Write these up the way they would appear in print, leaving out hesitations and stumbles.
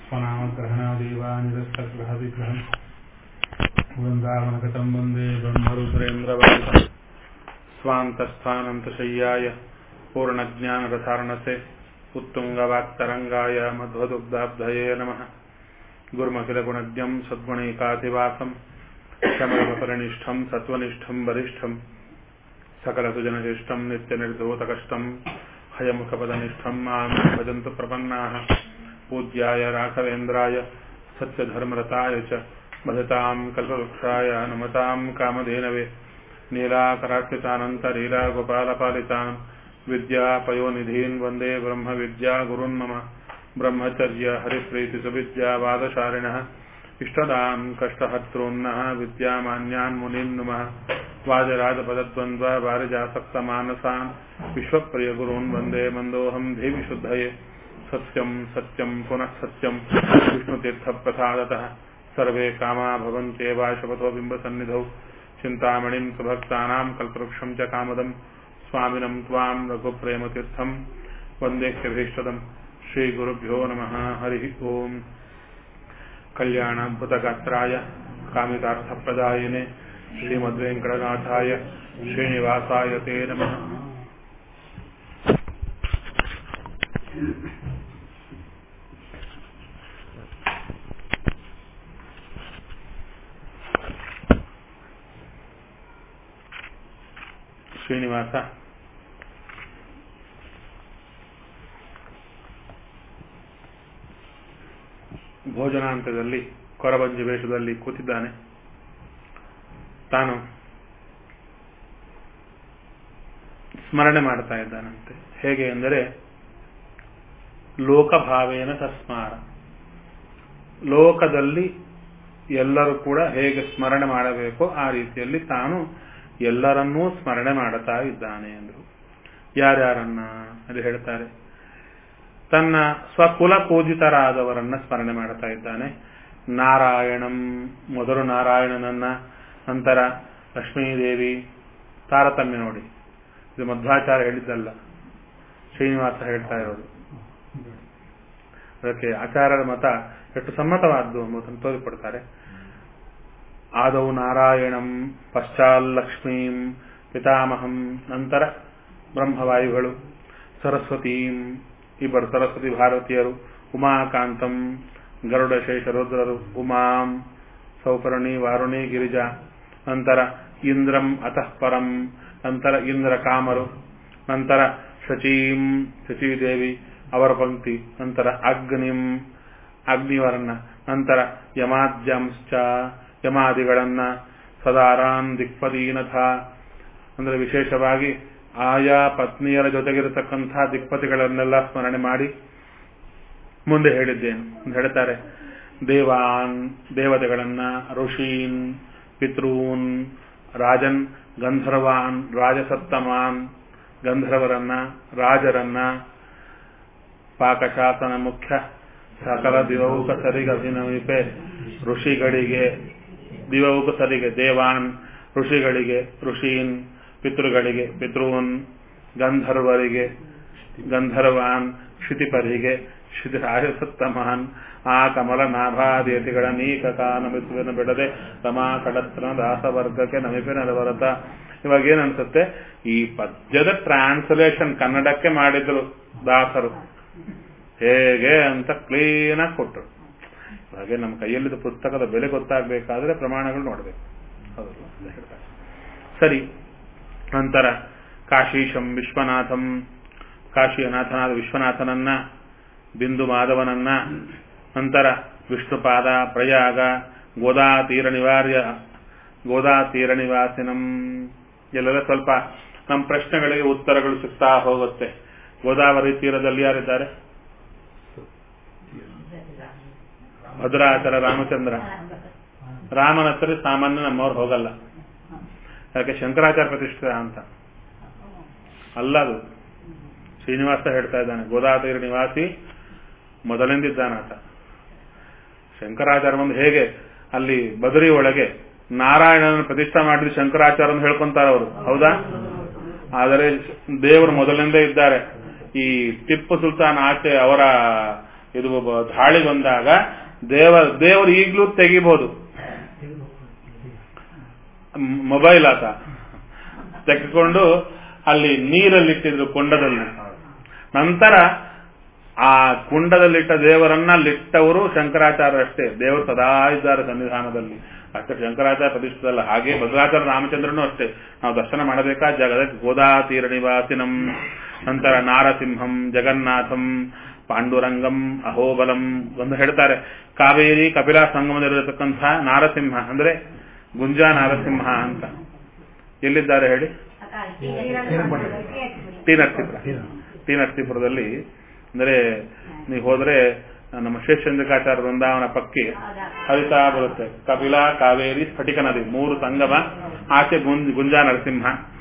स्वनामग्रहणादेवानिरस्तग्रहविग्रहम् वृन्दावनगतं वन्दे ब्रह्मरुद्रेन्द्रवन्दितम् स्वान्तस्थानन्तशय्याय पूर्णज्ञानरसार्णसे उत्तुङ्गवाक्तरङ्गाय मध्वदुग्धाब्धये नमः। गुरुमखिलगुणज्ञं सद्गुणैकाधिवासं शमदमपरिनिष्ठं सत्त्वनिष्ठं वरिष्ठं सकलसुजनशिष्टं नित्यनिर्धूतकष्टं हयमुखपदनिष्ठं मां भजन्तु प्रपन्नाः। पूज्याय राघवेन्द्राय सत्यधर्मरताय च भजतां कल्पवृक्षाय नमतां कामधेनवे नीलाकरार्चितानन्तलीलागोपालपालितान् विद्यापयोनिधीन् वन्दे ब्रह्मविद्यागुरुन् मम। ब्रह्मचर्य हरिप्रीतिसुविद्यावादशालिनः इष्टदान् कष्टहर्तॄन्नः विद्यामान्यान् मुनीन् नुमः। वाजराजपदद्वन्द्व वारिजासक्तमानसान् विश्वप्रियगुरून् वन्दे मन्दोऽहं देवि शुद्धये। सत्यं सत्यं पुनः सत्यं विष्णुतीर्थप्रसादतः सर्वे कामा भवन्त्येवाशपथो बिम्बसन्निधौ चिन्तामणिं सुभक्तानां कल्पवृक्षं च कामदं स्वामिनं त्वां रघुप्रेमतीर्थं वन्देह्यभीष्टदम्। श्रीगुरुभ्यो नमः। हरिः ओम्। कल्याणाद्भुतगात्राय कामितार्थप्रदायिने श्रीमद्वेङ्कटनाथाय श्रीनिवासाय ते नमः। ಶ್ರೀನಿವಾಸ ಭೋಜನಾಂತದಲ್ಲಿ ಕೊರವಂಜಿ ವೇಷದಲ್ಲಿ ಕೂತಿದ್ದಾನೆ. ತಾನು ಸ್ಮರಣೆ ಮಾಡ್ತಾ ಇದ್ದಾನಂತೆ. ಹೇಗೆ ಅಂದರೆ ಲೋಕಭಾವೇನ ತಸ್ಮಾರ, ಲೋಕದಲ್ಲಿ ಎಲ್ಲರೂ ಕೂಡ ಹೇಗೆ ಸ್ಮರಣೆ ಮಾಡಬೇಕೋ ಆ ರೀತಿಯಲ್ಲಿ ತಾನು ಎಲ್ಲರನ್ನೂ ಸ್ಮರಣೆ ಮಾಡುತ್ತಾ ಇದ್ದಾನೆ ಎಂದರು. ಯಾರ್ಯಾರನ್ನ ಅದು ಹೇಳ್ತಾರೆ. ತನ್ನ ಸ್ವಕುಲ ಪೂಜಿತರಾದವರನ್ನ ಸ್ಮರಣೆ ಮಾಡುತ್ತಾ ಇದ್ದಾನೆ. ನಾರಾಯಣಂ, ಮೊದಲು ನಾರಾಯಣನನ್ನ, ನಂತರ ಲಕ್ಷ್ಮೀದೇವಿ. ತಾರತಮ್ಯ ನೋಡಿ, ಇದು ಮಧ್ವಾಚಾರ್ಯ ಹೇಳಿದ್ದಲ್ಲ, ಶ್ರೀನಿವಾಸ ಹೇಳ್ತಾ ಇರೋದು. ಅದಕ್ಕೆ ಆಚಾರ್ಯರ ಮತ ಎಷ್ಟು ಸಮ್ಮತವಾದ್ದು ಎಂಬುದನ್ನು ತೋರಿಕೊಡ್ತಾರೆ. ಆದೌ ನಾರಾಯಣಂ, ಪಶ್ಚಾಲ್ಲಕ್ಷ್ಮೀಂ, ಪಿತಾಮಹಂ, ನಂತರ ಬ್ರಹ್ಮವಾಯುಗಳು, ಸರಸ್ವತೀಂ, ಇಬ್ಬರು ಸರಸ್ವತಿ ಭಾರತೀಯರು, ಉಮಾಕಾಂತಂ, ಗರುಡಶೇಷ ರುದ್ರರು, ಉಮಾಂ, ಸೌಪರ್ಣಿ, ವಾರುಣಿ, ಗಿರಿಜಾ, ನಂತರ ಇಂದ್ರಂ ಅತಃ ಪರಂ, ನಂತರ ಇಂದ್ರ ಕಾಮರು, ನಂತರ ಶಚೀಂ, ಶಚೀದೇವಿ ಅವರ ಪಂಕ್ತಿ, ನಂತರ ಅಗ್ನಿಂ, ಅಗ್ನಿವರನ್ನ, ನಂತರ ಯಮಾದ್ಯಂಶ್ಚ, ಯಮಾದಿಗಳನ್ನ, ಸದಾರಾನ್ ದಿಕ್ಪದೀನಥ ಅಂದ್ರೆ ವಿಶೇಷವಾಗಿ ಆಯಾ ಪತ್ನಿಯರ ಜೊತೆಗಿರತಕ್ಕಂಥ ದಿಕ್ಪತಿಗಳನ್ನೆಲ್ಲ ಸ್ಮರಣೆ ಮಾಡಿ ಮುಂದೆ ಹೇಳಿದ್ದೇನು ಅಂತ ಹೇಳ್ತಾರೆ. ದೇವಾನ್, ದೇವತೆಗಳನ್ನ, ಋಷೀನ್, ಪಿತೃನ್, ರಾಜನ್, ಗಂಧರ್ವಾನ್, ರಾಜಸತ್ತಮಾನ್, ಗಂಧರ್ವರನ್ನ, ರಾಜರನ್ನ, ಪಾಕಶಾಸನ ಮುಖ್ಯ ಸಕಲ ದಿವೌಕಸರಿಗೆ ಅಭಿನಮಿಪೆ, ಋಷಿಗಳಿಗೆ ದಿವೌಕಸರಿಗೆ ದೇವಾನ್, ಋಷಿಗಳಿಗೆ ಋಷೀನ್, ಪಿತೃಗಳಿಗೆ ಪಿತೃನ್, ಗಂಧರ್ವರಿಗೆ ಗಂಧರ್ವಾನ್, ಕ್ಷಿತಿಪರಿಗೆ ರಾಜಸತ್ತಮಾನ್, ಆ ಕಮಲ ನಾಭಾದಿಯತಿಗಳ ನೀಕಕ ನಮಿಸುವೆನ ಬಿಡದೆ ರಮಾ ಕಡತ್ರನ ದಾಸವರ್ಗಕ್ಕೆ ನಮಿಪೆ ನರವರತ. ಇವಾಗ ಏನನ್ಸುತ್ತೆ, ಈ ಪದ್ಯದ ಟ್ರಾನ್ಸ್ಲೇಷನ್ ಕನ್ನಡಕ್ಕೆ ಮಾಡಿದ್ರು ದಾಸರು ಹೇಗೆ ಅಂತ ಕ್ಲೀನ್ ಆಗಿ ಕೊಟ್ಟರು. ಹಾಗೆ ನಮ್ಮ ಕೈಯಲ್ಲಿದ್ದ ಪುಸ್ತಕದ ಬೆಲೆ ಗೊತ್ತಾಗಬೇಕಾದ್ರೆ ಪ್ರಮಾಣಗಳು ನೋಡಬೇಕು. ಹೌದು ಹೇಳ್ತಾರೆ. ಸರಿ. ನಂತರ ಕಾಶೀಶಂ ವಿಶ್ವನಾಥಂ, ಕಾಶಿನಾಥನಾದ ವಿಶ್ವನಾಥನನ್ನ, ಬಿಂದು ಮಾಧವನನ್ನ, ನಂತರ ವಿಷ್ಣುಪಾದ, ಪ್ರಯಾಗ, ಗೋದಾತೀರ ನಿವಾಸಿನಂ. ಎಲ್ಲರ ಸ್ವಲ್ಪ ನಮ್ಮ ಪ್ರಶ್ನೆಗಳಿಗೆ ಉತ್ತರಗಳು ಸಿಗ್ತಾ ಹೋಗುತ್ತೆ. ಗೋದಾವರಿ ತೀರದಲ್ಲಿ ಯಾರಿದ್ದಾರೆ? ಭದ್ರಾಚಲ ರಾಮಚಂದ್ರ. ರಾಮನ ಹತ್ರ ಸಾಮಾನ್ಯ ನಮ್ಮವ್ರು ಹೋಗಲ್ಲ. ಯಾಕೆ? ಶಂಕರಾಚಾರ್ಯ ಪ್ರತಿಷ್ಠಿತ ಅಂತ ಅಲ್ಲ ಅದು. ಶ್ರೀನಿವಾಸ ಹೇಳ್ತಾ ಇದ್ದಾನೆ, ಗೋದಾತೀರ ನಿವಾಸಿ ಮೊದಲಿಂದಿದ್ದಾನಾತ. ಶಂಕರಾಚಾರ್ಯ ಒಂದು ಹೇಗೆ ಅಲ್ಲಿ ಬದರಿ ಒಳಗೆ ನಾರಾಯಣನ ಪ್ರತಿಷ್ಠಾ ಮಾಡಿದ ಶಂಕರಾಚಾರ್ಯ ಅಂತ ಹೇಳ್ಕೊಂತಾರೆ ಅವರು, ಹೌದಾ? ಆದರೆ ದೇವರು ಮೊದಲಿಂದ ಇದ್ದಾರೆ. ಈ ಟಿಪ್ಪು ಸುಲ್ತಾನ್ ಆಚೆ ಅವರ ಇದು ಧಾಳಿ ಬಂದಾಗ ದೇವರು ಈಗಲೂ ತೆಗಿಬಹುದು. ಮೊಬೈಲ್ ಆತ ತೆಗೆದುಕೊಂಡು ಅಲ್ಲಿ ನೀರಲ್ಲಿಟ್ಟಿದ್ರು ಕುಂಡದಲ್ಲಿ. ನಂತರ ಆ ಕುಂಡದಲ್ಲಿಟ್ಟ ದೇವರನ್ನ ಲಿಟ್ಟವರು ಶಂಕರಾಚಾರ್ಯರಷ್ಟೇ. ದೇವರು ಸದಾ ಇದ್ದಾರೆ ಸನ್ನಿಧಾನದಲ್ಲಿ. ಅಷ್ಟೇ ಶಂಕರಾಚಾರ್ಯ ಪ್ರತಿಷ್ಠಿತಲ್ಲ. ಹಾಗೆ ಭದ್ರಾಚಾರ್ಯ ರಾಮಚಂದ್ರನೂ ಅಷ್ಟೇ. ನಾವು ದರ್ಶನ ಮಾಡಬೇಕಾದ ಜಾಗದಲ್ಲಿ ಗೋದಾತೀರ ನಿವಾಸಿನಂ, ನಂತರ ನಾರಸಿಂಹಂ, ಜಗನ್ನಾಥಂ, ಪಾಂಡುರಂಗಂ, ಅಹೋಬಲಂ ಒಂದು ಹೇಳ್ತಾರೆ. ಕಾವೇರಿ ಕಪಿಲಾ ಸಂಗಮದಲ್ಲಿರತಕ್ಕಂಥ ನಾರಸಿಂಹ ಅಂದ್ರೆ ಗುಂಜಾ ನಾರಸಿಂಹ ಅಂತ ಎಲ್ಲಿದ್ದಾರೆ ಹೇಳಿ? ಟಿ ನರಸೀಪುರದಲ್ಲಿ. ಅಂದ್ರೆ ನೀವು ಹೋದ್ರೆ ನಮ್ಮ ಶೇಷಚಂದ್ರಿಕಾಚಾರ್ಯ ವೃಂದಾವನ ಪಕ್ಕಿ ಹರಿತಾ ಬರುತ್ತೆ. ಕಪಿಲಾ, ಕಾವೇರಿ, ಸ್ಫಟಿಕ ನದಿ ಮೂರು ಸಂಗಮ. ಆಚೆ ಗುಂಜಾ ನರಸಿಂಹ,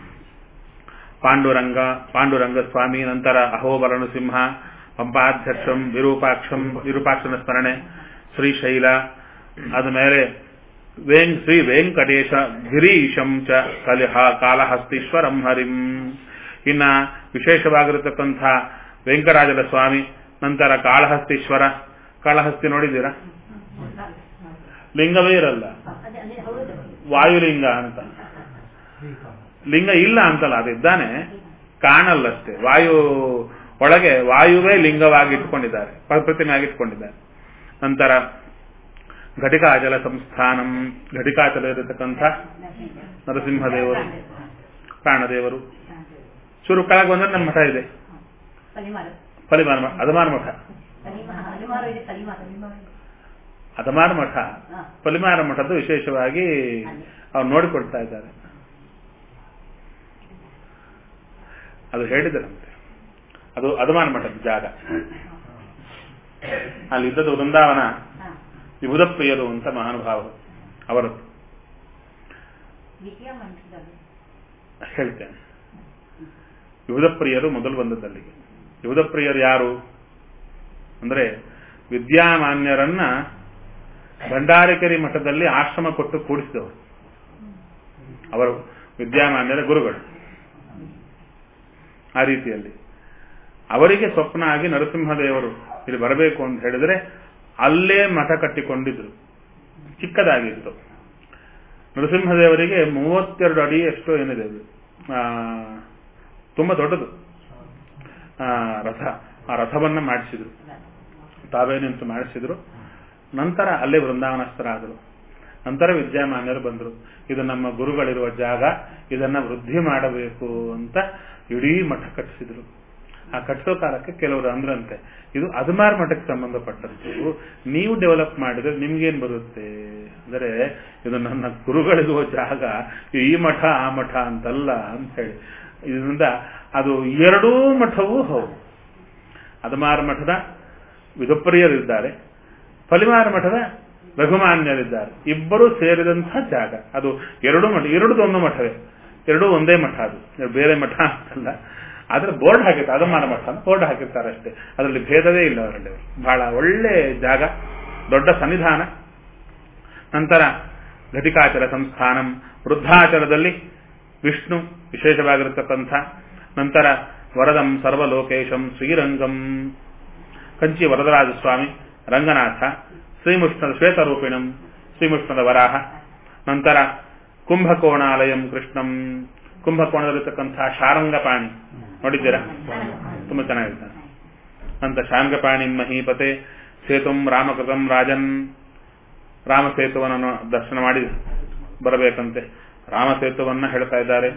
ಪಾಂಡುರಂಗ ಸ್ವಾಮಿ, ನಂತರ ಅಹೋಬಲ ನೃಸಿಂಹ, ಪಂಪಾಧ್ಯಕ್ಷಂ, ವಿರೂಪಾಕ್ಷನ ಸ್ಮರಣೆ, ಶ್ರೀಶೈಲ, ಅದ ಮೇಲೆ ಶ್ರೀ ವೆಂಕಟೇಶ ಗಿರೀಶಂ ಚ ಕಾಲಹಸ್ತೀಶ್ವರಂ ಹರಿಂ. ಇನ್ನ ವಿಶೇಷವಾಗಿರತಕ್ಕಂಥ ವೆಂಕರಾಜಲ ಸ್ವಾಮಿ, ನಂತರ ಕಾಳಹಸ್ತೀಶ್ವರ. ಕಾಳಹಸ್ತಿ ನೋಡಿದ್ದೀರಾ? ಲಿಂಗವೇ ಇರಲ್ಲ, ವಾಯುಲಿಂಗ ಅಂತ. ಲಿಂಗ ಇಲ್ಲ ಅಂತಲ್ಲ, ಅದಿದ್ದಾನೆ, ಕಾಣಲ್ಲಷ್ಟೇ. ಒಳಗೆ ವಾಯುವೇ ಲಿಂಗವಾಗಿ ಇಟ್ಕೊಂಡಿದ್ದಾರೆ, ಪ್ರತಿಮೆಯಾಗಿ ಇಟ್ಕೊಂಡಿದ್ದಾರೆ. ನಂತರ ಘಟಿಕಾಚಲ ಸಂಸ್ಥಾನಂ, ಘಟಿಕಾಚಲ ಇರತಕ್ಕಂಥ ನರಸಿಂಹದೇವರು, ಪ್ರಾಣದೇವರು. ಚೂರು ಕೆಳಗೆ ಬಂದ್ರೆ ನಮ್ಮ ಮಠ ಇದೆ, ಅದಮಾರ ಮಠ. ಅದಮಾರ ಮಠ, ಪಲಿಮಾರ ಮಠದ್ದು ವಿಶೇಷವಾಗಿ ಅವ್ರು ನೋಡಿಕೊಡ್ತಾ ಇದ್ದಾರೆ. ಅದು ಹೇಳಿದರಂತೆ, ಅದು ಅದಮಾನ ಮಠದ ಜಾಗ. ಅಲ್ಲಿ ಇದ್ದದ್ದು ವೃಂದಾವನ ವಿಭುಧಪ್ರಿಯರು ಅಂತ ಮಹಾನುಭಾವರು ಅವರದ್ದು. ಹೇಳ್ತೇನೆ, ವಿಭುಧಪ್ರಿಯರು ಮೊದಲು ಬಂದದ್ದಲ್ಲಿಗೆ. ವಿಭುಧಪ್ರಿಯರು ಯಾರು ಅಂದ್ರೆ ವಿದ್ಯಾಮಾನ್ಯರನ್ನ ಭಂಡಾರಕೆರೆ ಮಠದಲ್ಲಿ ಆಶ್ರಮ ಕೊಟ್ಟು ಕೂಡಿಸಿದವರು. ಅವರು ವಿದ್ಯಾಮಾನ್ಯರ ಗುರುಗಳು. ಆ ರೀತಿಯಲ್ಲಿ ಅವರಿಗೆ ಸ್ವಪ್ನ ಆಗಿ ನರಸಿಂಹದೇವರು ಇಲ್ಲಿ ಬರಬೇಕು ಅಂತ ಹೇಳಿದ್ರೆ ಅಲ್ಲೇ ಮಠ ಕಟ್ಟಿಕೊಂಡಿದ್ರು. ಚಿಕ್ಕದಾಗಿತ್ತು. ನರಸಿಂಹದೇವರಿಗೆ 32 ಅಡಿ ಎಷ್ಟೋ ಏನಿದೆ, ತುಂಬಾ ದೊಡ್ಡದು ರಥ. ಆ ರಥವನ್ನ ಮಾಡಿಸಿದ್ರು, ತಾವೇ ನಿಂತು ಮಾಡಿಸಿದ್ರು. ನಂತರ ಅಲ್ಲೇ ವೃಂದಾವನಸ್ಥರಾದರು. ನಂತರ ವಿದ್ಯಾಮಾನ್ಯರು ಬಂದರು. ಇದು ನಮ್ಮ ಗುರುಗಳಿರುವ ಜಾಗ, ಇದನ್ನ ವೃದ್ಧಿ ಮಾಡಬೇಕು ಅಂತ ಇಡೀ ಮಠ ಕಟ್ಟಿಸಿದ್ರು. ಆ ಕಟ್ಟಿಸೋ ಕಾಲಕ್ಕೆ ಕೆಲವರು ಅಂದ್ರಂತೆ, ಇದು ಅದಮಾರ್ ಮಠಕ್ಕೆ ಸಂಬಂಧಪಟ್ಟದ್ದು, ನೀವು ಡೆವಲಪ್ ಮಾಡಿದ್ರೆ ನಿಮ್ಗೇನ್ ಬರುತ್ತೆ ಅಂದ್ರೆ, ಇದು ನನ್ನ ಗುರುಗಳಿರುವ ಜಾಗ, ಈ ಮಠ ಆ ಮಠ ಅಂತಲ್ಲ ಅಂತ ಹೇಳಿ. ಇದರಿಂದ ಅದು ಎರಡೂ ಮಠವೂ ಹೌದು. ಅದಮಾರ ಮಠದ ವಿಧುಪ್ರಿಯರಿದ್ದಾರೆ, ಫಲಿಮಾರ ಮಠದ ರಘುಮಾನ್ಯರಿದ್ದಾರೆ. ಇಬ್ಬರು ಸೇರಿದಂತಹ ಜಾಗ ಅದು. ಎರಡು ಮಠ, ಒಂದು ಮಠವೇ, ಎರಡೂ ಒಂದೇ ಮಠ. ಅದು ಬೇರೆ ಮಠ ಅಂತಲ್ಲ. ಆದ್ರೆ ಬೋರ್ಡ್ ಹಾಕಿರ್ತಾರೆ, ಅದಮಾರ ಮಠ ಅಂತ ಬೋರ್ಡ್ ಹಾಕಿರ್ತಾರೆ ಅಷ್ಟೇ. ಅದರಲ್ಲಿ ಭೇದವೇ ಇಲ್ಲ ಅವರಲ್ಲಿ. ಬಹಳ ಒಳ್ಳೆ ಜಾಗ, ದೊಡ್ಡ ಸನ್ನಿಧಾನ. ನಂತರ ಘಟಿಕಾಚಲ ಸಂಸ್ಥಾನಂ, ವೃದ್ಧಾಚಲದಲ್ಲಿ ವಿಷ್ಣು ವಿಶೇಷವಾಗಿರತಕ್ಕಂಥ. ನಂತರ ವರದಂ ಸರ್ವಲೋಕೇಶಂ ಶ್ರೀರಂಗಂ, ಕಂಚಿ ವರದರಾಜ ಸ್ವಾಮಿ, ರಂಗನಾಥ, ಶ್ರೀಮುಷ್ಣದ ಶ್ವೇತರೂಪಿಣಂ, ಶ್ರೀಮುಷ್ಣದ ವರಾಹ. ನಂತರ ಕುಂಭಕೋಣಾಲಯಂ ಕೃಷ್ಣಂ, ಕುಂಭಕೋಣದಲ್ಲಿರ್ತಕ್ಕಂಥ ಶಾರಂಗಪಾಣಿ ನೋಡಿದ್ದೀರಾ? ತುಂಬಾ ಚೆನ್ನಾಗಿರ್ತಾನೆ. ನಂತರ ಶಾರಂಗಪಾಣಿ ಮಹೀಪತೆ ಸೇತುಂ ರಾಮಕೃತಂ ರಾಜನ್, ರಾಮಸೇತುವನ್ನು ದರ್ಶನ ಮಾಡಿ ಬರಬೇಕಂತೆ. ರಾಮಸೇತುವನ್ನ ಹೇಳ್ತಾ ಇದ್ದಾರೆ.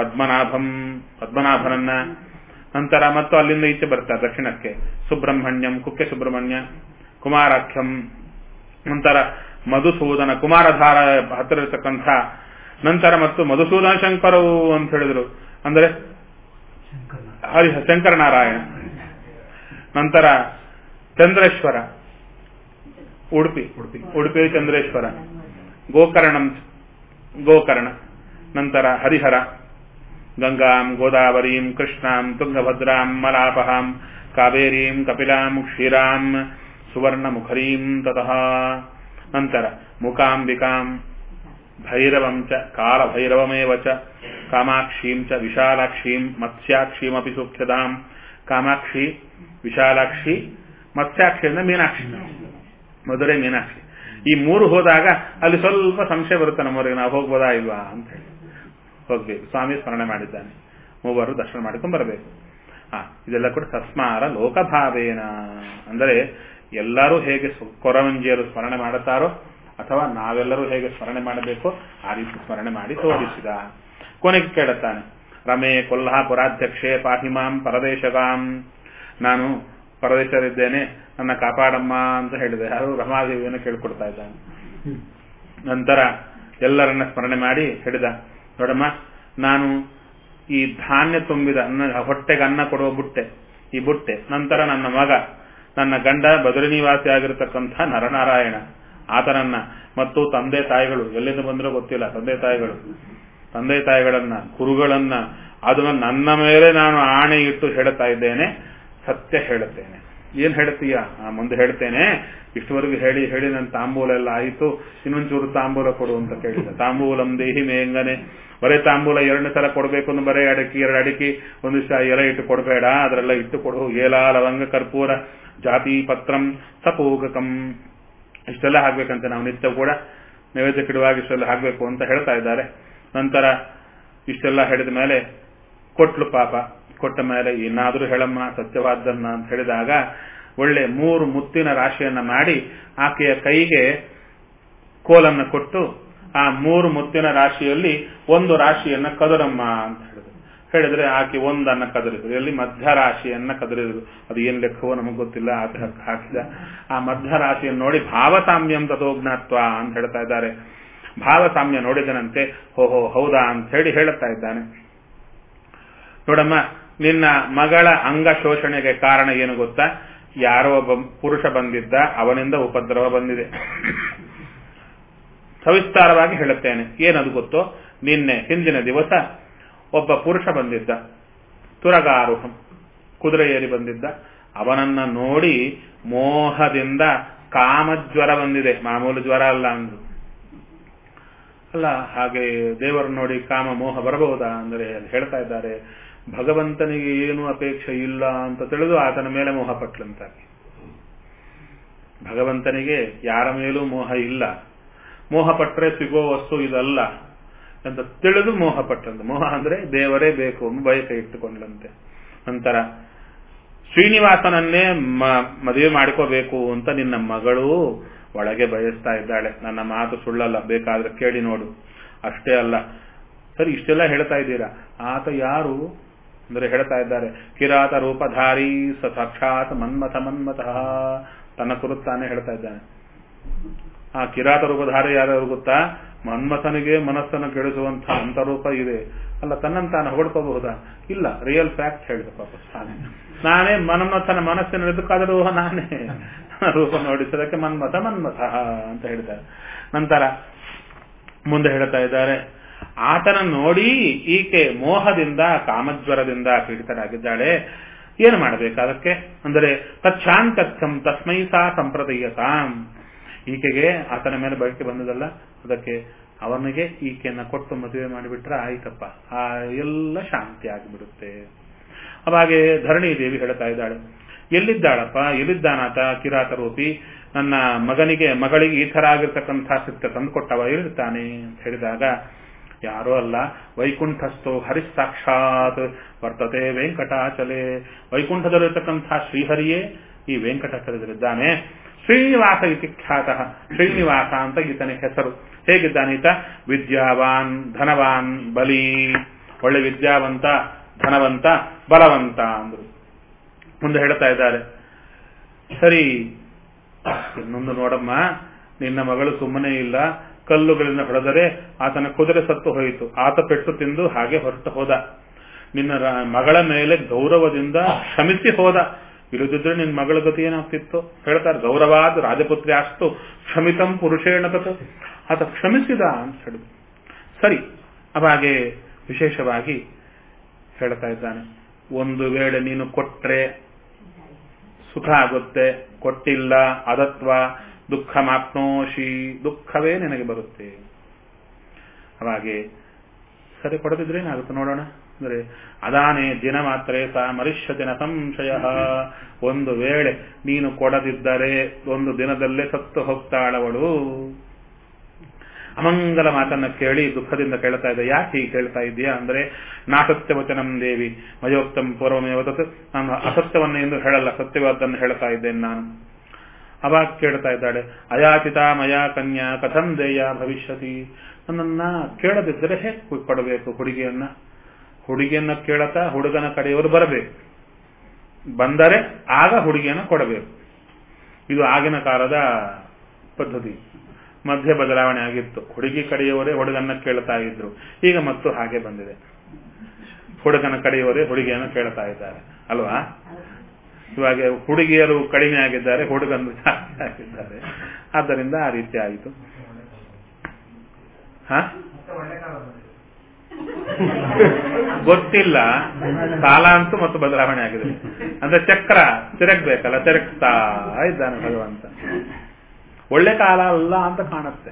ಪದ್ಮನಾಭನನ್ನ. ನಂತರ ಮತ್ತು ಅಲ್ಲಿಂದ ಈಚೆ ಬರ್ತಾರೆ ದಕ್ಷಿಣಕ್ಕೆ ಸುಬ್ರಹ್ಮಣ್ಯಂ, ಕುಕ್ಕೆ ಸುಬ್ರಹ್ಮಣ್ಯ, ಕುಮಾರಾಖ್ಯಂ. ನಂತರ ಮಧುಸೂದನ, ಕುಮಾರಧಾರ ಹತ್ತಿರ ಇರತಕ್ಕಂಥ. ನಂತರ ಮತ್ತು ಮಧುಸೂದನ ಶಂಕರವು ಅಂತ ಹೇಳಿದ್ರು, ಅಂದರೆ ಶಂಕರನಾರಾಯಣ. ನಂತರ ಚಂದ್ರೇಶ್ವರ, ಉಡುಪಿ ಚಂದ್ರೇಶ್ವರ. ಗೋಕರ್ಣ. ನಂತರ ಹರಿಹರ, ಗಂಗಾಂ ಗೋದಾವರೀಂ ಕೃಷ್ಣಾಂ ತುಂಗಭದ್ರಾಂ ಮಲಾಪಹಾಂ ಕಾವೇರೀಂ ಕಪಿಲಾಂ ಕ್ಷೀರಾಂ ಸುವರ್ಣಮುಖರೀಂ ತತಃ. ನಂತರ ಮೂಕಾಂಬಿಕಾಂ, ಭೈರವಂ ಚ ಕಾಲಭೈರವಮೇವ ಚ, ಕಾಮಾಕ್ಷೀಂ ಚ ವಿಶಾಲಾಕ್ಷೀಂ ಮತ್ಸ್ಯಾಕ್ಷೀಮಪಿ ಸೂಕ್ಷ್ಯತಾಂ. ಕಾಮಾಕ್ಷಿ, ವಿಶಾಲಾಕ್ಷಿ ಮತ್ಸ್ಯಾಕ್ಷಿಯಿಂದ ಮೀನಾಕ್ಷಿ, ಮಧುರೆ ಮೀನಾಕ್ಷಿ. ಈ 3 ಹೋದಾಗ ಅಲ್ಲಿ ಸ್ವಲ್ಪ ಸಂಶಯ ಬರುತ್ತೆ ನಮ್ಮವರಿಗೆ, ನಾವು ಹೋಗ್ಬೋದಾ ಇಲ್ವಾ ಅಂತ ಹೇಳಿ. ಹೋಗ್ಬೇಕು, ಸ್ವಾಮಿ ಸ್ಮರಣೆ ಮಾಡಿದ್ದಾನೆ, 3 ದರ್ಶನ ಮಾಡ್ಕೊಂಡು ಬರಬೇಕು. ಇದೆಲ್ಲ ಕೂಡ ತಸ್ಮಾರ ಲೋಕಭಾವೇನ, ಅಂದರೆ ಎಲ್ಲರೂ ಹೇಗೆ ಕೊರವಂಜಿಯರು ಸ್ಮರಣೆ ಮಾಡುತ್ತಾರೋ ಅಥವಾ ನಾವೆಲ್ಲರೂ ಹೇಗೆ ಸ್ಮರಣೆ ಮಾಡಬೇಕು ಆ ರೀತಿ ಸ್ಮರಣೆ ಮಾಡಿ ತೋರಿಸಿದ. ಕೊನೆಗೆ ಕೇಳುತ್ತಾನೆ, ರಮೇ ಕೊಲ್ಹಾಪುರಾಧ್ಯಕ್ಷೆ ಪಾಹಿಮಾಂ ಪರದೇಶಗಾಂ, ನಾನು ಪರದೇಶರಿದ್ದೇನೆ, ನನ್ನ ಕಾಪಾಡಮ್ಮ ಅಂತ ಹೇಳಿದೆ. ಯಾರು ರಮಾದೇವಿಯನ್ನು ಕೇಳ್ಕೊಡ್ತಾ ಇದ್ದಾನೆ. ನಂತರ ಎಲ್ಲರನ್ನ ಸ್ಮರಣೆ ಮಾಡಿ ಹೇಳಿದ, ನೋಡಮ್ಮ, ನಾನು ಈ ಧಾನ್ಯ ತುಂಬಿದ ಹೊಟ್ಟೆಗೆ ಅನ್ನ ಕೊಡುವ ಬುಟ್ಟೆ, ಈ ಬುಟ್ಟೆ, ನಂತರ ನನ್ನ ಮಗ, ನನ್ನ ಗಂಡ ಬದರಿ ನಿವಾಸಿ ಆಗಿರತಕ್ಕಂಥ ನರನಾರಾಯಣ, ಆತನನ್ನ ಮತ್ತು ತಂದೆ ತಾಯಿಗಳು ಎಲ್ಲಿಂದ ಬಂದರೂ ಗೊತ್ತಿಲ್ಲ, ತಂದೆ ತಾಯಿಗಳನ್ನ ಗುರುಗಳನ್ನ, ಅದನ್ನ ನನ್ನ ಮೇಲೆ ನಾನು ಆಣೆ ಇಟ್ಟು ಹೇಳ್ತಾ ಇದ್ದೇನೆ, ಸತ್ಯ ಹೇಳುತ್ತೇನೆ. ಏನ್ ಹೇಳ್ತೀಯ? ಮುಂದೆ ಹೇಳ್ತೇನೆ. ಇಷ್ಟವರೆಗೂ ಹೇಳಿ ಹೇಳಿ ನನ್ನ ತಾಂಬೂಲ ಎಲ್ಲ ಆಯಿತು, ಇನ್ನೊಂಚೂರು ತಾಂಬೂಲ ಕೊಡು ಅಂತ ಕೇಳಿದ. ತಾಂಬೂಲಂ ದೇಹಿ ಮೇಂಗನೆ, ಬರೇ ತಾಂಬೂಲ 2 ಸಲ ಕೊಡಬೇಕು, ಬರೇ ಅಡಕಿ 2 ಅಡಿಕೆ ಒಂದಿಷ್ಟ ಎಲೆ ಇಟ್ಟು ಕೊಡಬೇಡ, ಅದರೆಲ್ಲ ಇಟ್ಟು ಕೊಡು. ಏಲ ಲವಂಗ ಕರ್ಪೂರ ಜಾತಿ ಪತ್ರಂ ಸಪೂಗಕಂ, ಇಷ್ಟೆಲ್ಲ ಹಾಕ್ಬೇಕಂತೆ ನಾವು ನಿತ್ಯ ಕೂಡ ನೈವೇದ್ಯಕ್ಕಿಡುವಾಗ ಇಷ್ಟೆಲ್ಲ ಹಾಕ್ಬೇಕು ಅಂತ ಹೇಳ್ತಾ ಇದ್ದಾರೆ. ನಂತರ ಇಷ್ಟೆಲ್ಲ ಹೇಳಿದ ಮೇಲೆ ಕೊಟ್ಲು ಪಾಪ. ಕೊಟ್ಟ ಮೇಲೆ ಏನಾದರೂ ಹೇಳಮ್ಮ ಸತ್ಯವಾದ್ದನ್ನ ಅಂತ ಹೇಳಿದಾಗ ಒಳ್ಳೆ 3 ಮುತ್ತಿನ ರಾಶಿಯನ್ನ ಮಾಡಿ ಆಕೆಯ ಕೈಗೆ ಕೋಲನ್ನ ಕೊಟ್ಟು ಆ 3 ಮುತ್ತಿನ ರಾಶಿಯಲ್ಲಿ 1 ರಾಶಿಯನ್ನ ಕದರಮ್ಮ ಅಂತ ಹೇಳಿದ್ರೆ ಆಕೆ 1 ಕದರಿದ್ರು. ಇಲ್ಲಿ ಮಧ್ಯ ರಾಶಿಯನ್ನ ಕದರಿದ್ರು. ಅದು ಏನ್ ಲೆಕ್ಕವೋ ನಮಗ್ ಗೊತ್ತಿಲ್ಲ, ಆತ ಹಾಕಿದ. ಆ ಮಧ್ಯ ರಾಶಿಯನ್ನು ನೋಡಿ ಭಾವಸಾಮ್ಯಂ ತಥೋಜ್ಞಾತ್ವ ಅಂತ ಹೇಳ್ತಾ ಇದ್ದಾರೆ. ಭಾವಸಾಮ್ಯ ನೋಡಿದನಂತೆ. ಓಹೋ ಹೌದಾ ಅಂತ ಹೇಳಿ ಹೇಳುತ್ತಾ ಇದ್ದಾನೆ. ನೋಡಮ್ಮ, ನಿನ್ನ ಮಗಳ ಅಂಗ ಶೋಷಣೆಗೆ ಕಾರಣ ಏನು ಗೊತ್ತಾ? ಯಾರೋ ಒಬ್ಬ ಪುರುಷ ಬಂದಿದ್ದ, ಅವನಿಂದ ಉಪದ್ರವ ಬಂದಿದೆ. ಸವಿಸ್ತಾರವಾಗಿ ಹೇಳುತ್ತೇನೆ. ಏನದು ಗೊತ್ತೋ? ನಿನ್ನೆ ಹಿಂದಿನ ದಿವಸ ಒಬ್ಬ ಪುರುಷ ಬಂದಿದ್ದ, ತುರಗಾರುಹಂ, ಕುದುರೆ ಏರಿ ಬಂದಿದ್ದ. ಅವನನ್ನ ನೋಡಿ ಮೋಹದಿಂದ ಕಾಮಜ್ವರ ಬಂದಿದೆ. ಮಾಮೂಲು ಜ್ವರ ಅಲ್ಲ ಅಂದ್ರು. ಅಲ್ಲ, ಹಾಗೆ ದೇವರನ್ನು ನೋಡಿ ಕಾಮ ಮೋಹ ಬರಬಹುದಾ ಅಂದರೆ ಹೇಳ್ತಾ ಇದ್ದಾರೆ, ಭಗವಂತನಿಗೆ ಏನು ಅಪೇಕ್ಷೆ ಇಲ್ಲ ಅಂತ ತಿಳಿದು ಆತನ ಮೇಲೆ ಮೋಹ ಪಟ್ಲಂತಾಗಿ. ಭಗವಂತನಿಗೆ ಯಾರ ಮೇಲೂ ಮೋಹ ಇಲ್ಲ, ಮೋಹ ಪಟ್ಟರೆ ಸಿಗೋ ವಸ್ತು ಇದಲ್ಲ ಅಂತ ತಿಳಿದು ಮೋಹ ಪಟ್ಟಂತೆ. ಮೋಹ ಅಂದ್ರೆ ದೇವರೇ ಬೇಕು ಎಂದು ಬಯಕೆ ಇಟ್ಟುಕೊಂಡಂತೆ. ನಂತರ ಶ್ರೀನಿವಾಸನನ್ನೇ ಮದುವೆ ಮಾಡಿಕೋಬೇಕು ಅಂತ ನಿನ್ನ ಮಗಳು ಒಳಗೆ ಬಯಸ್ತಾ ಇದ್ದಾಳೆ. ನನ್ನ ಮಾತು ಸುಳ್ಳಲ್ಲ, ಬೇಕಾದ್ರೆ ಕೇಳಿ ನೋಡು. ಅಷ್ಟೇ ಅಲ್ಲ, ಸರಿ ಇಷ್ಟೆಲ್ಲ ಹೇಳ್ತಾ ಇದ್ದೀರಾ, ಆತ ಯಾರು ಅಂದ್ರೆ ಹೇಳ್ತಾ ಇದ್ದಾರೆ, ಕಿರಾತ ರೂಪಧಾರಿ ಸ ಸಾಕ್ಷಾತ್ ಮನ್ಮಥ ಮನ್ಮಥಃ. ತನ್ನ ಕುರಿತಾನೆ ಹೇಳ್ತಾ ಇದ್ದಾನೆ. ಆ ಕಿರಾತ ರೂಪಧಾರಿ ಯಾರು ಗೊತ್ತಾ? ಮನ್ಮಥನಿಗೆ ಮನಸ್ಸನ್ನು ಕೆಡಿಸುವಂತಹ ಅಂತರೂಪ ಇದೆ. ಅಲ್ಲ, ತನ್ನಂತಾನು ಹೊಗಡ್ಕೋಬಹುದಾ? ಇಲ್ಲ, ರಿಯಲ್ ಫ್ಯಾಕ್ಟ್ ಹೇಳಿದ ಪಾಪ ನಾನೇ ಮನ್ಮಥನ ಮನಸ್ಸಿನ ಎದಕ್ಕಾದರೂ ನಾನೇ ರೂಪ ನೋಡಿಸೋದಕ್ಕೆ ಮನ್ಮಥ ಮನ್ಮಥ ಅಂತ ಹೇಳ್ತಾರೆ. ನಂತರ ಮುಂದೆ ಹೇಳ್ತಾ ಇದ್ದಾರೆ, ಆತನ ನೋಡಿ ಈಕೆ ಮೋಹದಿಂದ ಕಾಮಜ್ವರದಿಂದ ಪೀಡಿತರಾಗಿದ್ದಾಳೆ. ಏನು ಮಾಡಬೇಕು ಅದಕ್ಕೆ ಅಂದರೆ ತಚ್ಛಾಂತರ್ಥಂ ತಸ್ಮೈ ಸಾ ಸಂಪ್ರದೀಯತಾಂ. ಈಕೆಗೆ ಆತನ ಮೇಲೆ ಬಯಕೆ ಬಂದದಲ್ಲ, ಅದಕ್ಕೆ ಅವನಿಗೆ ಈಕೆಯನ್ನ ಕೊಟ್ಟು ಮದುವೆ ಮಾಡಿಬಿಟ್ರೆ ಆಯ್ತಪ್ಪ, ಆ ಎಲ್ಲ ಶಾಂತಿ ಆಗಿಬಿಡುತ್ತೆ. ಅವಾಗೆ ಧರಣಿ ದೇವಿ ಹೇಳ್ತಾ ಇದ್ದಾಳೆ, ಎಲ್ಲಿದ್ದಾಳಪ್ಪ, ಎಲ್ಲಿದ್ದಾನಾತ ಕಿರಾತ ರೂಪಿ? ನನ್ನ ಮಗಳಿಗೆ ಈ ತರ ಆಗಿರ್ತಕ್ಕಂಥ ಸಿದ್ಧ ತಂದುಕೊಟ್ಟವ ಎಲ್ಲಿರ್ತಾನೆ ಅಂತ ಹೇಳಿದಾಗ, ಯಾರೋ ಅಲ್ಲ, ವೈಕುಂಠಸ್ಥೋ ಹರಿಸಾಕ್ಷಾತ್ ವರ್ತತೆ ವೆಂಕಟಾಚಲೆ. ವೈಕುಂಠದಲ್ಲಿರ್ತಕ್ಕಂಥ ಶ್ರೀಹರಿಯೇ ಈ ವೆಂಕಟಾಚಲದಲ್ಲಿದ್ದಾನೆ. ಶ್ರೀನಿವಾಸ ಇತಿ ಖ್ಯಾತ. ಶ್ರೀನಿವಾಸ ಅಂತ ಈತನ ಹೆಸರು. ಹೇಗಿದ್ದಾನೆ ಈತ? ವಿದ್ಯಾವಾನ್ ಧನವಾನ್ ಬಲಿ. ಒಳ್ಳೆ ವಿದ್ಯಾವಂತ, ಧನವಂತ, ಬಲವಂತ ಅಂದ್ರು. ಮುಂದೆ ಹೇಳ್ತಾ ಇದ್ದಾರೆ, ಸರಿ ಇನ್ನೊಂದು ನೋಡಮ್ಮ, ನಿನ್ನ ಮಗಳು ಸುಮ್ಮನೆ ಇಲ್ಲ, ಕಲ್ಲುಗಳಿಂದ ಹೊಡೆದರೆ ಆತನ ಕುದುರೆ ಸತ್ತು ಹೋಯಿತು. ಆತ ಪೆಟ್ಟು ತಿಂದು ಹಾಗೆ ಹೊರಟು ಹೋದ. ನಿನ್ನ ಮಗಳ ಮೇಲೆ ಗೌರವದಿಂದ ಕ್ಷಮಿಸಿ ಹೋದ. ಇಲ್ಲದಿದ್ರೆ ನಿನ್ನ ಮಗಳ ಗತಿ ಏನಾಗ್ತಿತ್ತು ಹೇಳ್ತಾರೆ. ಗೌರವಾದ ರಾಜಪುತ್ರಿ ಅಷ್ಟು ಕ್ಷಮಿತಂ ಪುರುಷೇಣ ಕಥ. ಆತ ಕ್ಷಮಿಸಿದ ಅಂತ ಹೇಳಿದ್ರು. ಸರಿ, ಅವಾಗೆ ವಿಶೇಷವಾಗಿ ಹೇಳ್ತಾ ಇದ್ದಾನೆ, ಒಂದು ವೇಳೆ ನೀನು ಕೊಟ್ರೆ ಸುಖ ಆಗುತ್ತೆ, ಕೊಟ್ಟಿಲ್ಲ ಅದತ್ವ ದುಃಖ ಮಾಪ್ನೋಷಿ, ದುಃಖವೇ ನಿನಗೆ ಬರುತ್ತೆ. ಅವಾಗೆ ಸರಿ ಕೊಡದಿದ್ರೆ ಏನಾಗುತ್ತೆ ನೋಡೋಣ. ಅಂದರೆ ಅದಾನೇ ದಿನ ಮಾತ್ರ ಸಾ ಮರಿಷ್ಯತಿನ ಸಂಶಯ. ಒಂದು ವೇಳೆ ನೀನು ಕೊಡದಿದ್ದರೆ ಒಂದು ದಿನದಲ್ಲೇ ಸತ್ತು ಹೋಗ್ತಾಳವಳು. ಅಮಂಗಲ ಮಾತನ್ನ ಕೇಳಿ ದುಃಖದಿಂದ ಕೇಳ್ತಾ ಇದ್ದ. ಯಾಕೆ ಹೀಗೆ ಕೇಳ್ತಾ ಇದೆಯಾ ಅಂದ್ರೆ, ನಾಸತ್ಯವಚನಂ ದೇವಿ ಮಯೋಕ್ತಂ ಪೂರ್ವಮೇವ ತತ್, ನಾನು ಅಸತ್ಯವನ್ನ ಎಂದು ಹೇಳಲ್ಲ, ಸತ್ಯವಾದನ್ನು ಹೇಳ್ತಾ ಇದ್ದೇನೆ ನಾನು. ಅವಾಗ ಕೇಳ್ತಾ ಇದ್ದಾಳೆ, ಅಯಾಚಿತ ಮಯಾ ಕನ್ಯಾ ಕಥಂ ದೇಯ ಭವಿಷ್ಯತಿ. ನನ್ನನ್ನ ಕೇಳದಿದ್ದರೆ ಹೇಗೆ ಕೊಡಬೇಕು ಹುಡುಗಿಯನ್ನ ಕೇಳತಾ ಹುಡುಗನ ಕಡೆಯವರು ಬರಬೇಕು, ಬಂದರೆ ಆಗ ಹುಡುಗಿಯನ್ನ ಕೊಡಬೇಕು. ಇದು ಆಗಿನ ಕಾಲದ ಪದ್ಧತಿ. ಮಧ್ಯ ಬದಲಾವಣೆ ಆಗಿತ್ತು. ಹುಡುಗಿ ಕಡೆಯವರೇ ಹುಡುಗನ್ನ ಕೇಳ್ತಾ ಇದ್ರು. ಈಗ ಮತ್ತು ಹಾಗೆ ಬಂದಿದೆ, ಹುಡುಗನ ಕಡೆಯವರೇ ಹುಡುಗಿಯನ್ನು ಕೇಳ್ತಾ ಇದ್ದಾರೆ ಅಲ್ವಾ. ಇವಾಗ ಹುಡುಗಿಯರು ಕಡಿಮೆ ಆಗಿದ್ದಾರೆ, ಹುಡುಗರು ಜಾಸ್ತಿ ಆಗಿದ್ದಾರೆ. ಆದ್ದರಿಂದ ಆ ರೀತಿ ಆಯಿತು. ಗೊತ್ತಿಲ್ಲ, ಕಾಲ ಅಂತೂ ಮತ್ತು ಬದಲಾವಣೆ ಆಗಿದೆ. ಅಂದ್ರೆ ಚಕ್ರ ತಿರುಗ್ಬೇಕಲ್ಲ, ತಿರುಗ್ತಾ ಇದ್ದಾನೆ ಭಗವಂತ. ಒಳ್ಳೆ ಕಾಲ ಅಲ್ಲ ಅಂತ ಕಾಣುತ್ತೆ.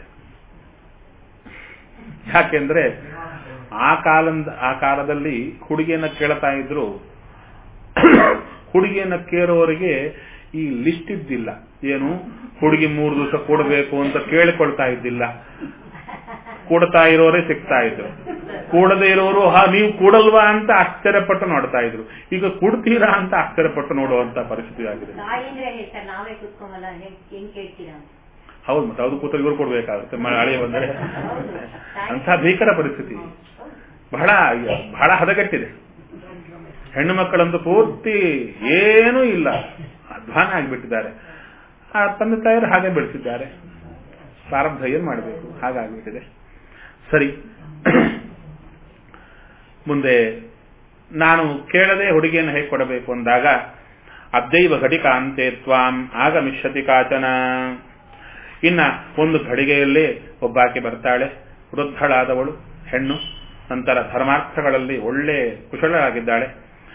ಯಾಕೆಂದ್ರೆ ಆ ಕಾಲದಲ್ಲಿ ಹುಡುಗಿಯನ್ನ ಕೇಳ್ತಾ ಇದ್ರು. ಹುಡುಗಿಯನ್ನ ಕೇಳೋರಿಗೆ ಈ ಲಿಸ್ಟ್ ಇದ್ದಿಲ್ಲ. ಏನು, ಹುಡುಗಿ 3 ದಿವಸ ಕೊಡಬೇಕು ಅಂತ ಕೇಳಿಕೊಳ್ತಾ ಇದ್ದಿಲ್ಲ. ಕೂಡ್ತಾ ಇರೋರೇ ಸಿಗ್ತಾ ಇದ್ರು. ಕೂಡದೇ ಇರೋರು ನೀವು ಕೂಡಲ್ವಾ ಅಂತ ಆಶ್ಚರ್ಯಪಟ್ಟು ನೋಡ್ತಾ ಇದ್ರು. ಈಗ ಕೂಡ್ತೀರಾ ಅಂತ ಆಶ್ಚರ್ಯಪಟ್ಟು ನೋಡುವಂತ ಪರಿಸ್ಥಿತಿ ಆಗಿದೆ. ಹೌದು, ಮತ್ತೆ ಅದು ಕೂತಲ್ಲಿ ಇವರು ಕೊಡ್ಬೇಕಾಗುತ್ತೆ ಮಳೆ ಬಂದರೆ. ಅಂತ ಭೀಕರ ಪರಿಸ್ಥಿತಿ ಬಹಳ ಬಹಳ ಹದಗೆಟ್ಟಿದೆ. ಹೆಣ್ಣು ಮಕ್ಕಳಂತೂ ಪೂರ್ತಿ ಏನೂ ಇಲ್ಲ, ಅಧ್ವಾನ ಆಗಿಬಿಟ್ಟಿದ್ದಾರೆ. ಆ ತಂದೆ ತಾಯಿಯರು ಹಾಗೆ ಬೆಳೆಸಿದ್ದಾರೆ. ಪ್ರಾರಬ್ಧ ಏನ್ ಮಾಡಬೇಕು, ಹಾಗಾಗ್ಬಿಟ್ಟಿದೆ. ಸರಿ, ಮುಂದೆ ನಾನು ಕೇಳದೆ ಹುಡುಗಿಯನ್ನು ಹೇಗೆ ಕೊಡಬೇಕು ಅಂದಾಗ, ಅದ್ಯೈವ ಘಟಿಕಾಂತೆ ತ್ವಾಂ ಆಗಮಿಷ್ಯತಿ ಕಾಚನ. ಇನ್ನ ಒಂದು ಘಡಿಗೆಯಲ್ಲಿ ಒಬ್ಬಾಕೆ ಬರ್ತಾಳೆ, ವೃದ್ಧಳಾದವಳು ಹೆಣ್ಣು, ನಂತರ ಧರ್ಮಾರ್ಥಗಳಲ್ಲಿ ಒಳ್ಳೆ ಕುಶಲರಾಗಿದ್ದಾಳೆ.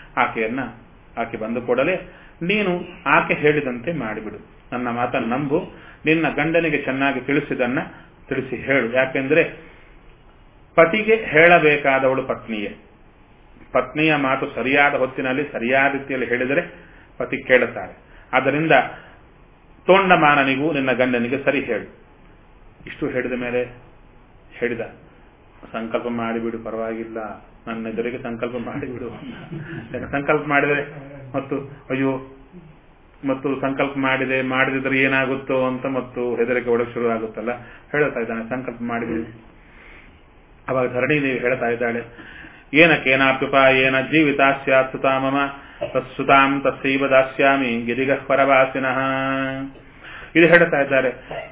ಆಕೆ ಬಂದು ಕೂಡಲೇ ನೀನು ಆಕೆ ಹೇಳಿದಂತೆ ಮಾಡಿಬಿಡು, ನನ್ನ ಮಾತನ್ನು ನಂಬು, ನಿನ್ನ ಗಂಡನಿಗೆ ಚೆನ್ನಾಗಿ ತಿಳಿಸಿದನ್ನ ತಿಳಿಸಿ ಹೇಳು. ಯಾಕೆಂದ್ರೆ ಪತಿಗೆ ಹೇಳಬೇಕಾದವಳು ಪತ್ನಿಯೇ. ಪತ್ನಿಯ ಮಾತು ಸರಿಯಾದ ಹೊತ್ತಿನಲ್ಲಿ ಸರಿಯಾದ ರೀತಿಯಲ್ಲಿ ಹೇಳಿದರೆ ಪತಿ ಕೇಳುತ್ತಾರೆ. ಆದ್ದರಿಂದ ತೋಂಡಮಾನನಿಗೂ ನಿನ್ನ ಗಂಡನಿಗೆ ಸರಿ ಹೇಳು. ಇಷ್ಟು ಹೇಳಿದ ಮೇಲೆ ಹೇಳಿದ, ಸಂಕಲ್ಪ ಮಾಡಿಬಿಡು, ಪರವಾಗಿಲ್ಲ, ನನ್ನ ಎದುರಿಗೆ ಸಂಕಲ್ಪ ಮಾಡಿಬಿಡು. ಸಂಕಲ್ಪ ಮಾಡಿದರೆ ಮತ್ತು ಅಯ್ಯೋ ಮತ್ತು ಸಂಕಲ್ಪ ಮಾಡದಿದ್ರೆ ಏನಾಗುತ್ತೋ ಅಂತ ಮತ್ತು ಹೆದರಿಕೆ ಒಳಗೆ ಶುರು ಆಗುತ್ತಲ್ಲ, ಹೇಳ್ತಾ ಇದ್ದಾನೆ ಸಂಕಲ್ಪ ಮಾಡಿಬಿಡು. ಅವಾಗ ಧರಣಿದೇವಿ ಹೇಳ್ತಾ ಇದ್ದಾಳೆ, ಏನಕೇನಾಪ್ಯುಪ ಏನ ಜೀವಿತ ಸ್ಯಾತ್ ಸುತಾ ಮಮ ತತ್ಸುತಾಂ ತಸ್ಸೈವ ದಾಸ್ಯಾಮಿ ಗಿರಿಗಃ ಪರವಾಸಿನಃ. ಇದು ಹೇಳ್ತಾ ಇದ್ದಾರೆ,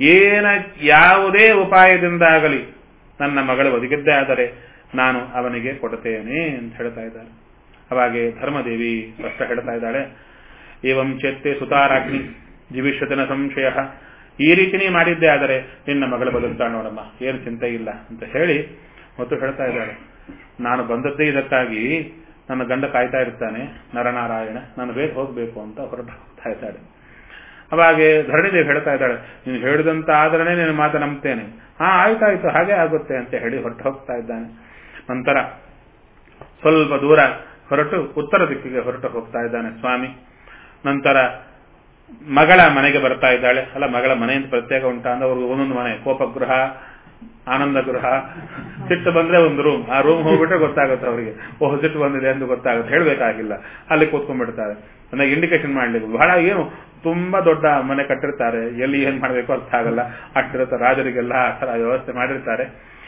ಯಾವುದೇ ಉಪಾಯದಿಂದಾಗಲಿ ನನ್ನ ಮಗಳು ಬದುಕಿದ್ದೇ ಆದರೆ ನಾನು ಅವನಿಗೆ ಕೊಡುತ್ತೇನೆ ಅಂತ ಹೇಳ್ತಾ ಇದ್ದಾರೆ. ಅವಾಗೆ ಧರ್ಮದೇವಿ ಸ್ಪಷ್ಟ ಹೇಳ್ತಾ ಇದ್ದಾಳೆ, ಏವಂ ಚೇತ್ತೆ ಸುತಾರಾಗ್ನಿ ಜೀವಿಷ್ಯತಿನ ಸಂಶಯ. ಈ ರೀತಿನೇ ಮಾಡಿದ್ದೇ ಆದರೆ ನಿನ್ನ ಮಗಳು ಬದುಕ್ತಾಳೆ ನೋಡಮ್ಮ, ಏನು ಚಿಂತೆ ಇಲ್ಲ ಅಂತ ಹೇಳಿ ಮತ್ತು ಹೇಳ್ತಾ ಇದ್ದಾಳೆ, ನಾನು ಬಂದದ್ದೇ ಇದಕ್ಕಾಗಿ, ನನ್ನ ಗಂಡ ಕಾಯ್ತಾ ಇರ್ತಾನೆ ನರನಾರಾಯಣ, ನಾನು ಬೇಗ ಹೋಗ್ಬೇಕು ಅಂತ ಹೊರಟ ಹೋಗ್ತಾ ಇದ್ದಾಳೆ. ಅವಾಗೆ ಧರಣಿದೇವಿ ಹೇಳ್ತಾ ಇದ್ದಾಳೆ, ನೀನು ಹೇಳಿದಂತ ಆದ್ರೆ ನಿನ್ನ ಮಾತು ನಂಬ್ತೇನೆ. ಆಯ್ತಾಯ್ತು, ಹಾಗೆ ಆಗುತ್ತೆ ಅಂತ ಹೇಳಿ ಹೊರಟು ಹೋಗ್ತಾ ಇದ್ದಾನೆ. ನಂತರ ಸ್ವಲ್ಪ ದೂರ ಹೊರಟು ಉತ್ತರ ದಿಕ್ಕಿಗೆ ಹೊರಟು ಹೋಗ್ತಾ ಇದ್ದಾನೆ ಸ್ವಾಮಿ. ನಂತರ ಮಗಳ ಮನೆಗೆ ಬರ್ತಾ ಇದ್ದಾಳೆ. ಅಲ್ಲ, ಮಗಳ ಮನೆ ಅಂತ ಪ್ರತ್ಯೇಕ ಉಂಟಾ ಅಂದ್ರೆ ಅವ್ರಿಗೆ ಒಂದೊಂದು ಮನೆ, ಕೋಪಗೃಹ, ಆನಂದ ಗೃಹ. ಸಿಟ್ಟು ಬಂದ್ರೆ ಒಂದು ರೂಮ್, ಆ ರೂಮ್ ಹೋಗ್ಬಿಟ್ರೆ ಗೊತ್ತಾಗುತ್ತೆ ಅವರಿಗೆ, ಓಹ್ ಸಿಟ್ಟು ಬಂದಿದೆ ಎಂದು ಗೊತ್ತಾಗುತ್ತೆ, ಹೇಳ್ಬೇಕಾಗಿಲ್ಲ, ಅಲ್ಲಿ ಕೂತ್ಕೊಂಡ್ಬಿಡ್ತಾರೆ. ನನಗೆ ಇಂಡಿಕೇಶನ್ ಮಾಡ್ಲಿಕ್ಕೆ ಬಹಳ ಏನು ತುಂಬಾ ದೊಡ್ಡ ಮನೆ ಕಟ್ಟಿರ್ತಾರೆ, ಎಲ್ಲಿ ಏನ್ ಮಾಡ್ಬೇಕು ಅರ್ಥ ಆಗಲ್ಲ, ಅಷ್ಟಿರುತ್ತೆ. ರಾಜರಿಗೆಲ್ಲ ಆ ತರ ವ್ಯವಸ್ಥೆ ಮಾಡಿರ್ತಾರೆ.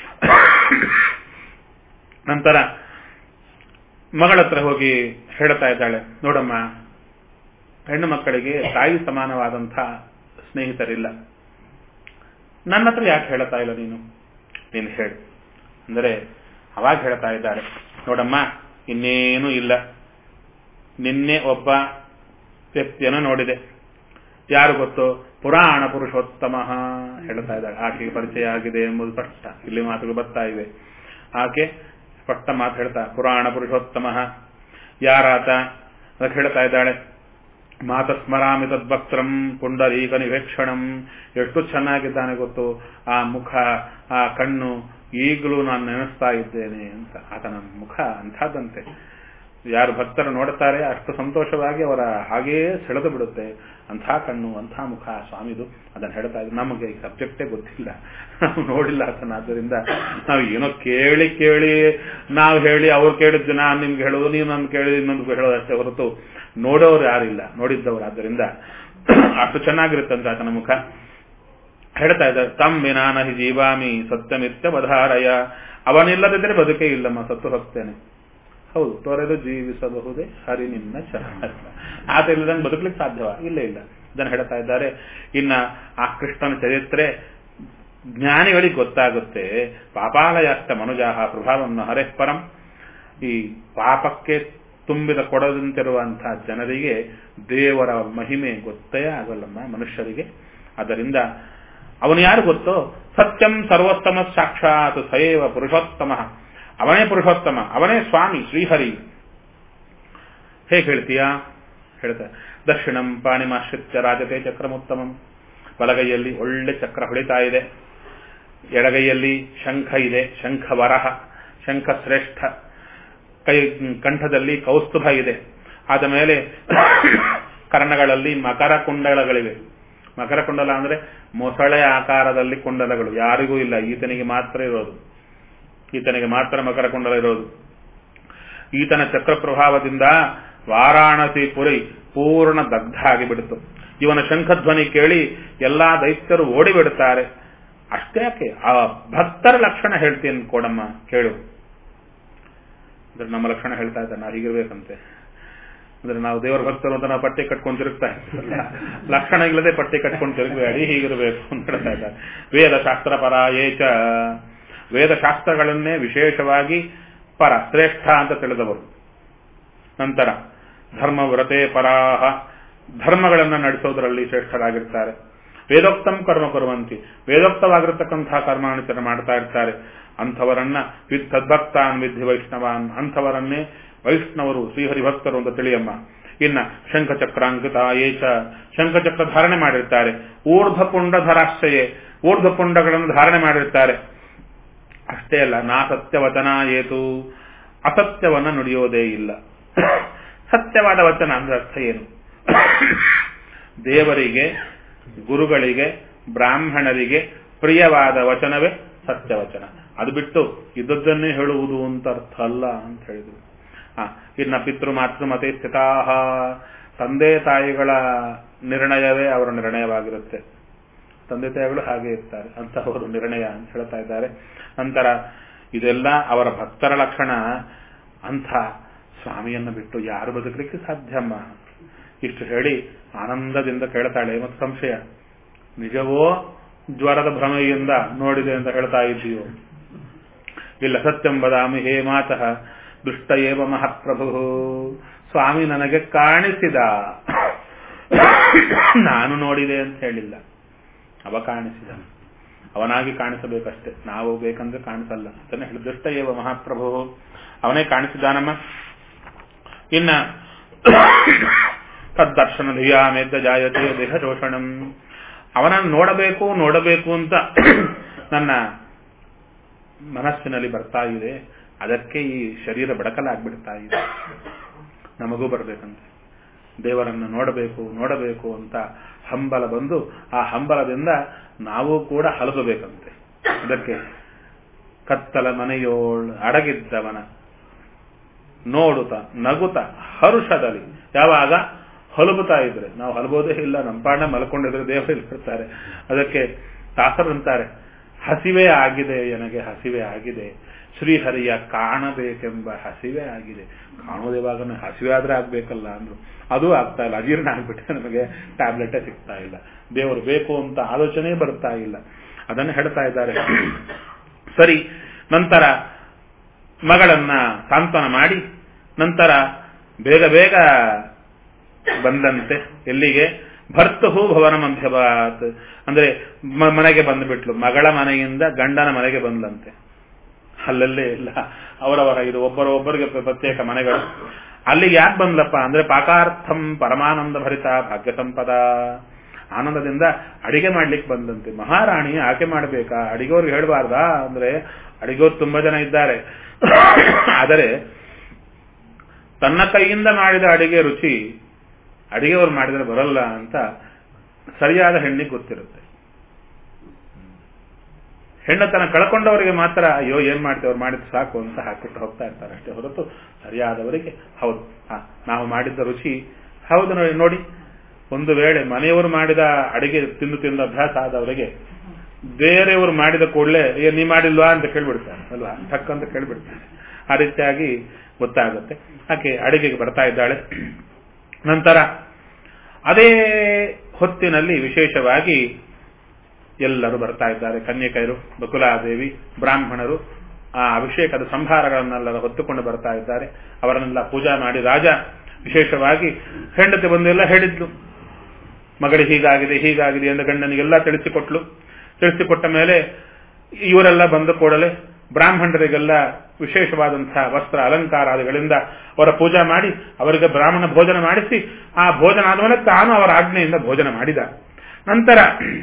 ನಂತರ ಮಗಳ ಹತ್ರ ಹೋಗಿ ಹೇಳ್ತಾ ಇದ್ದಾಳೆ, ನೋಡಮ್ಮ, ಹೆಣ್ಣು ಮಕ್ಕಳಿಗೆ ತಾಯಿ ಸಮಾನವಾದಂಥ ಸ್ನೇಹಿತರಿಲ್ಲ, ನನ್ನ ಹತ್ರ ಯಾಕೆ ಹೇಳ್ತಾ ಇಲ್ಲ ನೀನು ಹೇಳು ಅಂದರೆ, ಅವಾಗ ಹೇಳ್ತಾ ಇದ್ದಾರೆ, ನೋಡಮ್ಮ, ಇನ್ನೇನು ಇಲ್ಲ, ನಿನ್ನೆ ಒಬ್ಬ ವ್ಯಕ್ತಿಯನ್ನು ನೋಡಿದೆ, ಯಾರು ಗೊತ್ತು, ಪುರಾಣ ಪುರುಷೋತ್ತಮ ಹೇಳ್ತಾ ಇದ್ದಾಳೆ. ಆಕೆಗೆ ಪರಿಚಯ ಆಗಿದೆ ಎಂಬುದು ಸ್ಪಷ್ಟ, ಇಲ್ಲಿ ಮಾತುಗಳು ಬರ್ತಾ ಇವೆ. ಆಕೆ ಸ್ಪಷ್ಟ ಮಾತು ಹೇಳ್ತಾ, ಪುರಾಣ ಪುರುಷೋತ್ತಮ ಯಾರಾತ ಅದಕ್ಕೆ ಹೇಳ್ತಾ ಇದ್ದಾಳೆ, ಮಾತಸ್ಮರಾಮಿ ತದ್ವಕ್ತ್ರಂ ಪುಂಡರೀಕ ನಿವೇಕ್ಷಣಂ. ಎಷ್ಟು ಚೆನ್ನಾಗಿದ್ದಾನೆ ಗೊತ್ತು, ಆ ಮುಖ, ಆ ಕಣ್ಣು, ಈಗಲೂ ನಾನು ನೆನೆಸ್ತಾ ಇದ್ದೇನೆ ಅಂತ. ಆತನ ಮುಖ ಅಂಥದ್ದಂತೆ. ಯಾರು ಭಕ್ತರು ನೋಡುತ್ತಾರೆ ಅಷ್ಟು ಸಂತೋಷವಾಗಿ ಅವರ ಹಾಗೆಯೇ ಸೆಳೆದು ಬಿಡುತ್ತೆ. ಅಂಥ ಕಣ್ಣು, ಅಂಥ ಮುಖ ಸ್ವಾಮಿದು. ಅದನ್ನು ಹೇಳ್ತಾ ಇದ್ರು. ನಮಗೆ ಈ ಸಬ್ಜೆಕ್ಟೇ ಗೊತ್ತಿಲ್ಲ, ನಾವು ನೋಡಿಲ್ಲ ಆತನ. ಆದ್ದರಿಂದ ನಾವು ಏನೋ ಕೇಳಿ ನಾವು ಹೇಳಿ ಅವ್ರು ಕೇಳಿದ್ದು ನಾನು ನಿಮ್ಗೆ ಹೇಳೋದು, ನೀವು ನಮ್ಗೆ ಕೇಳಿ ಇನ್ನೊಂದು ಹೇಳೋದು ಅಷ್ಟೇ ಹೊರತು ನೋಡೋರು ಯಾರಿಲ್ಲ, ನೋಡಿದ್ದವರು. ಆದ್ದರಿಂದ ಅಷ್ಟು ಚೆನ್ನಾಗಿರುತ್ತಂತೆ ಆತನ ಮುಖ. ಹೇಳ್ತಾ ಇದ್ದಾರೆ, ತಮ್ ವಿನಾನಹಿ ಜೀವಾಮಿ ಸತ್ಯಮಿತ್ಯ ವಧಾರಯ. ಅವನಿಲ್ಲದಿದ್ದರೆ ಬದುಕೇ ಇಲ್ಲಮ್ಮ, ಸತ್ತು ಹೋಗ್ತೇನೆ. ಹೌದು, ತೊರೆದು ಜೀವಿಸಬಹುದೇ ಹರಿ ನಿನ್ನ ಚರಣ. ಆತ ಇಲ್ಲದಂಗೆ ಬದುಕಲಿಕ್ಕೆ ಸಾಧ್ಯವ? ಇಲ್ಲ. ಇದನ್ನು ಹೇಳ್ತಾ ಇದ್ದಾರೆ. ಇನ್ನ ಆ ಕೃಷ್ಣನ ಚರಿತ್ರೆ ಜ್ಞಾನಿಗಳಿಗೆ ಗೊತ್ತಾಗುತ್ತೆ. ಪಾಪಾಲಯಾಷ್ಟ ಮನುಜಾಹ ಪ್ರಭಾವವನ್ನು ಹರೇಃ ಪರಂ. ಈ ಪಾಪಕ್ಕೆ ತುಂಬಿದ ಕೊಡದಂತಿರುವಂತಹ ಜನರಿಗೆ ದೇವರ ಮಹಿಮೆ ಗೊತ್ತೇ ಆಗಲ್ಲಮ್ಮ ಮನುಷ್ಯರಿಗೆ. ಆದ್ದರಿಂದ ಅವನು ಯಾರು ಗೊತ್ತೋ? ಸತ್ಯಂ ಸರ್ವೋತ್ತಮ ಸಾಕ್ಷಾತ್ ಸಯೇವ ಪುರುಷೋತ್ತಮ. ಅವನೇ ಪುರುಷೋತ್ತಮ, ಅವನೇ ಸ್ವಾಮಿ ಶ್ರೀಹರಿ. ಹೇಗೆ ಹೇಳ್ತೀಯಾ? ಹೇಳ್ತಾರೆ, ದಕ್ಷಿಣಂ ಪಾಣಿಮಾಶ್ರಿತ್ಯ ರಾಜತೆ ಚಕ್ರಮುತ್ತಮಂ. ಬಲಗೈಯಲ್ಲಿ ಒಳ್ಳೆ ಚಕ್ರ ಹೊಳಿತಾ ಇದೆ, ಎಡಗೈಯಲ್ಲಿ ಶಂಖ ಇದೆ, ಶಂಖವರಹ, ಶಂಖ ಶ್ರೇಷ್ಠ. ಕಂಠದಲ್ಲಿ ಕೌಸ್ತುಭ ಇದೆ. ಆದ ಮೇಲೆ ಕರ್ಣಗಳಲ್ಲಿ ಮಕರ ಕುಂಡಲಗಳಿವೆ. ಮಕರ ಕುಂಡಲ ಅಂದ್ರೆ ಮೊಸಳೆ ಆಕಾರದಲ್ಲಿ ಕುಂಡಲಗಳು. ಯಾರಿಗೂ ಇಲ್ಲ, ಈತನಿಗೆ ಮಾತ್ರ ಇರೋದು. ಈತನಿಗೆ ಮಾತ್ರ ಮಕರ ಕುಂಡಲ ಇರೋದು. ಈತನ ಚಕ್ರ ಪ್ರಭಾವದಿಂದ ವಾರಾಣಸಿ ಪುರಿ ಪೂರ್ಣ ದಗ್ಧ ಆಗಿಬಿಡ್ತು. ಇವನ ಶಂಖಧ್ವನಿ ಕೇಳಿ ಎಲ್ಲಾ ದೈತ್ಯರು ಓಡಿಬಿಡುತ್ತಾರೆ. ಅಷ್ಟೇ ಯಾಕೆ, ಆ ಭಕ್ತರ ಲಕ್ಷಣ ಹೇಳ್ತೀನಿ ಕೊಡಮ್ಮ ಕೇಳು. ಅಂದ್ರೆ ನಮ್ಮ ಲಕ್ಷಣ ಹೇಳ್ತಾ ಇದ್ದ, ನಾವು ಹೀಗಿರ್ಬೇಕಂತೆ. ಅಂದ್ರೆ ನಾವು ದೇವರ ಭಕ್ತರು ಅಂತ ನಾವು ಪಟ್ಟಿ ಕಟ್ಕೊಂಡು ತಿರುಗ್ತಾ ಇರ್ತೀವಲ್ಲ, ಲಕ್ಷಣ ಇಲ್ಲದೆ ಪಟ್ಟಿ ಕಟ್ಕೊಂಡು ತಿರುಗಬೇಡಿ, ಹೀಗಿರಬೇಕು ಅಂತ ಹೇಳ್ತಾ ಇದ್ದಾರೆ. ವೇದಶಾಸ್ತ್ರ ಪರ ಏಚ. ವೇದಶಾಸ್ತ್ರಗಳನ್ನೇ ವಿಶೇಷವಾಗಿ ಪರ ಶ್ರೇಷ್ಠ ಅಂತ ತಿಳಿದವರು. ನಂತರ ಧರ್ಮವ್ರತೆ ಪರಾಹ. ಧರ್ಮಗಳನ್ನು ನಡೆಸೋದರಲ್ಲಿ ಶ್ರೇಷ್ಠರಾಗಿರ್ತಾರೆ. ವೇದೋಕ್ತಂ ಕರ್ಮ ಕೊರುವಂತಿ. ವೇದೋಕ್ತವಾಗಿರತಕ್ಕಂತಹ ಕರ್ಮಾನುಚರಣೆ ಮಾಡ್ತಾ ಇರ್ತಾರೆ. ಅಂಥವರನ್ನ ತದ್ಭಕ್ತಾನ್ ವಿಧಿ ವೈಷ್ಣವಾನ್. ಅಂಥವರನ್ನೇ ವೈಷ್ಣವರು ಶ್ರೀಹರಿಭಕ್ತರು ಅಂತ ತಿಳಿಯಮ್ಮ. ಇನ್ನ ಶಂಖಚಕ್ರಾಂಕಿತ ಏಚ. ಶಂಖಚಕ್ರ ಧಾರಣೆ ಮಾಡಿರ್ತಾರೆ. ಊರ್ಧ್ವಪುಂಡಧರಾಶ್ರಯೇ. ಊರ್ಧ್ವಪುಂಡಗಳನ್ನು ಧಾರಣೆ ಮಾಡಿರ್ತಾರೆ. ಅಷ್ಟೇ ಅಲ್ಲ, ನಾ ಸತ್ಯವಚನ ಏತು. ಅಸತ್ಯವನ್ನ ನುಡಿಯೋದೇ ಇಲ್ಲ. ಸತ್ಯವಾದ ವಚನ ಅಂದ್ರೆ ಅರ್ಥ ಏನು? ದೇವರಿಗೆ, ಗುರುಗಳಿಗೆ, ಬ್ರಾಹ್ಮಣರಿಗೆ ಪ್ರಿಯವಾದ ವಚನವೇ ಸತ್ಯವಚನ. ಅದು ಬಿಟ್ಟು ಇದ್ದದ್ದನ್ನೇ ಹೇಳುವುದು ಅಂತ ಅರ್ಥ ಅಲ್ಲ ಅಂತ ಹೇಳಿದ್ರು. ಇನ್ನ ಪಿತೃ ಮಾತೃ ಮತೆ ಸ್ಥಿತಾಹ. ತಂದೆ ತಾಯಿಗಳ ನಿರ್ಣಯವೇ ಅವರ ನಿರ್ಣಯವಾಗಿರುತ್ತೆ. ತಂದೆ ತಾಯಿಗಳು ಹಾಗೆ ಇರ್ತಾರೆ, ಅಂತಹವರು ನಿರ್ಣಯ ಅಂತ ಹೇಳ್ತಾ ಇದ್ದಾರೆ. ನಂತರ ಇದೆಲ್ಲ ಅವರ ಭಕ್ತರ ಲಕ್ಷಣ. ಅಂಥ ಸ್ವಾಮಿಯನ್ನು ಬಿಟ್ಟು ಯಾರು ಬದುಕಲಿಕ್ಕೆ ಸಾಧ್ಯಮ್ಮ? ಇಷ್ಟು ಹೇಳಿ ಆನಂದದಿಂದ ಕೇಳ್ತಾಳೆ. ಮತ್ತು ಸಂಶಯ, ನಿಜವೋ ಜ್ವರದ ಭ್ರಮೆಯಿಂದ ನೋಡಿದೆ ಅಂತ ಹೇಳ್ತಾ ಇದ್ದೀಯೋ? ಇಲ್ಲ, ಸತ್ಯಂ ವದಾಮಿ ಹೇ ಮಾತಃ ದುಷ್ಟ ಏವ ಮಹಾಪ್ರಭು. ಸ್ವಾಮಿ ನನಗೆ ಕಾಣಿಸಿದ, ನಾನು ನೋಡಿದೆ ಅಂತ ಹೇಳಿಲ್ಲ. ಅವ ಕಾಣಿಸಿದ, ಅವನಾಗಿ ಕಾಣಿಸಬೇಕಷ್ಟೇ. ನಾವು ಬೇಕಂದ್ರೆ ಕಾಣಿಸಲ್ಲ ಅದನ್ನ ಹೇಳಿ. ದುಷ್ಟ ಏವ ಮಹಾಪ್ರಭು, ಅವನೇ ಕಾಣಿಸಿದಾನಮ್ಮ. ಇನ್ನ ತದ್ದರ್ಶನ ಧಿಯಾಮೇದ್ದ ಜಾಯತೆ ದೇಹ ಶೋಷಣಂ. ಅವನನ್ನು ನೋಡಬೇಕು ಅಂತ ನನ್ನ ಮನಸ್ಸಿನಲ್ಲಿ ಬರ್ತಾ ಇದೆ. ಅದಕ್ಕೆ ಈ ಶರೀರ ಬಡಕಲಾಗ್ಬಿಡ್ತಾ ಇದೆ. ನಮಗೂ ಬರಬೇಕಂತೆ, ದೇವರನ್ನು ನೋಡಬೇಕು ಅಂತ ಹಂಬಲ ಬಂದು, ಆ ಹಂಬಲದಿಂದ ನಾವು ಕೂಡ ಹಲಸಬೇಕಂತೆ. ಅದಕ್ಕೆ ಕತ್ತಲ ಮನೆಯೋಳ್ ಅಡಗಿದ್ದವನ ನೋಡುತ್ತ ನಗುತ್ತ ಹರುಷದಲ್ಲಿ. ಯಾವಾಗ ಹಲಬುತ್ತಾ ಇದ್ರೆ, ನಾವು ಹಲಬೋದೇ ಇಲ್ಲ, ನಮ್ಮ ಪಾಡ ಮಲ್ಕೊಂಡಿದ್ರೆ ದೇವರಲ್ಲಿ ಬರ್ತಾರೆ. ಅದಕ್ಕೆ ದಾಸರಂತಾರೆ, ಹಸಿವೆ ಆಗಿದೆ ನನಗೆ, ಹಸಿವೆ ಆಗಿದೆ, ಶ್ರೀಹರಿಯ ಕಾಣಬೇಕೆಂಬ ಹಸಿವೆ ಆಗಿದೆ. ಕಾಣೋದೇವಾಗ ಹಸಿವೆ ಆದ್ರೆ ಆಗ್ಬೇಕಲ್ಲ ಅಂದ್ರು, ಅದು ಆಗ್ತಾ ಇಲ್ಲ. ಅಜೀರ್ಣ ಆಗ್ಬಿಟ್ಟೆ, ನಮಗೆ ಟ್ಯಾಬ್ಲೆಟೇ ಸಿಗ್ತಾ ಇಲ್ಲ. ದೇವರು ಬೇಕು ಅಂತ ಆಲೋಚನೆ ಬರ್ತಾ ಇಲ್ಲ. ಅದನ್ನು ಹೇಳ್ತಾ ಇದ್ದಾರೆ. ಸರಿ, ನಂತರ ಮಗಳನ್ನ ಸಾಂತ್ವನ ಮಾಡಿ ನಂತರ ಬೇಗ ಬಂದಂತೆ. ಎಲ್ಲಿಗೆ? ಭರ್ತುಹು ಭವನ ಮಧ್ಯಭಾತ್. ಅಂದ್ರೆ ಮನೆಗೆ ಬಂದ್ಬಿಟ್ಲು. ಮಗಳ ಮನೆಯಿಂದ ಗಂಡನ ಮನೆಗೆ ಬಂದಂತೆ. ಅಲ್ಲಲ್ಲೇ ಇಲ್ಲ, ಅವರವರ ಇದು ಒಬ್ಬರಿಗೆ ಪ್ರತ್ಯೇಕ ಮನೆಗಳು. ಅಲ್ಲಿ ಯಾಕೆ ಬಂದ್ಲಪ್ಪ ಅಂದ್ರೆ ಪಾಕಾರ್ಥಂ ಪರಮಾನಂದ ಭರಿತ ಭಾಗ್ಯ ಸಂಪದ. ಆನಂದದಿಂದ ಅಡಿಗೆ ಮಾಡ್ಲಿಕ್ಕೆ ಬಂದಂತೆ. ಮಹಾರಾಣಿ ಆಕೆ ಮಾಡಬೇಕಾ, ಅಡಿಗೆಯವ್ರಿಗೆ ಹೇಳಬಾರ್ದಾ ಅಂದ್ರೆ ಅಡಿಗೆಯವ್ರು ತುಂಬಾ ಜನ ಇದ್ದಾರೆ, ಆದರೆ ತನ್ನ ಕೈಯಿಂದ ಮಾಡಿದ ಅಡಿಗೆ ರುಚಿ ಅಡಿಗೆಯವ್ರು ಮಾಡಿದರೆ ಬರಲ್ಲ ಅಂತ ಸರಿಯಾದ ಹೆಣ್ಣಿಗೆ ಗೊತ್ತಿರುತ್ತೆ. ಹೆಣ್ಣತನ ಕಳ್ಕೊಂಡವರಿಗೆ ಮಾತ್ರ ಅಯ್ಯೋ ಏನ್ ಮಾಡ್ತೇವೆ ಅವ್ರು ಮಾಡಿದ್ದು ಸಾಕು ಅಂತ ಹಾಕಿಟ್ಟು ಹೋಗ್ತಾ ಇರ್ತಾರೆ ಅಷ್ಟೇ ಹೊರತು ಸರಿಯಾದವರಿಗೆ ಹೌದು ನಾವು ಮಾಡಿದ್ದ ರುಚಿ ಹೌದು ನೋಡಿ. ಒಂದು ವೇಳೆ ಮನೆಯವರು ಮಾಡಿದ ಅಡಿಗೆ ತಿಂದು ಅಭ್ಯಾಸ ಆದವರಿಗೆ ಬೇರೆಯವರು ಮಾಡಿದ ಕೂಡಲೇ ನೀ ಮಾಡಿಲ್ವಾ ಅಂತ ಕೇಳ್ಬಿಡ್ತಾರೆ ಅಲ್ವಾ, ಟಕ್ ಅಂತ ಕೇಳ್ಬಿಡ್ತಾರೆ. ಆ ರೀತಿಯಾಗಿ ಗೊತ್ತಾಗುತ್ತೆ. ಆಕೆ ಅಡಿಗೆಗೆ ಬರ್ತಾ ಇದ್ದಾಳೆ. ನಂತರ ಅದೇ ಹೊತ್ತಿನಲ್ಲಿ ವಿಶೇಷವಾಗಿ ಎಲ್ಲರೂ ಬರ್ತಾ ಇದ್ದಾರೆ. ಕನ್ಯಕೆಯರು, ಬಕುಲಾದೇವಿ, ಬ್ರಾಹ್ಮಣರು ಆ ಅಭಿಷೇಕದ ಸಂಭಾರಗಳನ್ನೆಲ್ಲ ಹೊತ್ತುಕೊಂಡು ಬರ್ತಾ ಇದ್ದಾರೆ. ಅವರನ್ನೆಲ್ಲ ಪೂಜಾ ಮಾಡಿ ರಾಜ ವಿಶೇಷವಾಗಿ ಹೆಂಡತಿ ಬಂದೆಲ್ಲ ಹೇಳಿದ್ಲು, ಮಗಳಿಗೆ ಹೀಗಾಗಿದೆ ಎಂದು ಗಂಡನಿಗೆಲ್ಲ ತಿಳಿಸಿಕೊಟ್ಟ ಮೇಲೆ ಇವರೆಲ್ಲ ಬಂದ ಕೂಡಲೇ ಬ್ರಾಹ್ಮಣರಿಗೆಲ್ಲ ವಿಶೇಷವಾದಂತಹ ವಸ್ತ್ರ ಅಲಂಕಾರಾದಿಗಳಿಂದ ಅವರ ಪೂಜಾ ಮಾಡಿ ಅವರಿಗೆ ಬ್ರಾಹ್ಮಣ ಭೋಜನ ಮಾಡಿಸಿ, ಆ ಭೋಜನ ಆದಮೇಲೆ ತಾನು ಅವರ ಆಜ್ಞೆಯಿಂದ ಭೋಜನ ಮಾಡಿದ. ನಂತರ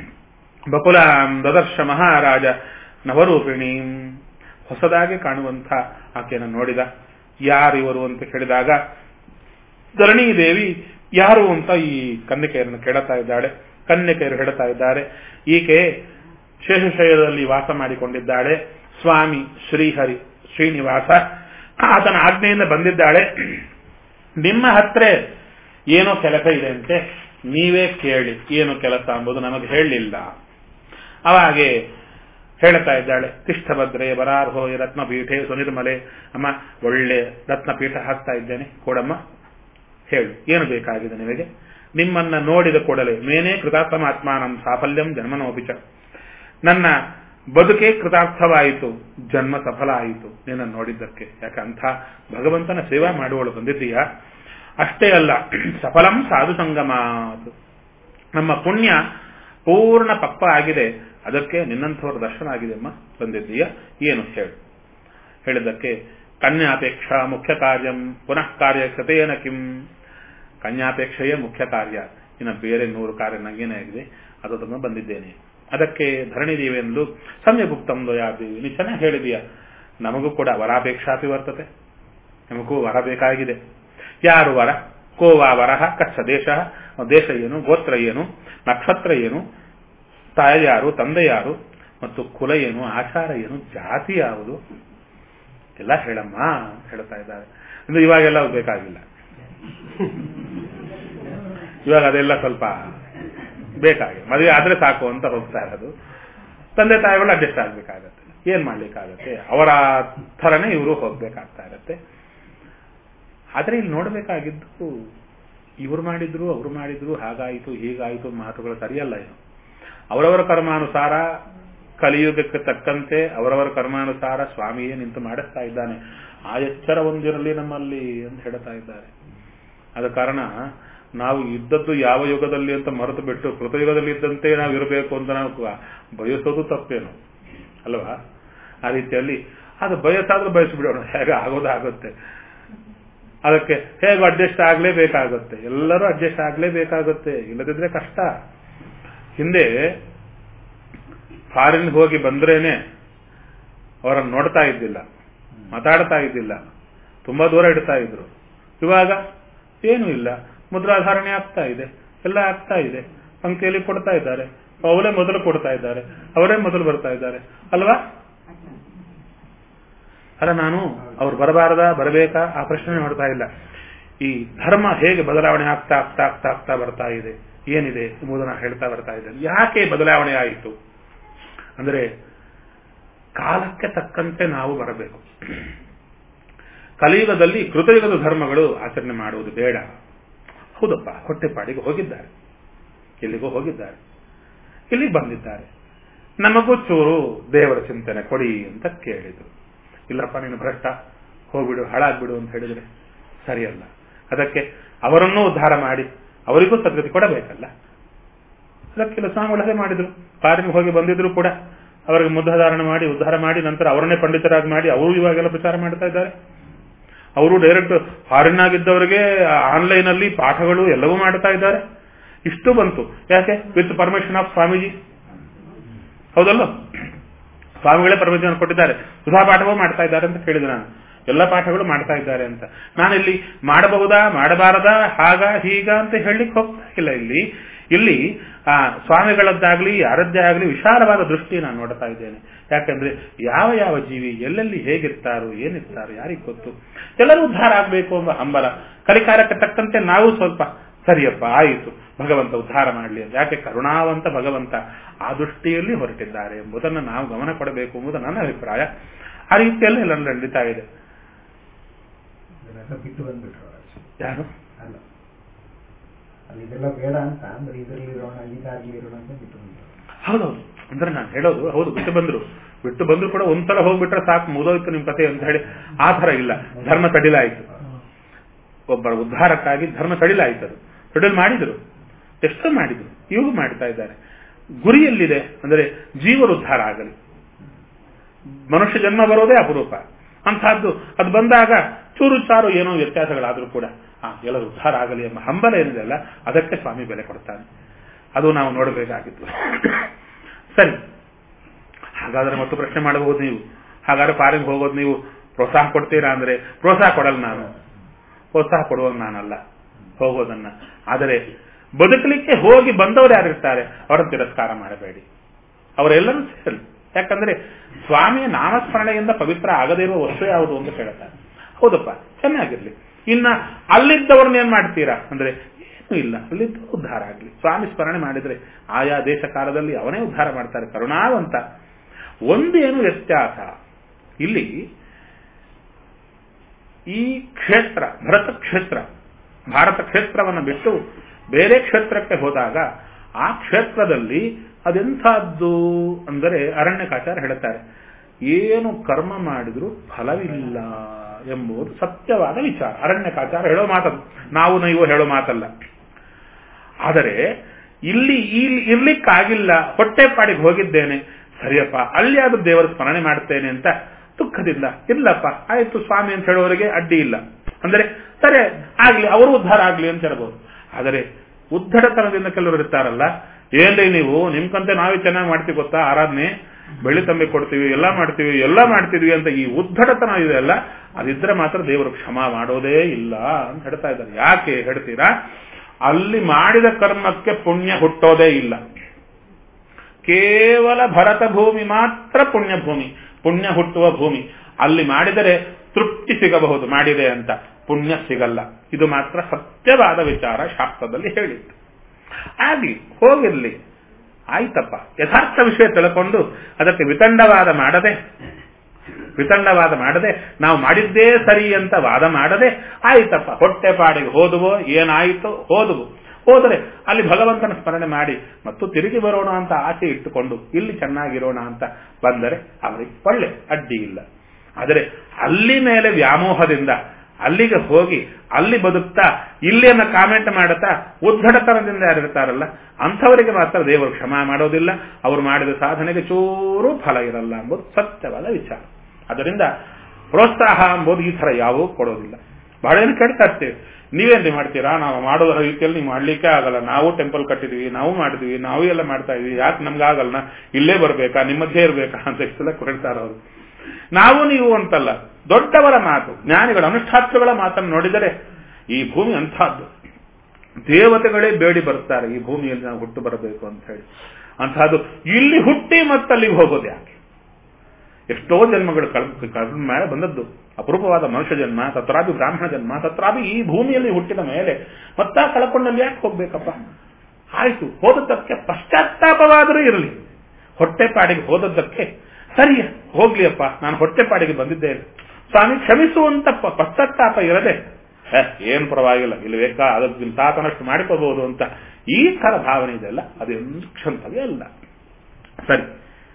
ಬಕುಲ ದದರ್ಶ ಮಹಾರಾಜ ನವರೂಪಿಣಿ, ಹೊಸದಾಗಿ ಕಾಣುವಂಥ ಆಕೆಯನ್ನು ನೋಡಿದ. ಯಾರು ಇವರು ಅಂತ ಕೇಳಿದಾಗ ಧರಣಿ ದೇವಿ ಯಾರು ಅಂತ ಈ ಕನ್ಯಕೆಯರನ್ನು ಕೇಳುತ್ತಾ ಇದ್ದಾಳೆ. ಕನ್ಯಕೆಯರು ಹೇಳ್ತಾ ಇದ್ದಾರೆ, ಈಕೆ ಶೇಷಶಯದಲ್ಲಿ ವಾಸ ಮಾಡಿಕೊಂಡಿದ್ದಾಳೆ. ಸ್ವಾಮಿ ಶ್ರೀಹರಿ ಶ್ರೀನಿವಾಸ ಆತನ ಆಜ್ಞೆಯಿಂದ ಬಂದಿದ್ದಾಳೆ. ನಿಮ್ಮ ಹತ್ರ ಏನೋ ಕೆಲಸ ಇದೆ ಅಂತೆ, ನೀವೇ ಕೇಳಿ ಏನು ಕೆಲಸ ಎಂಬುದು ನಮಗೆ ಹೇಳಲಿಲ್ಲ. ಅವಾಗೆ ಹೇಳ್ತಾ ಇದ್ದಾಳೆ, ತಿಷ್ಠಭದ್ರೆ ವರಾರ್ಹೋ ರತ್ನಪೀಠೆ ಸುನಿರ್ಮಲೆ, ಅಮ್ಮ ಒಳ್ಳೆ ರತ್ನಪೀಠ ಹಾಕ್ತಾ ಇದ್ದೇನೆ ಕೊಡಮ್ಮ, ಹೇಳು ಏನು ಬೇಕಾಗಿದೆ ನಿಮಗೆ. ನಿಮ್ಮನ್ನ ನೋಡಿದ ಕೂಡಲೇ ಮೇನೇ ಕೃತಾರ್ಥಮಾತ್ಮಾನಂ ಸಾಫಲ್ಯಂ ಜನ್ಮನೋಪಿಚ, ನನ್ನ ಬದುಕೆ ಕೃತಾರ್ಥವಾಯಿತು, ಜನ್ಮ ಸಫಲ ಆಯಿತು ನಿನ್ನ ನೋಡಿದ್ದಕ್ಕೆ. ಯಾಕೆ ಅಂಥ ಭಗವಂತನ ಸೇವಾ ಮಾಡುವಳು ಬಂದಿದ್ದೀಯಾ. ಅಷ್ಟೇ ಅಲ್ಲ, ಸಫಲಂ ಸಾಧು ಸಂಗಮಾತ್, ನಮ್ಮ ಪುಣ್ಯ ಪೂರ್ಣ ಪಕ್ವ ಆಗಿದೆ, ಅದಕ್ಕೆ ನಿನ್ನಂಥವರ ದರ್ಶನ ಆಗಿದೆ ಅಮ್ಮ, ಬಂದಿದ್ದೀಯ ಏನು ಹೇಳು. ಹೇಳಿದ್ದಕ್ಕೆ ಕನ್ಯಾಪೇಕ್ಷ ಮುಖ್ಯ ಕಾರ್ಯಂ ಪುನಃ ಕಾರ್ಯ ಕೃತೇನ ಕಿಂ, ಕನ್ಯಾಪೇಕ್ಷೆಯೇ ಮುಖ್ಯ ಕಾರ್ಯ, ಇನ್ನು ಬೇರೆ 100 ಕಾರ್ಯ ನಂಗೇನೇ ಆಗಿದೆ, ಅದನ್ನು ಬಂದಿದ್ದೇನೆ. ಅದಕ್ಕೆ ಧರಣಿದೇವೆಂದು ಸಮ್ಯಗುಪ್ತಂ ದಯಾದೇವಿ, ನೀ ಚೆನ್ನಾಗಿ ಹೇಳಿದೀಯ, ನಮಗೂ ಕೂಡ ವರಾಪೇಕ್ಷಾಪಿ ವರ್ತತೆ, ನಮಗೂ ವರ ಬೇಕಾಗಿದೆ. ಯಾರು ವರ, ಕೋವಾ ವರಹ, ಕಚ್ಚ ದೇಶ, ದೇಶ ಏನು, ಗೋತ್ರ ಏನು, ನಕ್ಷತ್ರ ಏನು, ತಾಯಿ ಯಾರು, ತಂದೆ ಯಾರು, ಮತ್ತು ಕುಲ ಏನು, ಆಚಾರ ಏನು, ಜಾತಿ ಯಾವುದು ಎಲ್ಲ ಹೇಳಮ್ಮ ಹೇಳ್ತಾ ಇದ್ದಾರೆ. ಅಂದ್ರೆ ಇವಾಗೆಲ್ಲ ಬೇಕಾಗಿಲ್ಲ, ಇವಾಗ ಅದೆಲ್ಲ ಸ್ವಲ್ಪ ಬೇಕಾಗಿದೆ, ಮದುವೆ ಆದ್ರೆ ಸಾಕು ಅಂತ ಹೋಗ್ತಾ ಇರೋದು. ತಂದೆ ತಾಯಿಗಳು ಅಡ್ಜಸ್ಟ್ ಆಗ್ಬೇಕಾಗತ್ತೆ, ಏನ್ ಮಾಡ್ಲಿಕ್ಕಾಗತ್ತೆ, ಅವರ ಥರನೇ ಇವರು ಹೋಗ್ಬೇಕಾಗ್ತಾ ಇರತ್ತೆ. ಆದ್ರೆ ಇಲ್ಲಿ ನೋಡ್ಬೇಕಾಗಿದ್ದು ಇವ್ರು ಮಾಡಿದ್ರು ಅವ್ರು ಮಾಡಿದ್ರು ಹಾಗಾಯಿತು ಹೀಗಾಯಿತು ಮಾತುಗಳು ಸರಿಯಲ್ಲ. ಏನು ಅವರವರ ಕರ್ಮಾನುಸಾರ ಕಲಿಯುಗಕ್ಕೆ ತಕ್ಕಂತೆ ಅವರವರ ಕರ್ಮಾನುಸಾರ ಸ್ವಾಮಿಯೇ ನಿಂತು ಮಾಡಿಸ್ತಾ ಇದ್ದಾನೆ. ಆ ಎಚ್ಚರ ಒಂದಿರಲಿ ನಮ್ಮಲ್ಲಿ ಅಂತ ಹೇಳ್ತಾ ಇದ್ದಾರೆ. ಆದ ಕಾರಣ ನಾವು ಇದ್ದದ್ದು ಯಾವ ಯುಗದಲ್ಲಿ ಅಂತ ಮರೆತು ಬಿಟ್ಟು ಕೃತಯುಗದಲ್ಲಿ ಇದ್ದಂತೆ ನಾವು ಇರಬೇಕು ಅಂತ ನಾವು ಬಯಸೋದು ತಪ್ಪೇನು ಅಲ್ವಾ. ಆ ರೀತಿಯಲ್ಲಿ ಅದು ಬಯಸಾದ್ರೂ ಬಯಸಿಬಿಡೋಣ, ಹೇಗೆ ಆಗೋದಾಗುತ್ತೆ. ಅದಕ್ಕೆ ಹೇಗೆ ಅಡ್ಜಸ್ಟ್ ಆಗ್ಲೇಬೇಕಾಗುತ್ತೆ, ಎಲ್ಲರೂ ಅಡ್ಜಸ್ಟ್ ಆಗ್ಲೇಬೇಕಾಗುತ್ತೆ, ಇಲ್ಲದಿದ್ರೆ ಕಷ್ಟ. ಹಿಂದೆ ಫಾರಿನ್ ಹೋಗಿ ಬಂದ್ರೇನೆ ಅವರನ್ನು ನೋಡ್ತಾ ಇದ್ದಿಲ್ಲ, ಮಾತಾಡ್ತಾ ಇದ್ದಿಲ್ಲ, ತುಂಬಾ ದೂರ ಇಡ್ತಾ ಇದ್ರು. ಇವಾಗ ಏನೂ ಇಲ್ಲ, ಮುದ್ರಾಧಾರಣೆ ಆಗ್ತಾ ಇದೆ, ಎಲ್ಲ ಆಗ್ತಾ ಇದೆ, ಪಂಕ್ತಿಯಲ್ಲಿ ಕೊಡ್ತಾ ಇದ್ದಾರೆ, ಅವರೇ ಮೊದಲು ಕೊಡ್ತಾ ಇದ್ದಾರೆ, ಅವರೇ ಮೊದಲು ಬರ್ತಾ ಇದ್ದಾರೆ ಅಲ್ವಾ. ಅಲ್ಲ, ನಾನು ಅವ್ರು ಬರಬಾರದಾ ಬರಬೇಕಾ ಆ ಪ್ರಶ್ನೆ ಮಾಡ್ತಾ ಇಲ್ಲ. ಈ ಧರ್ಮ ಹೇಗೆ ಬದಲಾವಣೆ ಆಗ್ತಾ ಆಗ್ತಾ ಆಗ್ತಾ ಆಗ್ತಾ ಬರ್ತಾ ಇದೆ, ಏನಿದೆ ಎಂಬುದನ್ನು ಹೇಳ್ತಾ ಬರ್ತಾ ಇದ್ದಾರೆ. ಯಾಕೆ ಬದಲಾವಣೆ ಆಯಿತು ಅಂದ್ರೆ ಕಾಲಕ್ಕೆ ತಕ್ಕಂತೆ ನಾವು ಬರಬೇಕು. ಕಲಿಯುಗದಲ್ಲಿ ಕೃತಯುಗದ ಧರ್ಮಗಳು ಆಚರಣೆ ಮಾಡುವುದು ಬೇಡ. ಹೌದಪ್ಪ, ಹೊಟ್ಟೆಪಾಡಿಗೆ ಹೋಗಿದ್ದಾರೆ, ಎಲ್ಲಿಗೋ ಹೋಗಿದ್ದಾರೆ, ಇಲ್ಲಿಗೆ ಬಂದಿದ್ದಾರೆ, ನಮಗೂ ಚೂರು ದೇವರ ಚಿಂತನೆ ಕೊಡಿ ಅಂತ ಕೇಳಿದ್ರು. ಇಲ್ಲಪ್ಪ ನೀನು ಭ್ರಷ್ಟ, ಹೋಗ್ಬಿಡು, ಹಾಳಾಗ್ಬಿಡು ಅಂತ ಹೇಳಿದ್ರೆ ಸರಿಯಲ್ಲ. ಅದಕ್ಕೆ ಅವರನ್ನೂ ಉದ್ಧಾರ ಮಾಡಿ ಅವರಿಗೂ ಸದ್ಗತಿ ಕೊಡಬೇಕಲ್ಲ. ಅದಕ್ಕೆಲ್ಲ ಸ್ವಾಮಿಗಳೇ ಮಾಡಿದ್ರು. ಫಾರಿನ್ ಹೋಗಿ ಬಂದಿದ್ರು ಕೂಡ ಅವರಿಗೆ ಮುದ್ಧಾಧಾರಣ ಮಾಡಿ ಉದ್ಧಾರ ಮಾಡಿ ನಂತರ ಅವರನ್ನೇ ಪಂಡಿತರಾಗಿ ಮಾಡಿ ಅವರು ಇವಾಗೆಲ್ಲ ಪ್ರಚಾರ ಮಾಡ್ತಾ ಇದ್ದಾರೆ. ಅವರು ಡೈರೆಕ್ಟ್ ಫಾರಿನ್ ಆಗಿದ್ದವರಿಗೆ ಆನ್ಲೈನ್ ಅಲ್ಲಿ ಪಾಠಗಳು ಎಲ್ಲವೂ ಮಾಡ್ತಾ ಇದ್ದಾರೆ. ಇಷ್ಟು ಬಂತು. ಯಾಕೆ? With permission of Swamiji. ಹೌದಲ್ಲ? ಸ್ವಾಮಿಗಳೇ ಪರ್ಮಿಷನ್ ಕೊಟ್ಟಿದ್ದಾರೆ. ಸುಧಾ ಪಾಠವೂ ಮಾಡ್ತಾ ಇದ್ದಾರೆ ಅಂತ ಕೇಳಿದೆ ನಾನು. ಎಲ್ಲ ಪಾಠಗಳು ಮಾಡ್ತಾ ಇದ್ದಾರೆ ಅಂತ. ನಾನಿಲ್ಲಿ ಮಾಡಬಹುದಾ ಮಾಡಬಾರದಾ ಹಾಗ ಹೀಗ ಅಂತ ಹೇಳಲಿಕ್ಕೆ ಹೋಗ್ತಾ ಇಲ್ಲ. ಇಲ್ಲಿ ಸ್ವಾಮಿಗಳದ್ದಾಗ್ಲಿ ಯಾರದ್ದೇ ಆಗಲಿ ವಿಶಾಲವಾದ ದೃಷ್ಟಿ ನಾನು ನೋಡ್ತಾ ಇದ್ದೇನೆ. ಯಾಕಂದ್ರೆ ಯಾವ ಯಾವ ಜೀವಿ ಎಲ್ಲೆಲ್ಲಿ ಹೇಗಿರ್ತಾರೋ ಏನಿರ್ತಾರೋ ಯಾರಿಗೆ ಗೊತ್ತು. ಎಲ್ಲರೂ ಉದ್ಧಾರ ಆಗಬೇಕು ಎಂಬ ಹಂಬಲ. ಕಲಿಕಾಲಕ್ಕೆ ತಕ್ಕಂತೆ ನಾವು ಸ್ವಲ್ಪ ಸರಿಯಪ್ಪ ಆಯಿತು ಭಗವಂತ ಉದ್ಧಾರ ಮಾಡಲಿ ಅಂತ. ಯಾಕೆ? ಕರುಣಾವಂತ ಭಗವಂತ ಆ ದೃಷ್ಟಿಯಲ್ಲಿ ಹೊರಟಿದ್ದಾರೆ ಎಂಬುದನ್ನು ನಾವು ಗಮನ ಕೊಡಬೇಕು ಎಂಬುದು ನನ್ನ ಅಭಿಪ್ರಾಯ. ಆ ರೀತಿಯಲ್ಲಿ ಎಲ್ಲ ನಡೀತಾ ಇದೆ. ಬಿಟ್ಟು ಬಂದ್ಬಿಟ್ರು ಯಾರು ಅಲ್ಲ, ಅಲ್ಲಿ ಇದೆಲ್ಲ ಬೇಡ ಅಂತ ಅಂದ್ರೆ ಇದರಲ್ಲಿ ಇರೋಣ ಇದಾಗ್ಲಿ ಇರೋಣ ಅಂತ ಬಿಟ್ಟು ಬಂದ್ರು. ಹೌದೌದು. ಅಂದ್ರೆ ನಾನು ಹೇಳೋದು ಹೌದು, ಬಿಟ್ಟು ಬಂದ್ರು ಕೂಡ ಒಂದ್ಸಲ ಹೋಗ್ಬಿಟ್ರೆ ಸಾಕು ಮುಗಿದೋಯ್ತು ನಿಮ್ ಕಥೆ ಅಂತ ಹೇಳಿ ಆ ತರ ಇಲ್ಲ. ಧರ್ಮ ಸಡಿಲಾಯಿತು. ಒಬ್ಬರ ಉದ್ಧಾರಕ್ಕಾಗಿ ಧರ್ಮ ಸಡಿಲಾಯಿತು. ಅದು ಸಡಿಲ್ ಮಾಡಿದ್ರು, ಎಷ್ಟು ಮಾಡಿದ್ರು, ಇವು ಮಾಡ್ತಾ ಇದ್ದಾರೆ. ಗುರಿಯಲ್ಲಿದೆ ಅಂದ್ರೆ ಜೀವರ ಉದ್ಧಾರ ಆಗಲಿ. ಮನುಷ್ಯ ಜನ್ಮ ಬರೋದೇ ಅಪರೂಪ. ಅಂತಹದ್ದು ಅದು ಬಂದಾಗ ಚೂರು ಚಾರು ಏನೋ ವ್ಯತ್ಯಾಸಗಳಾದ್ರೂ ಕೂಡ ಎಲ್ಲರೂ ಉದ್ಧಾರ ಆಗಲಿ ಎಂಬ ಹಂಬಲ ಏನಿದೆ ಅಲ್ಲ, ಅದಕ್ಕೆ ಸ್ವಾಮಿ ಬೆಲೆ ಕೊಡ್ತಾನೆ. ಅದು ನಾವು ನೋಡಬೇಕಾಗಿತ್ತು. ಸರಿ, ಹಾಗಾದ್ರೆ ಮತ್ತು ಪ್ರಶ್ನೆ ಮಾಡಬಹುದು ನೀವು. ಹಾಗಾದ್ರೆ ಫಾರಿನ್ ಹೋಗೋದು ನೀವು ಪ್ರೋತ್ಸಾಹ ಕೊಡ್ತೀರಾ ಅಂದ್ರೆ ಪ್ರೋತ್ಸಾಹ ಕೊಡಲ್ಲ ನಾನು. ಪ್ರೋತ್ಸಾಹ ಕೊಡುವಾಗ ನಾನಲ್ಲ ಹೋಗೋದನ್ನ. ಆದರೆ ಬದುಕಲಿಕ್ಕೆ ಹೋಗಿ ಬಂದವರು ಯಾರಿರ್ತಾರೆ ಅವರನ್ನು ತಿರಸ್ಕಾರ ಮಾಡಬೇಡಿ. ಅವರೆಲ್ಲರೂ ಸೇರಲಿ. ಯಾಕಂದ್ರೆ ಸ್ವಾಮಿಯ ನಾಮಸ್ಮರಣೆಯಿಂದ ಪವಿತ್ರ ಆಗದೇ ಇರುವ ವಸ್ತು ಯಾವುದು ಅಂತ ಕೇಳ್ತಾರೆ. ಹೌದಪ್ಪ, ಚೆನ್ನಾಗಿರ್ಲಿ. ಇನ್ನ ಅಲ್ಲಿದ್ದವ್ರನ್ನ ಏನ್ ಮಾಡ್ತೀರಾ ಅಂದ್ರೆ ಏನೂ ಇಲ್ಲ, ಅಲ್ಲಿದ್ದು ಉದ್ಧಾರ ಆಗ್ಲಿ. ಸ್ವಾಮಿ ಸ್ಮರಣೆ ಮಾಡಿದ್ರೆ ಆಯಾ ದೇಶ ಕಾಲದಲ್ಲಿ ಅವನೇ ಉದ್ಧಾರ ಮಾಡ್ತಾರೆ. ಕರುಣಾವಂತ. ಒಂದೇನು ವ್ಯತ್ಯಾಸ ಇಲ್ಲಿ, ಈ ಕ್ಷೇತ್ರ ಭಾರತ ಕ್ಷೇತ್ರವನ್ನು ಬಿಟ್ಟು ಬೇರೆ ಕ್ಷೇತ್ರಕ್ಕೆ ಹೋದಾಗ ಆ ಕ್ಷೇತ್ರದಲ್ಲಿ ಅದೆಂಥದ್ದು ಅಂದರೆ ಅರಣ್ಯಕಾಚಾರ್ಯ ಹೇಳುತ್ತಾರೆ, ಏನು ಕರ್ಮ ಮಾಡಿದ್ರು ಫಲವಿಲ್ಲ ಎಂಬುದು ಸತ್ಯವಾದ ವಿಚಾರ. ಅರಣ್ಯಕಾಚಾರ್ಯ ಹೇಳೋ ಮಾತದು, ನಾವು ನೀವು ಹೇಳೋ ಮಾತಲ್ಲ. ಆದರೆ ಇಲ್ಲಿ ಇರ್ಲಿಕ್ಕಾಗಿಲ್ಲ, ಹೊಟ್ಟೆಪಾಡಿಗೆ ಹೋಗಿದ್ದೇನೆ, ಸರಿಯಪ್ಪ ಅಲ್ಲಿ ಆದ್ರೂ ದೇವರ ಸ್ಮರಣೆ ಮಾಡ್ತೇನೆ ಅಂತ ದುಃಖದಿಂದ ಇಲ್ಲಪ್ಪ ಆಯ್ತು ಸ್ವಾಮಿ ಅಂತ ಹೇಳೋರಿಗೆ ಅಡ್ಡಿ ಇಲ್ಲ. ಅಂದರೆ ಸರಿ ಆಗ್ಲಿ, ಅವರು ಉದ್ಧಾರ ಆಗ್ಲಿ ಅಂತ ಹೇಳ್ಬೋದು. ಆದರೆ ಉದ್ದಡತನದಿಂದ ಕೆಲವರು ಇರ್ತಾರಲ್ಲ, ಏನ್ರಿ ನೀವು ನಿಮ್ಕಂತೆ ನಾವೇ ಚೆನ್ನಾಗಿ ಮಾಡ್ತೀವಿ ಗೊತ್ತಾ, ಆರಾಧನೆ ಬೆಳ್ಳಿ ತಂಬಿ ಕೊಡ್ತೀವಿ, ಎಲ್ಲ ಮಾಡ್ತೀವಿ ಅಂತ ಈ ಉದ್ದಡತನ ಇದೆ ಅಲ್ಲ, ಅದಿದ್ರೆ ಮಾತ್ರ ದೇವರು ಕ್ಷಮ ಮಾಡೋದೇ ಇಲ್ಲ ಅಂತ ಹೇಳ್ತಾ ಇದ್ದಾರೆ. ಯಾಕೆ ಹೇಳ್ತೀರಾ? ಅಲ್ಲಿ ಮಾಡಿದ ಕರ್ಮಕ್ಕೆ ಪುಣ್ಯ ಹುಟ್ಟೋದೇ ಇಲ್ಲ. ಕೇವಲ ಭರತ ಭೂಮಿ ಮಾತ್ರ ಪುಣ್ಯ ಭೂಮಿ, ಪುಣ್ಯ ಹುಟ್ಟುವ ಭೂಮಿ. ಅಲ್ಲಿ ಮಾಡಿದರೆ ತೃಪ್ತಿ ಸಿಗಬಹುದು ಮಾಡಿದೆ ಅಂತ, ಪುಣ್ಯ ಸಿಗಲ್ಲ. ಇದು ಮಾತ್ರ ಸತ್ಯವಾದ ವಿಚಾರ ಶಾಸ್ತ್ರದಲ್ಲಿ ಹೇಳಿತ್ತು. ಆಗ್ಲಿ, ಹೋಗಿರ್ಲಿ, ಆಯ್ತಪ್ಪ. ಯಥಾರ್ಥ ವಿಷಯ ತಿಳ್ಕೊಂಡು ಅದಕ್ಕೆ ವಿತಂಡವಾದ ಮಾಡದೆ ನಾವು ಮಾಡಿದ್ದೇ ಸರಿ ಅಂತ ವಾದ ಮಾಡದೆ ಆಯ್ತಪ್ಪ ಹೊಟ್ಟೆಪಾಡಿಗೆ ಹೋದುವೋ ಏನಾಯಿತೋ ಹೋದರೆ ಅಲ್ಲಿ ಭಗವಂತನ ಸ್ಮರಣೆ ಮಾಡಿ ಮತ್ತು ತಿರುಗಿ ಬರೋಣ ಅಂತ ಆಸೆ ಇಟ್ಟುಕೊಂಡು ಇಲ್ಲಿ ಚೆನ್ನಾಗಿರೋಣ ಅಂತ ಬಂದರೆ ಅವರಿಗೆ ಒಳ್ಳೆ ಅಡ್ಡಿ ಇಲ್ಲ. ಆದರೆ ಅಲ್ಲಿ ಮೇಲೆ ವ್ಯಾಮೋಹದಿಂದ ಅಲ್ಲಿಗೆ ಹೋಗಿ ಅಲ್ಲಿ ಬದುಕ್ತಾ ಇಲ್ಲಿಯನ್ನ ಕಾಮೆಂಟ್ ಮಾಡುತ್ತಾ ಉದ್ದಡತನದಿಂದ ಯಾರಿರ್ತಾರಲ್ಲ ಅಂಥವರಿಗೆ ಮಾತ್ರ ದೇವರು ಕ್ಷಮಾ ಮಾಡೋದಿಲ್ಲ. ಅವರು ಮಾಡಿದ ಸಾಧನೆಗೆ ಚೂರು ಫಲ ಇರಲ್ಲ ಎಂಬುದು ಸತ್ಯವಾದ ವಿಚಾರ. ಅದರಿಂದ ಪ್ರೋತ್ಸಾಹ ಎಂಬುದು ಈ ಥರ ಯಾವೂ ಕೊಡೋದಿಲ್ಲ. ಬಹಳ ಏನು ಕೇಳ್ತಾ ಇರ್ತೇವೆ, ನೀವೇನ್ರಿ ಮಾಡ್ತೀರಾ, ನಾವು ಮಾಡೋ ರೀತಿಯಲ್ಲಿ ನೀವು ಮಾಡ್ಲಿಕ್ಕೆ ಆಗಲ್ಲ, ನಾವು ಟೆಂಪಲ್ ಕಟ್ಟಿದೀವಿ, ನಾವು ಮಾಡಿದ್ವಿ, ನಾವು ಎಲ್ಲ ಮಾಡ್ತಾ ಇದೀವಿ, ಯಾಕೆ ನಮ್ಗೆ ಆಗಲ್ಲ, ಇಲ್ಲೇ ಬರ್ಬೇಕಾ, ನಿಮ್ಮ ಮಧ್ಯೆ ಇರ್ಬೇಕಾ ಅಂತ ಇಷ್ಟೆಲ್ಲ ಕೇಳ್ತಾರ ಅವರು. ನಾವು ನೀವು ಅಂತಲ್ಲ, ದೊಡ್ಡವರ ಮಾತು, ಜ್ಞಾನಿಗಳ ಅನುಷ್ಠಾತ್ರಗಳ ಮಾತನ್ನು ನೋಡಿದರೆ ಈ ಭೂಮಿ ಅಂತಹದ್ದು. ದೇವತೆಗಳೇ ಬೇಡಿ ಬರ್ತಾರೆ ಈ ಭೂಮಿಯಲ್ಲಿ ನಾವು ಹುಟ್ಟು ಬರಬೇಕು ಅಂತ ಹೇಳಿ. ಅಂತಹದ್ದು ಇಲ್ಲಿ ಹುಟ್ಟಿ ಮತ್ತಲ್ಲಿಗೆ ಹೋಗೋದು ಯಾಕೆ? ಎಷ್ಟೋ ಜನ್ಮಗಳು ಕಳೆದ ಮೇಲೆ ಬಂದದ್ದು ಅಪರೂಪವಾದ ಮನುಷ್ಯ ಜನ್ಮ, ತತ್ರಾಭಿ ಬ್ರಾಹ್ಮಣ ಜನ್ಮ, ತತ್ರಾಭಿ ಈ ಭೂಮಿಯಲ್ಲಿ ಹುಟ್ಟಿದ ಮೇಲೆ ಮತ್ತ ಕಳ್ಕೊಂಡಲ್ಲಿ ಯಾಕೆ ಹೋಗ್ಬೇಕಪ್ಪ? ಆಯ್ತು, ಹೋದದ್ದಕ್ಕೆ ಪಶ್ಚಾತ್ತಾಪವಾದರೂ ಇರಲಿ. ಹೊಟ್ಟೆಪಾಡಿಗೆ ಹೋದದ್ದಕ್ಕೆ ಸರಿಯ ಹೋಗ್ಲಿಯಪ್ಪ, ನಾನು ಹೊಟ್ಟೆಪಾಡಿಗೆ ಬಂದಿದ್ದೇನೆ, ಸ್ವಾಮಿ ಕ್ಷಮಿಸುವಂತ ಪಶ್ಚಾತ್ತಾಪ ಇರದೆ ಏನ್ ಪರವಾಗಿಲ್ಲ, ಇಲ್ಲಿ ಬೇಕಾ ಅದಕ್ಕಿಂತ ತಾತನಷ್ಟು ಮಾಡಿಕೋಬಹುದು ಅಂತ ಈ ತರ ಭಾವನೆ ಇದೆಲ್ಲ ಅದೆಂದು ಕ್ಷಂತವೇ ಅಲ್ಲ. ಸರಿ,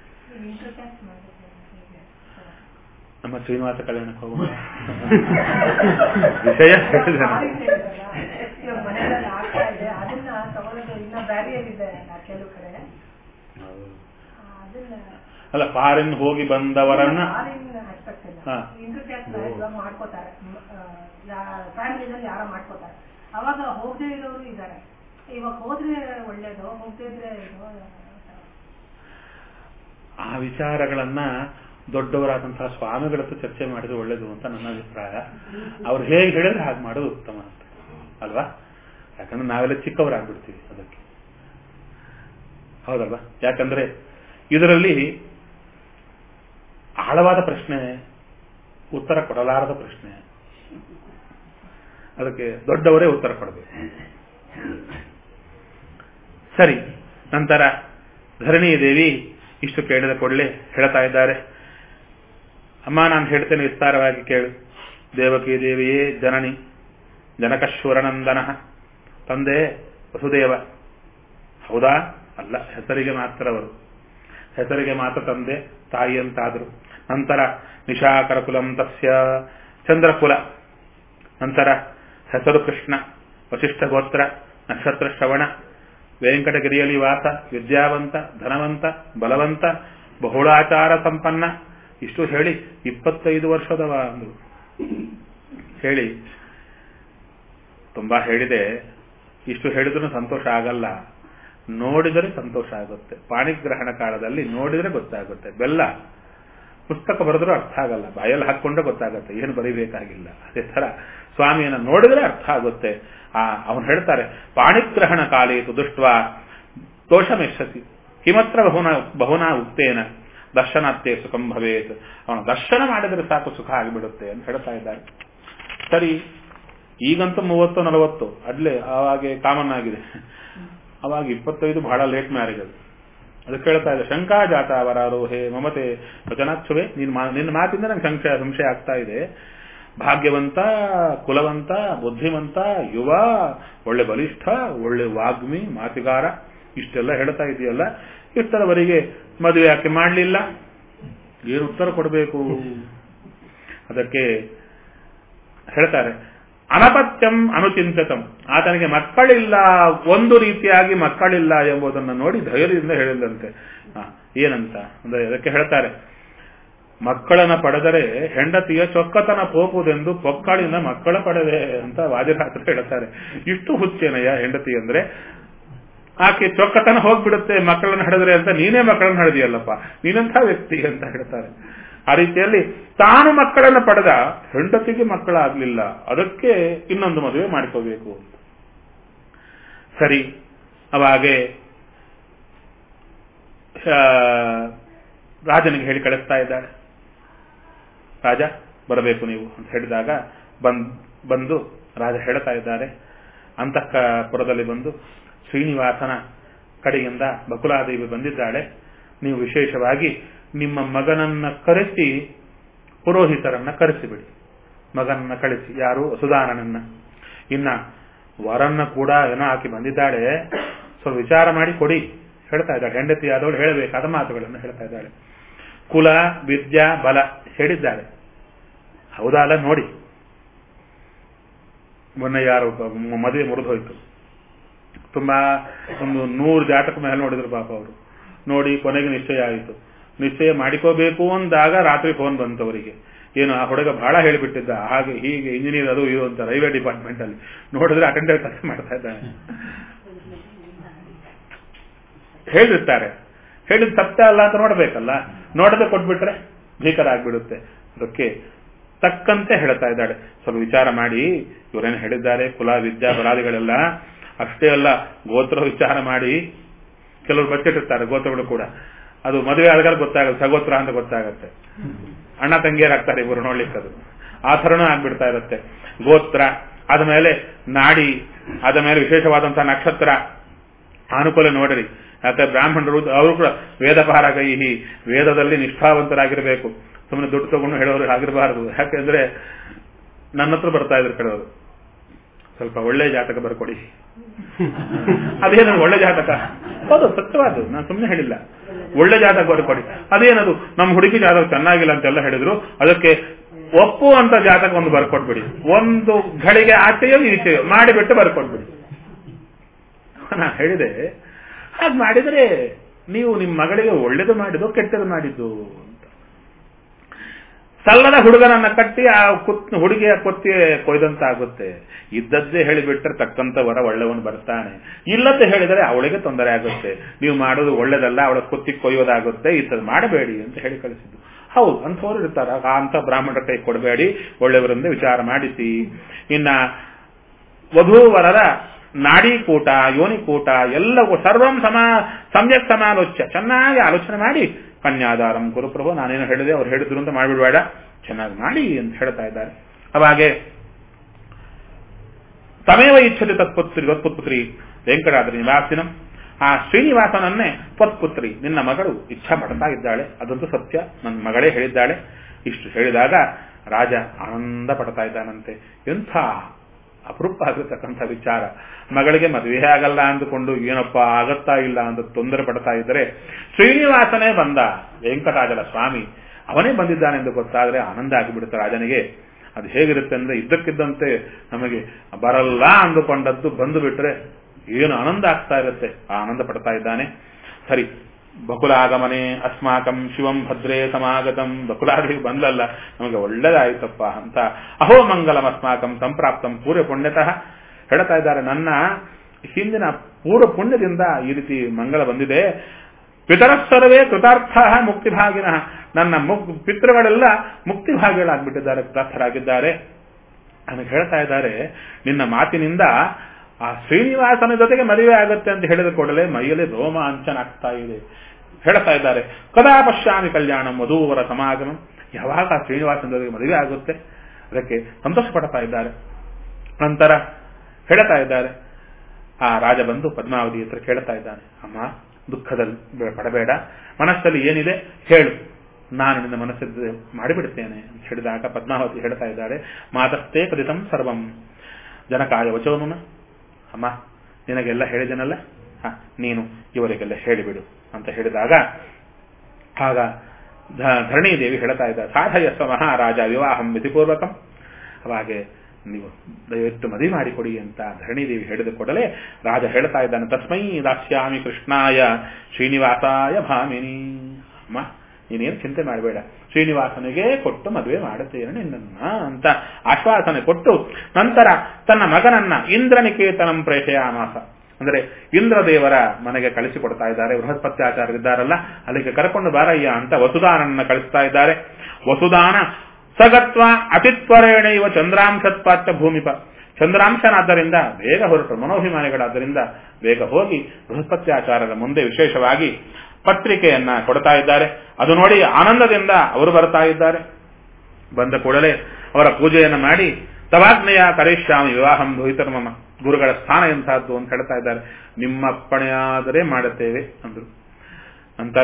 ನಮ್ಮ ಶ್ರೀನಿವಾಸ ಕಲ್ಯಾಣಕ್ಕೆ ಹೋಗೋಣ. ವಿಷಯ ಅಲ್ಲ, ಫಾರಿನ್ ಹೋಗಿ ಬಂದವರನ್ನ ಮಾಡ್ಕೋತಾರೆ, ಫ್ಯಾಮಿಲಿನಲ್ಲಿ ಯಾರೋ ಮಾಡ್ಕೋತಾರೆ. ಅವಾಗ ಹೋಗದೇ ಇರೋರು ಇದ್ದಾರೆ, ಇವಾಗ ಹೋದ್ರೆ ಒಳ್ಳೇದು, ಹೋಗ್ತಿದ್ರೆ ಆ ವಿಚಾರಗಳನ್ನ ದೊಡ್ಡವರಾದಂತಹ ಸ್ವಾಮಿಗಳ ಹತ್ರ ಚರ್ಚೆ ಮಾಡಿದ್ರೆ ಒಳ್ಳೇದು ಅಂತ ನನ್ನ ಅಭಿಪ್ರಾಯ. ಅವ್ರು ಹೇಗೆ ಹೇಳಿದ್ರೆ ಹಾಗೆ ಮಾಡೋದು ಉತ್ತಮ ಅಂತ ಅಲ್ವಾ? ಯಾಕಂದ್ರೆ ನಾವೆಲ್ಲ ಚಿಕ್ಕವರಾಗ್ಬಿಡ್ತೀವಿ ಅದಕ್ಕೆ, ಹೌದಲ್ವಾ? ಯಾಕಂದ್ರೆ ಇದರಲ್ಲಿ ಆಳವಾದ ಪ್ರಶ್ನೆ, ಉತ್ತರ ಕೊಡಲಾರದ ಪ್ರಶ್ನೆ, ಅದಕ್ಕೆ ದೊಡ್ಡವರೇ ಉತ್ತರ ಕೊಡಬೇಕು. ಸರಿ, ನಂತರ ಧರಣಿ ದೇವಿ ಇಷ್ಟು ಕೇಳಿದ ಕೂಡಲೇ ಹೇಳ್ತಾ ಇದ್ದಾರೆ, ಅಮ್ಮ ನಾನು ಹೇಳ್ತೇನೆ ವಿಸ್ತಾರವಾಗಿ ಕೇಳು. ದೇವಕಿ ದೇವಿಯೇ ಜನನಿ, ಜನಕಶ್ವರನಂದನ, ತಂದೆ ವಸುದೇವ. ಹೌದಾ? ಅಲ್ಲ, ಹೆಸರಿಗೆ ಮಾತ್ರ ಅವರು, ಹೆಸರಿಗೆ ಮಾತ್ರ ತಂದೆ, ತಾಯಿ ಅಂತಾದರು. ನಂತರ ನಿಶಾಕರಕುಲಂ ತಸ್ಯ, ಚಂದ್ರಕುಲ. ನಂತರ ಹೆಸರು ಕೃಷ್ಣ, ವಶಿಷ್ಠ ಗೋತ್ರ, ನಕ್ಷತ್ರ ಶ್ರವಣ, ವೆಂಕಟಗಿರಿಯಲ್ಲಿ ವಾಸ, ವಿದ್ಯಾವಂತ, ಧನವಂತ, ಬಲವಂತ, ಬಹುಳಾಚಾರ ಸಂಪನ್ನ. ಇಷ್ಟು ಹೇಳಿ 25 ವರ್ಷದವ ಅಂದ್ರು. ಹೇಳಿ ತುಂಬಾ ಹೇಳಿದೆ. ಇಷ್ಟು ಹೇಳಿದ್ರೂ ಸಂತೋಷ ಆಗಲ್ಲ, ನೋಡಿದರೆ ಸಂತೋಷ ಆಗುತ್ತೆ. ಪಾಣಿಗ್ರಹಣ ಕಾಲದಲ್ಲಿ ನೋಡಿದರೆ ಗೊತ್ತಾಗುತ್ತೆ. ಬೆಲ್ಲ ಪುಸ್ತಕ ಬರೆದ್ರೂ ಅರ್ಥ ಆಗಲ್ಲ, ಬಾಯಲ್ಲಿ ಹಾಕೊಂಡ್ರೆ ಗೊತ್ತಾಗುತ್ತೆ, ಏನು ಬರೀಬೇಕಾಗಿಲ್ಲ. ಅದೇ ತರ ಸ್ವಾಮಿಯನ್ನು ನೋಡಿದ್ರೆ ಅರ್ಥ ಆಗುತ್ತೆ. ಅವನು ಹೇಳ್ತಾರೆ, ಪಾಣಿಗ್ರಹಣ ಕಾಲೇತು ದುಷ್ಟ್ವಾ ದೋಷಮೆಷ್ಟತಿ ಕಿಮತ್ರ ಬಹುನಾ ಉಕ್ತೇನ ದರ್ಶನಾರ್ಥೇ ಸುಖಂ ಭವೇತ್. ಅವನ ದರ್ಶನ ಮಾಡಿದರೆ ಸಾಕು, ಸುಖ ಆಗಿಬಿಡುತ್ತೆ ಅಂತ ಹೇಳ್ತಾ ಇದ್ದಾರೆ. ಸರಿ, ಈಗಂತೂ 30-40 ಅಡ್ಲೆ ಅವಾಗೆ ಕಾಮನ್ ಆಗಿದೆ. ಅವಾಗ 25 ಬಹಳ ಲೇಟ್ ಮ್ಯಾರೇಜ್ ಅದು. ಅದಕ್ಕೆ ಹೇಳ್ತಾ ಇದೆ, ಶಂಕಾ ಜಾತ ವರಾರೋಹೇ ಮಮತೆ ವಚನಾಕ್ಷುವೆ. ನಿನ್ನ ಮಾತಿಂದ ನಂಗೆ ಸಂಶಯ ಆಗ್ತಾ ಇದೆ. ಭಾಗ್ಯವಂತ, ಕುಲವಂತ, ಬುದ್ಧಿವಂತ, ಯುವ, ಒಳ್ಳೆ ಬಲಿಷ್ಠ, ಒಳ್ಳೆ ವಾಗ್ಮಿ, ಮಾತುಗಾರ, ಇಷ್ಟೆಲ್ಲ ಹೇಳ್ತಾ ಇದೆಯಲ್ಲ, ಇಷ್ಟರವರೆಗೆ ಮದುವೆ ಯಾಕೆ ಮಾಡಲಿಲ್ಲ? ಏನು ಉತ್ತರ ಕೊಡಬೇಕು? ಅದಕ್ಕೆ ಹೇಳ್ತಾರೆ, ಅನಪತ್ಯಂ ಅನುಚಿಂತತಂ. ಆತನಿಗೆ ಮಕ್ಕಳಿಲ್ಲ, ಒಂದು ರೀತಿಯಾಗಿ ಮಕ್ಕಳಿಲ್ಲ ಎಂಬುದನ್ನು ನೋಡಿ ಧೈರ್ಯದಿಂದ ಹೇಳಿದಂತೆ. ಏನಂತ ಅಂದ್ರೆ ಅದಕ್ಕೆ ಹೇಳ್ತಾರೆ, ಮಕ್ಕಳನ್ನ ಪಡೆದರೆ ಹೆಂಡತಿಯ ಚೊಕ್ಕತನ ಪೋಪುದೆಂದು ಪೊಕ್ಕಳಿನ ಮಕ್ಕಳ ಪಡೆದೆ ಅಂತ ವಾದಿರಾಜರು ಹೇಳ್ತಾರೆ. ಇಷ್ಟು ಹುಚ್ಚೇನಯ್ಯ ಹೆಂಡತಿ ಅಂದ್ರೆ, ಆಕೆ ಚೊಕ್ಕತನ ಹೋಗ್ಬಿಡುತ್ತೆ ಮಕ್ಕಳನ್ನ ಹಡೆದ್ರೆ ಅಂತ ನೀನೇ ಮಕ್ಕಳನ್ನ ಹಡೆದಿಯಲ್ಲಪ್ಪ, ನೀನಂಥ ವ್ಯಕ್ತಿ ಅಂತ ಹೇಳ್ತಾರೆ. ಆ ರೀತಿಯಲ್ಲಿ ತಾನು ಮಕ್ಕಳನ್ನ ಪಡೆದ, ಹೆಂಡತಿಗೆ ಮಕ್ಕಳಾಗ್ಲಿಲ್ಲ, ಅದಕ್ಕೆ ಇನ್ನೊಂದು ಮದುವೆ ಮಾಡ್ಕೋಬೇಕು. ಸರಿ, ಅವಾಗೆ ರಾಜನಿಗೆ ಹೇಳಿ ಕಳಿಸ್ತಾ ಇದ್ದಾಳೆ, ರಾಜ ಬರಬೇಕು ನೀವು ಅಂತ ಹೇಳಿದಾಗ ಬಂದು ರಾಜ ಹೇಳ್ತಾ ಇದ್ದಾರೆ, ಅಂತಃಪುರದಲ್ಲಿ ಬಂದು ಶ್ರೀನಿವಾಸನ ಕಡೆಯಿಂದ ಬಕುಲಾದೇವಿ ಬಂದಿದ್ದಾಳೆ. ನೀವು ವಿಶೇಷವಾಗಿ ನಿಮ್ಮ ಮಗನನ್ನ ಕರೆಸಿ ಪುರೋಹಿತರನ್ನ ಕರೆಸಿಬಿಡಿ. ಮಗನನ್ನ ಕಳಿಸಿ, ಯಾರು? ವಸುದಾನನನ್ನ. ಇನ್ನ ವರನ್ನ ಕೂಡ ಏನೋ ಆಕಿ ಬಂದಿದ್ದಾಳೆ, ಸ್ವಲ್ಪ ವಿಚಾರ ಮಾಡಿ ಕೊಡಿ ಹೇಳ್ತಾ ಇದ್ದಾಳೆ. ಹೆಂಡತಿ ಆದವಳು ಹೇಳಬೇಕಾದ ಮಾತುಗಳನ್ನು ಹೇಳ್ತಾ ಇದ್ದಾಳೆ. ಕುಲ, ವಿದ್ಯಾ, ಬಲ ಹೇಳಿದ್ದಾರೆ. ಹೌದಲ್ಲ ನೋಡಿ, ಮೊನ್ನೆ ಯಾರು ಮದುವೆ ಮುರಿದೋಯ್ತು, ತುಂಬಾ ಒಂದು 100 ಜಾತಕ ಮೇಲೆ ನೋಡಿದ್ರು ಪಾಪ ಅವರು. ನೋಡಿ ಕೊನೆಗೆ ನಿಶ್ಚಯ ಆಯಿತು. ನಿಶ್ಚಯ ಮಾಡಿಕೋಬೇಕು ಅಂದಾಗ ರಾತ್ರಿ ಫೋನ್ ಬಂತು ಅವರಿಗೆ, ಏನು ಆ ಹುಡುಗ ಬಹಳ ಹೇಳಿಬಿಟ್ಟಿದ್ದ, ಹಾಗೆ ಹೀಗೆ ಇಂಜಿನಿಯರ್ ಅದು ಇದು ಅಂತ ರೈಲ್ವೆ ಡಿಪಾರ್ಟ್ಮೆಂಟ್ ಅಲ್ಲಿ. ನೋಡಿದ್ರೆ ಅಟೆಂಡರ್ ಕೆಲಸ ಮಾಡ್ತಾ ಇದ್ದಾನೆ. ಹೇಳಿರ್ತಾರೆ, ಹೇಳಿದ್ ಸತ್ಯ ಅಲ್ಲ ಅಂತ ನೋಡ್ಬೇಕಲ್ಲ, ನೋಡದೆ ಕೊಟ್ಬಿಟ್ರೆ ಭೀಕರ ಆಗ್ಬಿಡುತ್ತೆ. ಅದಕ್ಕೆ ತಕ್ಕಂತೆ ಹೇಳ್ತಾ ಇದ್ದಾಳೆ, ಸ್ವಲ್ಪ ವಿಚಾರ ಮಾಡಿ, ಇವರೇನು ಹೇಳಿದ್ದಾರೆ, ಕುಲ, ವಿದ್ಯಾ, ಬಲಾದಿಗಳೆಲ್ಲ ಅಷ್ಟೇ ಅಲ್ಲ, ಗೋತ್ರ ವಿಚಾರ ಮಾಡಿ. ಕೆಲವರು ಬಚ್ಚಿಟ್ಟಿರ್ತಾರೆ ಗೋತ್ರಗಳು ಕೂಡ, ಅದು ಮದುವೆ ಆದಾಗ ಗೊತ್ತಾಗುತ್ತೆ, ಸಗೋತ್ರ ಅಂತ ಗೊತ್ತಾಗತ್ತೆ. ಅಣ್ಣ ತಂಗಿಯರಾಗ್ತಾರೆ ಇವರು ನೋಡ್ಲಿಕ್ಕದು, ಆ ಥರನೂ ಆಗ್ಬಿಡ್ತಾ ಇರುತ್ತೆ. ಗೋತ್ರ ಆದಮೇಲೆ ನಾಡಿ, ಆದ ಮೇಲೆ ವಿಶೇಷವಾದಂತಹ ನಕ್ಷತ್ರ ಅನುಕೂಲ ನೋಡ್ರಿ. ಯಾಕೆ ಬ್ರಾಹ್ಮಣರು ಅವರು ಕೂಡ ವೇದಪಾರಗೈಹಿ, ವೇದದಲ್ಲಿ ನಿಷ್ಠಾವಂತರಾಗಿರ್ಬೇಕು, ಸುಮ್ಮನೆ ದುಡ್ಡು ತಗೊಂಡು ಹೇಳೋರು ಆಗಿರಬಾರದು. ಯಾಕೆಂದ್ರೆ ನನ್ನ ಹತ್ರ ಬರ್ತಾ ಇದ್ರು ಕೆಲವರು, ಸ್ವಲ್ಪ ಒಳ್ಳೆ ಜಾತಕ ಬರ್ಕೊಡಿ. ಅದೇನದು ಒಳ್ಳೆ ಜಾತಕ? ಹೌದು, ಸತ್ಯವಾದ, ನಾನು ಸುಮ್ಮನೆ ಹೇಳಿಲ್ಲ. ಒಳ್ಳೆ ಜಾತಕ ಬರ್ಕೊಡಿ. ಅದೇನದು ನಮ್ಮ ಹುಡುಗಿ ಜಾತಕ ಚೆನ್ನಾಗಿಲ್ಲ ಅಂತೆಲ್ಲ ಹೇಳಿದ್ರು, ಅದಕ್ಕೆ ಒಪ್ಪುವಂತ ಜಾತಕ ಒಂದು ಬರ್ಕೊಟ್ಬಿಡಿ. ಒಂದು ಘಳಿಗೆ ಆಚೆಯೋ ಈಚೆಯೋ ಮಾಡಿಬಿಟ್ಟು ಬರ್ಕೊಟ್ಬಿಡಿ. ನಾನು ಹೇಳಿದೆ, ಹಾಗೆ ಮಾಡಿದ್ರೆ ನೀವು ನಿಮ್ಮ ಮಗಳಿಗೆ ಒಳ್ಳೇದು ಮಾಡಿದ್ದು ಕೆಟ್ಟದ್ದು ಮಾಡಿದ್ದು ಅಂತ. ಸಲ್ಲದ ಹುಡುಗನನ್ನ ಕಟ್ಟಿ ಆ ಹುಡುಗಿಯ ಕೊತ್ತಿ ಕೊಯ್ದಂತಾಗುತ್ತೆ. ಇದ್ದದ್ದೇ ಹೇಳಿಬಿಟ್ರೆ ತಕ್ಕಂತ ವರ ಒಳ್ಳೆಯವನು ಬರ್ತಾನೆ, ಇಲ್ಲದೆ ಹೇಳಿದರೆ ಅವಳಿಗೆ ತೊಂದರೆ ಆಗುತ್ತೆ, ನೀವು ಮಾಡೋದು ಒಳ್ಳೇದಲ್ಲ, ಅವಳ ಕೊತ್ತಿ ಕೊಯ್ಯೋದಾಗುತ್ತೆ, ಇಂಥದ್ದು ಮಾಡಬೇಡಿ ಅಂತ ಹೇಳಿ ಕಳಿಸಿದ್ದು. ಹೌದು, ಅಂಥವ್ರು ಇರ್ತಾರ, ಅಂತ ಬ್ರಾಹ್ಮಣರ ಕೈ ಕೊಡಬೇಡಿ, ಒಳ್ಳೆಯವರಿಂದ ವಿಚಾರ ಮಾಡಿಸಿ. ಇನ್ನ ವಧೂವರರ ನಾಡೀಕೂಟ, ಯೋನಿಕೂಟ ಎಲ್ಲವೂ ಸರ್ವಂ ಸಮ್ಯಕ್ ಸಮಾಲೋಚ್ಯ, ಚೆನ್ನಾಗಿ ಆಲೋಚನೆ ಮಾಡಿ ಕನ್ಯಾದಾರಂ ಗುರುಪ್ರಭು, ನಾನೇನು ಹೇಳಿದೆ ಅವ್ರು ಹೇಳಿದ್ರು ಅಂತ ಮಾಡಿಬಿಡಬೇಡ, ಚೆನ್ನಾಗಿ ಮಾಡಿ ಅಂತ ಹೇಳ್ತಾ ಇದ್ದಾರೆ. ಅವಾಗೆ ತಮೇವ ಇಚ್ಛತೆ ತತ್ಪುತ್ರಿ ವೆಂಕಟಾದ್ರಿ ನಿವಾಸಿನಂ, ಆ ಶ್ರೀನಿವಾಸನನ್ನೇ ತ್ವತ್ಪುತ್ರಿ ನಿನ್ನ ಮಗಳು ಇಚ್ಛಾ ಪಡ್ತಾ ಇದ್ದಾಳೆ, ಅದಂತೂ ಸತ್ಯ, ನನ್ನ ಮಗಳೇ ಹೇಳಿದ್ದಾಳೆ. ಇಷ್ಟು ಹೇಳಿದಾಗ ರಾಜ ಆನಂದ ಪಡ್ತಾ ಇದ್ದಾನಂತೆ. ಎಂಥ ಅಪರೂಪ ಆಗಿರ್ತಕ್ಕಂಥ ವಿಚಾರ. ಮಗಳಿಗೆ ಮದುವೆ ಆಗಲ್ಲ ಅಂದುಕೊಂಡು ಏನಪ್ಪ ಆಗತ್ತಾ ಇಲ್ಲ ಅಂತ ತೊಂದರೆ ಪಡ್ತಾ ಇದ್ದರೆ ಶ್ರೀನಿವಾಸನೇ ಬಂದ, ವೆಂಕಟಾಚಲ ಸ್ವಾಮಿ ಅವನೇ ಬಂದಿದ್ದಾನೆ ಎಂದು ಗೊತ್ತಾದರೆ ಆನಂದ ಆಗಿಬಿಡುತ್ತೆ ರಾಜನಿಗೆ. ಅದು ಹೇಗಿರುತ್ತೆ ಅಂದ್ರೆ ಇದ್ದಕ್ಕಿದ್ದಂತೆ ನಮಗೆ ಬರಲ್ಲ ಅಂದುಕೊಂಡದ್ದು ಬಂದು ಬಿಟ್ರೆ ಏನು ಆನಂದ ಆಗ್ತಾ ಇರುತ್ತೆ, ಆನಂದ ಪಡ್ತಾ ಇದ್ದಾನೆ. ಸರಿ, ಬಕುಲಾಗಮನೆ ಅಸ್ಮಾಕಂ ಶಿವಂ ಭದ್ರೇ ಸಮಾಗತಂ, ಬಕುಲಾದಿಗೆ ಬಂದಲ್ಲ ನಮಗೆ ಒಳ್ಳೇದಾಯ್ತಪ್ಪ ಅಂತ. ಅಹೋ ಮಂಗಲಂ ಅಸ್ಮಾಕಂ ಸಂಪ್ರಾಪ್ತಂ ಪೂರ್ವ ಪುಣ್ಯತಃ ಹೇಳ್ತಾ ಇದ್ದಾರೆ. ನನ್ನ ಹಿಂದಿನ ಪೂರ್ವ ಪುಣ್ಯದಿಂದ ಈ ರೀತಿ ಮಂಗಲ ಬಂದಿದೆ. ಪಿತರಸ್ಸರ್ವೇ ಕೃತಾರ್ಥ ಮುಕ್ತಿಭಾಗಿನಃ, ನನ್ನ ಪಿತೃಗಳೆಲ್ಲ ಮುಕ್ತಿಭಾಗಿಗಳಾಗ್ಬಿಟ್ಟಿದ್ದಾರೆ, ಕೃತಾರ್ಥರಾಗಿದ್ದಾರೆ. ನನಗೆ ಹೇಳ್ತಾ ಇದ್ದಾರೆ, ನಿನ್ನ ಮಾತಿನಿಂದ ಆ ಶ್ರೀನಿವಾಸನ ಜೊತೆಗೆ ಮದುವೆ ಆಗುತ್ತೆ ಅಂತ ಹೇಳಿದ ಕೂಡಲೇ ಮೈಯಲ್ಲಿ ರೋಮಾಂಚನ ಆಗ್ತಾ ಇದೆ. ಹೇಳ್ತಾ ಇದ್ದಾರೆ, ಕದಾ ಪಶ್ಯಾಮಿ ಕಲ್ಯಾಣಂ ವಧೂವರ ಸಮಾಗಮಂ, ಯಾವಾಗ ಆ ಶ್ರೀನಿವಾಸನ ಜೊತೆಗೆ ಮದುವೆ ಆಗುತ್ತೆ, ಅದಕ್ಕೆ ಸಂತೋಷ ಪಡ್ತಾ ಇದ್ದಾರೆ. ನಂತರ ಹೇಳ್ತಾ ಇದ್ದಾರೆ, ಆ ರಾಜ ಬಂದು ಪದ್ಮಾವತಿ ಹತ್ರ ಕೇಳ್ತಾ ಇದ್ದಾನೆ, ಅಮ್ಮ ದುಃಖದಲ್ಲಿ ಪಡಬೇಡ, ಮನಸ್ಸಲ್ಲಿ ಏನಿದೆ ಹೇಳು, ನಾನು ನಿನ್ನ ಮನಸ್ಸಲ್ಲಿ ಮಾಡಿಬಿಡ್ತೇನೆ ಅಂತ ಹೇಳಿದಾಗ ಪದ್ಮಾವತಿ ಹೇಳ್ತಾ ಇದ್ದಾರೆ, ಮಾತಸ್ಥೇ ಕದಿತಂ ಸರ್ವಂ ಜನಕಾಯ ವಚೋನುನ, ಅಮ್ಮ ನಿನಗೆಲ್ಲ ಹೇಳಿದನಲ್ಲ, ನೀನು ಇವರಿಗೆಲ್ಲ ಹೇಳಿಬಿಡು ಅಂತ ಹೇಳಿದಾಗ ಆಗ ಧರಣೀದೇವಿ ಹೇಳ್ತಾ ಇದ್ದಾರೆ, ಸಾಧಯಸ್ವ ಮಹಾರಾಜ ವಿವಾಹಂ ವಿಧಿಪೂರ್ವಕಂ, ಅವಾಗೆ ನೀವು ದಯವಿಟ್ಟು ಮದುವೆ ಮಾಡಿಕೊಡಿ ಅಂತ ಧರಣೀದೇವಿ ಹೇಳಿದ ಕೂಡಲೇ ರಾಜ ಹೇಳ್ತಾ ಇದ್ದಾನೆ, ತಸ್ಮೈ ದಾಸ್ಯಾಮಿ ಕೃಷ್ಣಾಯ ಶ್ರೀನಿವಾಸಾಯ ಭಾಮಿನಿ, ಅಮ್ಮ ನೀನೇನು ಚಿಂತೆ ಮಾಡಬೇಡ, ಶ್ರೀನಿವಾಸನಿಗೆ ಕೊಟ್ಟು ಮದುವೆ ಮಾಡುತ್ತೇನೆ ನಿನ್ನನ್ನ ಅಂತ ಆಶ್ವಾಸನೆ ಕೊಟ್ಟು ನಂತರ ತನ್ನ ಮಗನನ್ನ ಇಂದ್ರನಿಕೇತನಂ ಪ್ರೇಷಯಾಮಾಸ, ಅಂದ್ರೆ ಇಂದ್ರದೇವರ ಮನೆಗೆ ಕಳಿಸಿಕೊಡ್ತಾ ಇದ್ದಾರೆ. ಬೃಹಸ್ಪತ್ಯಾಚಾರ್ಯರಿದ್ದಾರಲ್ಲ ಅಲ್ಲಿಗೆ ಕರ್ಕೊಂಡು ಬಾರಯ್ಯ ಅಂತ ವಸುದಾನನ್ನ ಕಳಿಸ್ತಾ ಇದ್ದಾರೆ. ವಸುದಾನ ಸಗತ್ವ ಅತಿತ್ವರೇಣ ಇವ ಚಂದ್ರಾಂಶತ್ಪಾಚ್ಯ ಭೂಮಿಪ, ಚಂದ್ರಾಂಶನಾದ್ದರಿಂದ ಬೇಗ ಹೊರಟು, ಮನೋಭಿಮಾನಿಗಳಾದ್ದರಿಂದ ಬೇಗ ಹೋಗಿ ಬೃಹಸ್ಪತ್ಯಾಚಾರ್ಯರ ಮುಂದೆ ವಿಶೇಷವಾಗಿ ಪತ್ರಿಕೆಯನ್ನ ಕೊಡ್ತಾ ಇದ್ದಾರೆ. ಅದು ನೋಡಿ ಆನಂದದಿಂದ ಅವರು ಬರ್ತಾ ಇದ್ದಾರೆ. ಬಂದ ಕೂಡಲೇ ಅವರ ಪೂಜೆಯನ್ನು ಮಾಡಿ ತವಾಜ್ಞೆಯ ಕರಿಷ್ಯಾಮಿ ವಿವಾಹಂ ಭೂಯಿತರ್ಮಮ, ಗುರುಗಳ ಸ್ಥಾನ ಎಂತಹದ್ದು ಅಂತ ಹೇಳ್ತಾ ಇದ್ದಾರೆ. ನಿಮ್ಮಪ್ಪಣೆಯಾದರೆ ಮಾಡುತ್ತೇವೆ ಅಂದ್ರು. ನಂತರ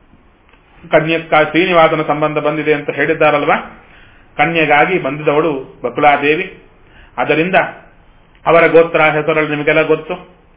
ಕನ್ಯಕ್ಕ ಶ್ರೀನಿವಾಸನ ಸಂಬಂಧ ಬಂದಿದೆ ಅಂತ ಹೇಳಿದ್ದಾರಲ್ವಾ, ಕನ್ಯೆಗಾಗಿ ಬಂದಿದವಳು ಬಕುಲಾದೇವಿ. ಅದರಿಂದ ಅವರ ಗೋತ್ರ ಹೆಸರಲ್ಲಿ ನಿಮಗೆಲ್ಲ ಗೊತ್ತು,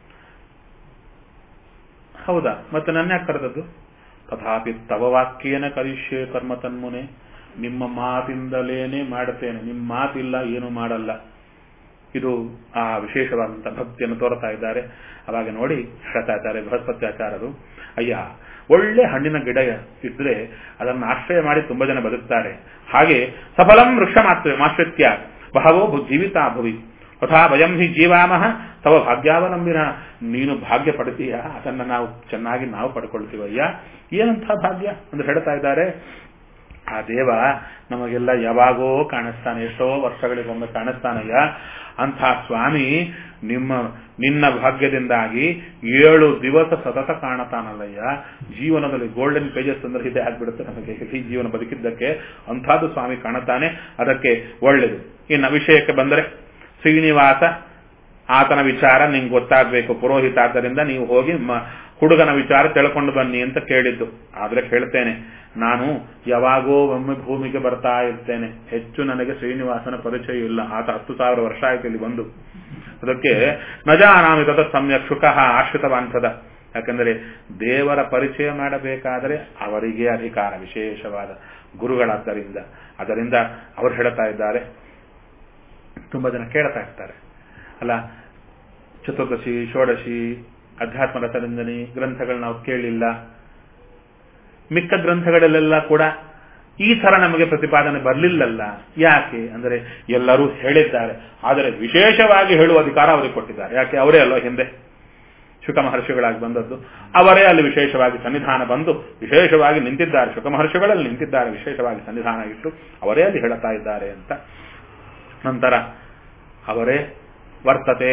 ಹೌದಾ? ಮತ್ತೆ ನನ್ನ ಯಾಕೆ ಕರೆದದ್ದು? ತಥಾಪಿ ತವ ವಾಕ್ಯೇನ ಕರಿಷ್ಯೆ ಕರ್ಮ ತನ್ಮುನೆ, ನಿಮ್ಮ ಮಾತಿಂದಲೇನೆ ಮಾಡುತ್ತೇನೆ, ನಿಮ್ಮ ಮಾತಿಲ್ಲ ಏನು ಮಾಡಲ್ಲ. ಇದು ಆ ವಿಶೇಷವಾದಂತಹ ಭಕ್ತಿಯನ್ನು ತೋರ್ತಾ ಇದ್ದಾರೆ. ಅವಾಗ ನೋಡಿ ಹೇಳ್ತಾ ಇದ್ದಾರೆ ಬೃಹಸ್ಪತ್ಯಾಚಾರ್ಯರು, ಅಯ್ಯ ಒಳ್ಳೆ ಹಣ್ಣಿನ ಗಿಡ ಇದ್ರೆ ಅದನ್ನು ಆಶ್ರಯ ಮಾಡಿ ತುಂಬಾ ಜನ ಬದುಕ್ತಾರೆ. ಹಾಗೆ ಸಫಲಂ ವೃಕ್ಷ ಮಾಶ್ರಿತ್ಯ ಬಹವೋ ಜೀವಿತಾ ಭುವಿ ತಥಾ ವಯಂ ಹಿ ಜೀವಾಮಹ ತವ ಭಾಗ್ಯಾವಲಂಬಿನ, ನೀನು ಭಾಗ್ಯ ಪಡ್ತೀಯ, ಅದನ್ನ ನಾವು ಚೆನ್ನಾಗಿ ನಾವು ಪಡ್ಕೊಳ್ತೀವಯ್ಯ. ಏನಂತ ಭಾಗ್ಯ ಅಂದ್ರೆ ಹೇಳ್ತಾ ಇದ್ದಾರೆ, ಆ ದೇವ ನಮಗೆಲ್ಲ ಯಾವಾಗೋ ಕಾಣಿಸ್ತಾನೆ, ಎಷ್ಟೋ ವರ್ಷಗಳಿಗೊಮ್ಮೆ ಕಾಣಿಸ್ತಾನಯ್ಯ. ಅಂಥ ಸ್ವಾಮಿ ನಿನ್ನ ಭಾಗ್ಯದಿಂದಾಗಿ 7 ದಿವಸ ಸತತ ಕಾಣತಾನಲ್ಲಯ್ಯ. ಜೀವನದಲ್ಲಿ ಗೋಲ್ಡನ್ ಪೇಜಸ್ ಅಂದ್ರೆ ಇದೇ ಆಗ್ಬಿಡುತ್ತೆ ನಮಗೆ, ಈ ಜೀವನ ಬದುಕಿದ್ದಕ್ಕೆ ಅಂಥದ್ದು ಸ್ವಾಮಿ ಕಾಣುತ್ತಾನೆ, ಅದಕ್ಕೆ ಒಳ್ಳೇದು. ಇನ್ನು ವಿಷಯಕ್ಕೆ ಬಂದರೆ ಶ್ರೀನಿವಾಸ ಆತನ ವಿಚಾರ ನಿಂಗೆ ಗೊತ್ತಾಗಬೇಕು, ಪುರೋಹಿತ ಆದ್ದರಿಂದ ನೀವು ಹೋಗಿ ಹುಡುಗನ ವಿಚಾರ ತಿಳ್ಕೊಂಡು ಬನ್ನಿ ಅಂತ ಕೇಳಿದ್ದು. ಆದ್ರೆ ಹೇಳ್ತೇನೆ, ನಾನು ಯಾವಾಗೋ ಒಮ್ಮೆ ಭೂಮಿಗೆ ಬರ್ತಾ ಇರ್ತೇನೆ, ಹೆಚ್ಚು ನನಗೆ ಶ್ರೀನಿವಾಸನ ಪರಿಚಯ ಇಲ್ಲ. ಆತ 10,000 ವರ್ಷ ಆಯ್ತು ಇಲ್ಲಿ ಬಂದು. ಅದಕ್ಕೆ ನಜಾನಾಮಿ ತತ ಸಮ್ಯಕ್ ಶುಕಃ ಆಶ್ರಿತವಾಂಥದ, ಯಾಕಂದರೆ ದೇವರ ಪರಿಚಯ ಮಾಡಬೇಕಾದರೆ ಅವರಿಗೆ ಅಧಿಕಾರ, ವಿಶೇಷವಾದ ಗುರುಗಳಾದ್ದರಿಂದ. ಅದರಿಂದ ಅವರು ಹೇಳ್ತಾ ಇದ್ದಾರೆ, ತುಂಬಾ ಜನ ಕೇಳ್ತಾ ಇರ್ತಾರೆ ಅಲ್ಲ, ಚತುರ್ದಶಿ ಷೋಡಶಿ ಅಧ್ಯಾತ್ಮ ರಸರಿಂದನಿ ಗ್ರಂಥಗಳು ನಾವು ಕೇಳಿಲ್ಲ, ಮಿಕ್ಕ ಗ್ರಂಥಗಳಲ್ಲೆಲ್ಲ ಕೂಡ ಈ ತರ ನಮಗೆ ಪ್ರತಿಪಾದನೆ ಬರಲಿಲ್ಲಲ್ಲ. ಯಾಕೆ ಅಂದರೆ ಎಲ್ಲರೂ ಹೇಳಿದ್ದಾರೆ, ಆದರೆ ವಿಶೇಷವಾಗಿ ಹೇಳುವ ಅಧಿಕಾರ ಅವರಿಗೆ ಕೊಟ್ಟಿದ್ದಾರೆ. ಯಾಕೆ? ಅವರೇ ಅಲ್ವ ಹಿಂದೆ ಶುಕ ಮಹರ್ಷಿಗಳಾಗಿ ಬಂದದ್ದು, ಅವರೇ ಅಲ್ಲಿ ವಿಶೇಷವಾಗಿ ಸನ್ನಿಧಾನ ಬಂದು ವಿಶೇಷವಾಗಿ ನಿಂತಿದ್ದಾರೆ. ಶುಕ ಮಹರ್ಷಿಗಳಲ್ಲಿ ನಿಂತಿದ್ದಾರೆ, ವಿಶೇಷವಾಗಿ ಸನ್ನಿಧಾನ ಇಟ್ಟು ಅವರೇ ಅಲ್ಲಿ ಹೇಳುತ್ತಾ ಇದ್ದಾರೆ ಅಂತ. ನಂತರ ಅವರೇ ವರ್ತತೆ